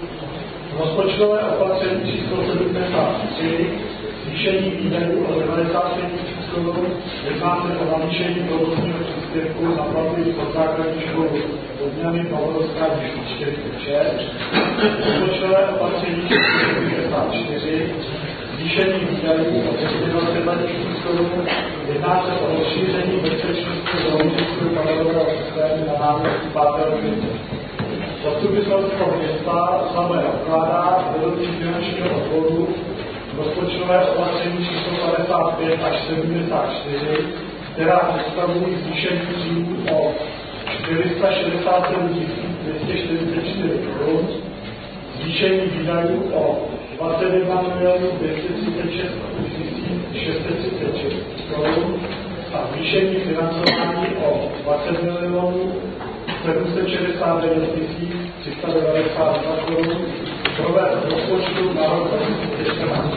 Rozpočtové opatření číslo sedmdesát tři, zvýšení výdajů o devadesát pět tisíc korun. Jedná se o navýšení provozního příspěvku na platy pod základní školu Vodňany Pavlovská čtyřicet šest. Rozpočtové opatření číslo sedmdesát čtyři, zvýšení výdajů o dvě stě dvacet dva tisíc korun. Jedná se o rozšíření bezpečnosti zdravotnického panelového systému na náměstí pátého května. Zastupitelstvo města samé odkládá vedoucí finančního odboru rozpočtové opatření číslo padesát pět až sedmdesát čtyři, která představují zvýšení příjmů o čtyři sta šedesát sedm tisíc dvě stě čtyřicet čtyři korun, zvýšení výdajů o dvacet jedna milionů dvě stě třicet šest tisíc šest set třicet šest korun a zvýšení financování o dvacet milionů sedm set šedesát devět tisíc tři sta devadesát dva korun provést rozpočtu na rok dva tisíce čtrnáct.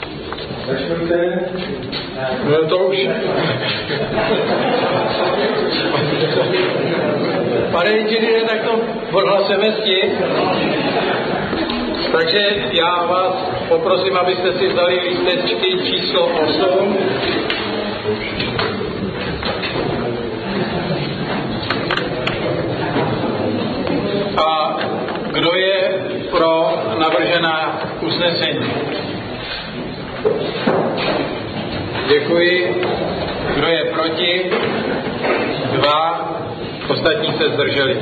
Za čtvrté, no to už. Pane inženýre, tak to odhlasujeme s tím. Takže já vás poprosím, abyste si vzali lístečky číslo osm. A kdo je pro navržená usnesení? Děkuji. Kdo je proti? Dva. Ostatní se zdrželi.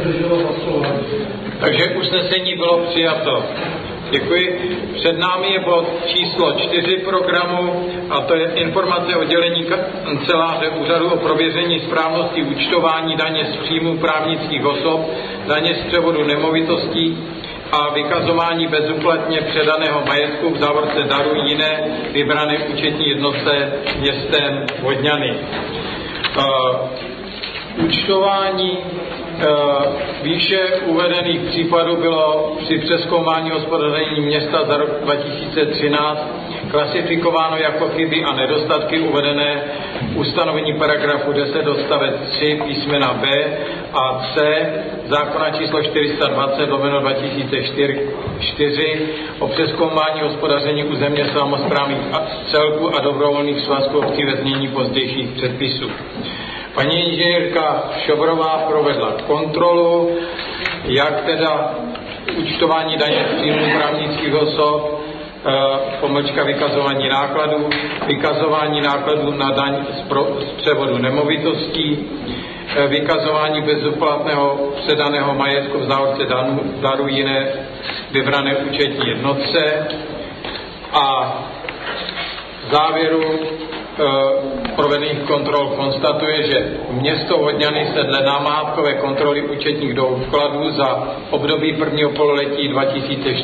zdrželo hlasování. Takže usnesení bylo přijato. Děkuji. Před námi je bod číslo čtyři programu a to je informace o dělení kanceláře Úřadu o prověření správnosti účtování daně z příjmu právnických osob, daně z převodu nemovitostí a vykazování bezúplatně předaného majetku v závorce daru jiné vybrané účetní jednotce městem Vodňany. Uh, účtování výše uvedených případů bylo při přezkoumání hospodaření města za rok dva tisíce třináct klasifikováno jako chyby a nedostatky uvedené v ustanovení paragrafu deset odstavec tři písmena B a C zákona číslo čtyři sta dvacet lomeno dva tisíce čtyři o přezkoumání hospodaření územně samosprávných celků a dobrovolných svazků obcí ve znění pozdějších předpisů. Paní inženýrka Šobrová provedla kontrolu, jak teda účtování daně z příjmu právnických osob, e, pomlčka vykazování nákladů, vykazování nákladů na daň z, pro, z převodu nemovitostí, e, vykazování bezúplatného předaného majetku v závorce daru jiné vybrané účetní jednotce a v závěru provedených kontrol konstatuje, že město Vodňany se dle namátkové kontroly účetních dokladů za období prvního pololetí dva tisíce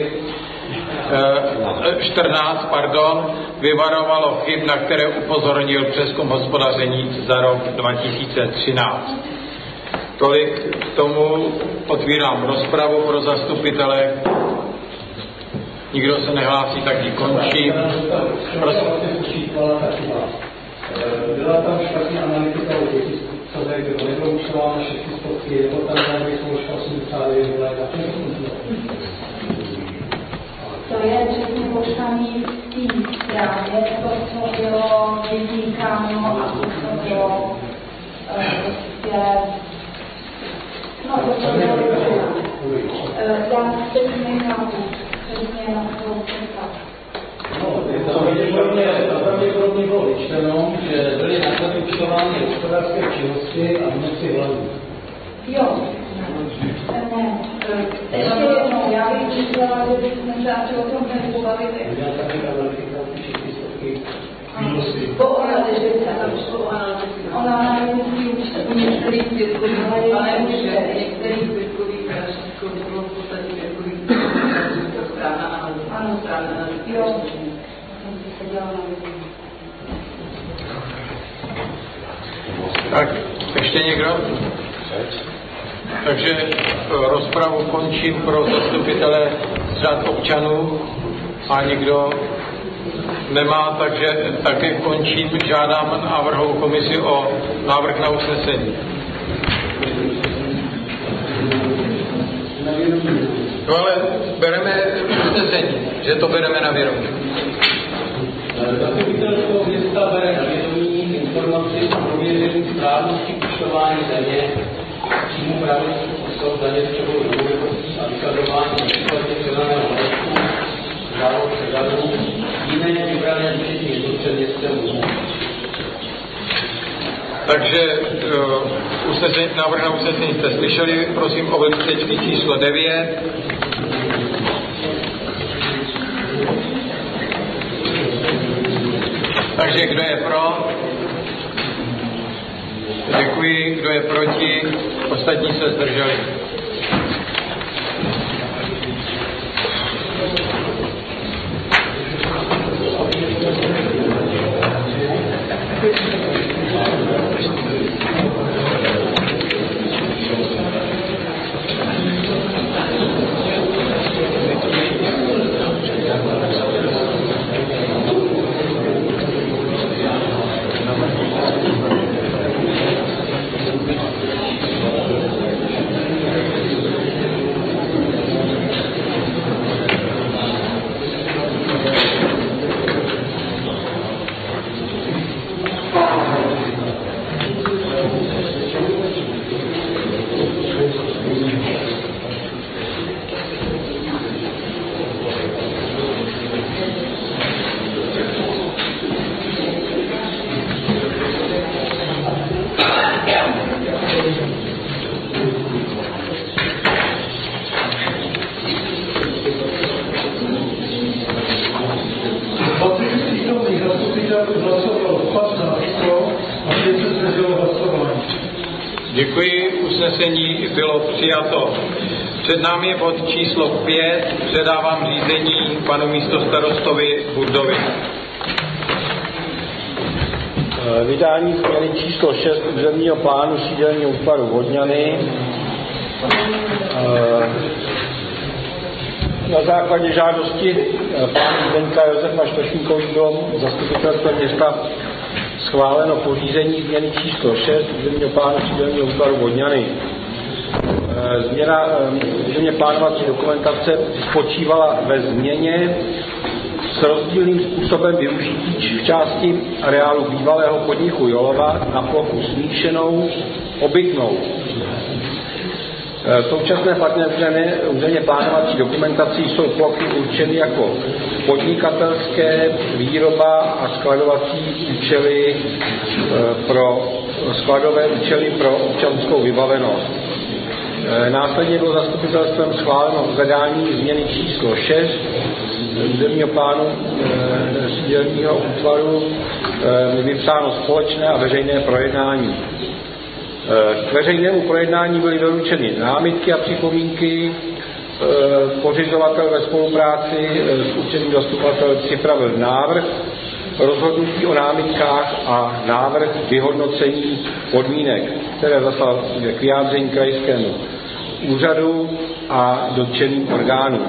čtrnáct pardon, vyvarovalo chyb, na které upozornil přezkum hospodaření za rok dva tisíce třináct. Tolik k tomu, otvírám rozpravu pro zastupitele. Nikdo se nehlásí, tak ji končím. Prosím. Byla tam špatně analytika o dětí, co tady bylo nevyloučováno, všechny stovky, je to tam tady složka osmdesát devět let a to je přesně popsaný v té zprávě, to, co bylo vytýkáno a to, co bylo prostě, no to, co bylo já teď nechápu. To pravděpodobně bylo vyčteno, že byly náklady účtovány hospodářské činnosti a množství hlavů. Jo, ne, ještě jednou, já bych říkala, že bychom se asi o tom měli pobavit. Já taky analyzikaci všechny stovky výnosy. Po analyzice, po analyzice. Ona analyzici už některých zbytkových, ale některých zbytkových prášků bylo v podstatě takových správná analýza. Ano, správná analýza. Jo. Tak, ještě někdo? Takže rozpravu končím pro zastupitele z řad občanů a nikdo nemá, takže také končím. Žádám návrhovou komisi o návrh na usnesení. No ale bereme usnesení, že to bereme na vědomí. Zastupitelstvo města bere na vědomí informaci o prověření správnosti účtování daně, příjmu právnických osob, daně z převodu nemovitostí a vykazování nepřípadně předaného majetku, závod předanů, jiné vybrané účetní jednotce městem Vodňany. Takže uh, usnesení, návrh na usnesení jste slyšeli, prosím o lístečky číslo devět. Takže kdo je pro? Děkuji. Kdo je proti? Ostatní se zdrželi. usnesení bylo přijato. Před námi je bod číslo pět. Předávám řízení panu místostarostovi Burdovi. Vydání změny číslo šest územního plánu sídelního útvaru Vodňany. Na základě žádosti pána Zdeňka Josefa Štošníkových bylo zastupitelstvem města schváleno pořízení změny číslo šest územního plánu sídelního útvaru Vodňany. Změna územně plánovací dokumentace spočívala ve změně s rozdílným způsobem využití v části areálu bývalého podniku Jolova na plochu smíšenou obytnou. V současné platné územně plánovací dokumentací jsou plochy určeny jako podnikatelské, výroba a skladovací účely pro skladové účely pro občanskou vybavenost. Následně bylo zastupitelstvem schváleno zadání změny číslo šest územního plánu sídelního útvaru, vypsáno společné a veřejné projednání. K veřejnému projednání byly doručeny námitky a připomínky. Pořizovatel ve spolupráci s účetním zastupitelem připravil návrh rozhodnutí o námitkách a návrh vyhodnocení podmínek, které zaslal k vyjádření krajskému úřadu a dotčeným orgánům.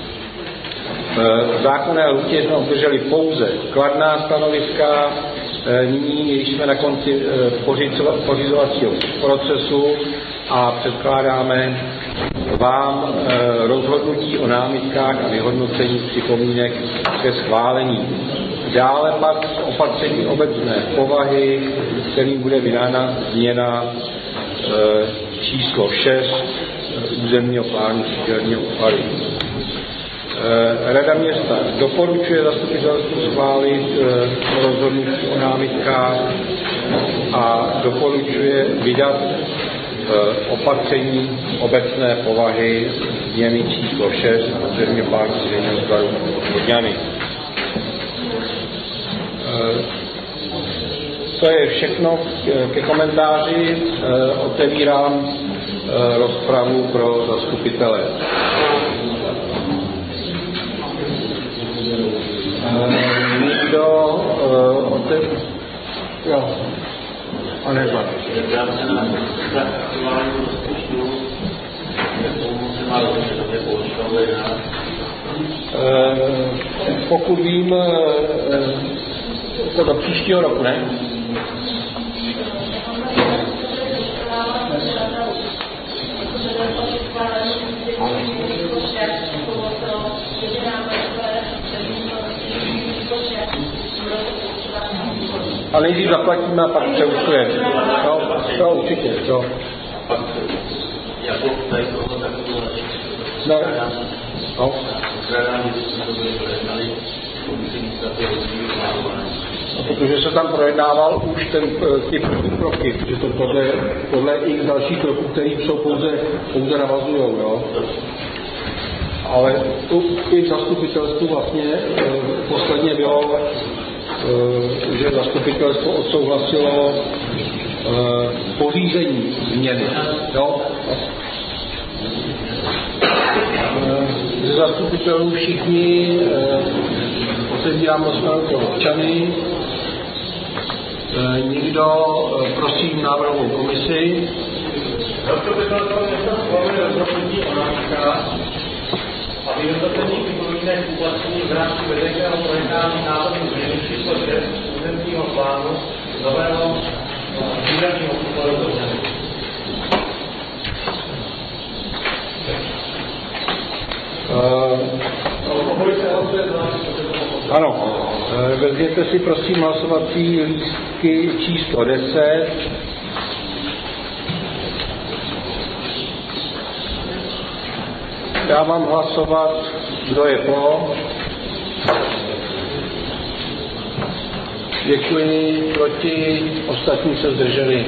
V zákonné lhůtě jsme obdrželi pouze kladná stanoviska. Nyní, když jsme na konci pořizovacího procesu a předkládáme vám rozhodnutí o námitkách a vyhodnocení připomínek ke schválení. Dále pak opatření obecné povahy, kterým bude vydána změna číslo šest územního plánu sídelního útvaru. Rada města doporučuje zastupitelstvu schválit rozhodnutí o námitkách a doporučuje vydat opatření obecné povahy změny číslo šest územního plánu sídelního útvaru Vodňany. To je všechno ke komentáři. Otevírám rozpravu pro zastupitele. Někdo otevírá? Jo. A nezva. Já se na aktuální rozpočtu, tomu se má dobře používat. Pokud vím, to do příštího roku, ne? A nejdřív zaplatíme a pak přeúčtujeme. No, no, určitě, no. Jako tady toho takového no. No. No, protože se tam projednával už ten, ty první kroky, že to podle, podle i dalších kroků, které jsou pouze, pouze navazujou, jo. Ale i v zastupitelstvu vlastně e, posledně bylo, e, že zastupitelstvo odsouhlasilo e, pořízení změny, jo. Ze zastupitelů všichni e, otevíráme osmého občany. E, nikdo, e, prosím, návrhovou komisi. Zastupitelstvo města schvaluje rozhodnutí o námitkách a vyhodnocení připomínek uplatnění v rámci veřejného projednání návrhu změny číslo šest územního plánu nového sídelního útvaru Vodňany. Ano, vezměte si prosím hlasovací lístky číslo deset. Dávám hlasovat, kdo je pro. Děkuji, proti, ostatní se zdrželi.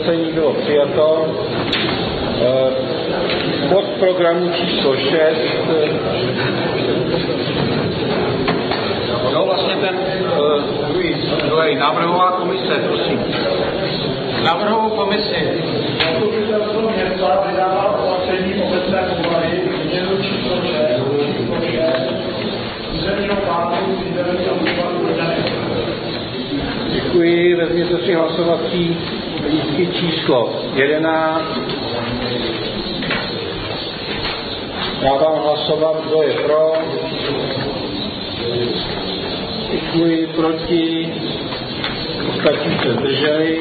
usnesení bylo přijato. Bod programu číslo šest. No vlastně ten druhý, druhý návrhová komise, prosím. Návrhovou komisi. Zastupitelstvo města vydává opatření obecné povahy, změnu číslo šest, územního plánu, územního útvaru Brněny. Děkuji, vezměte si hlasovací lístky číslo jedenáct. Dávám hlasovat, kdo je pro. Děkuji, proti. Ostatní se zdrželi.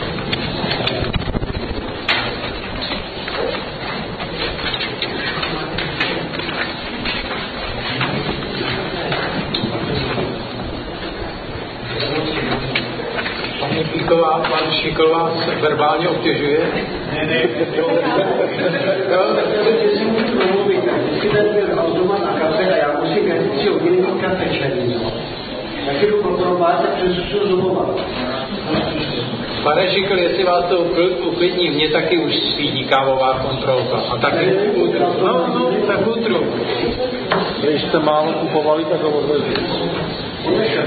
Píková, pan Šikl vás verbálně obtěžuje? Ne, ne, jo. Jestli můžu promluvit, jestli ten byl automat na kafe a já musím jet tři hodiny do kafe černý, jak jdu kontrolovat, tak přesusu zubovat. Pane Šikl, jestli vás to uklidní, mě taky už svítí kávová kontrolka. A taky útru. No, no, tak útru. Když jste málo kupovali, tak ho odvezli.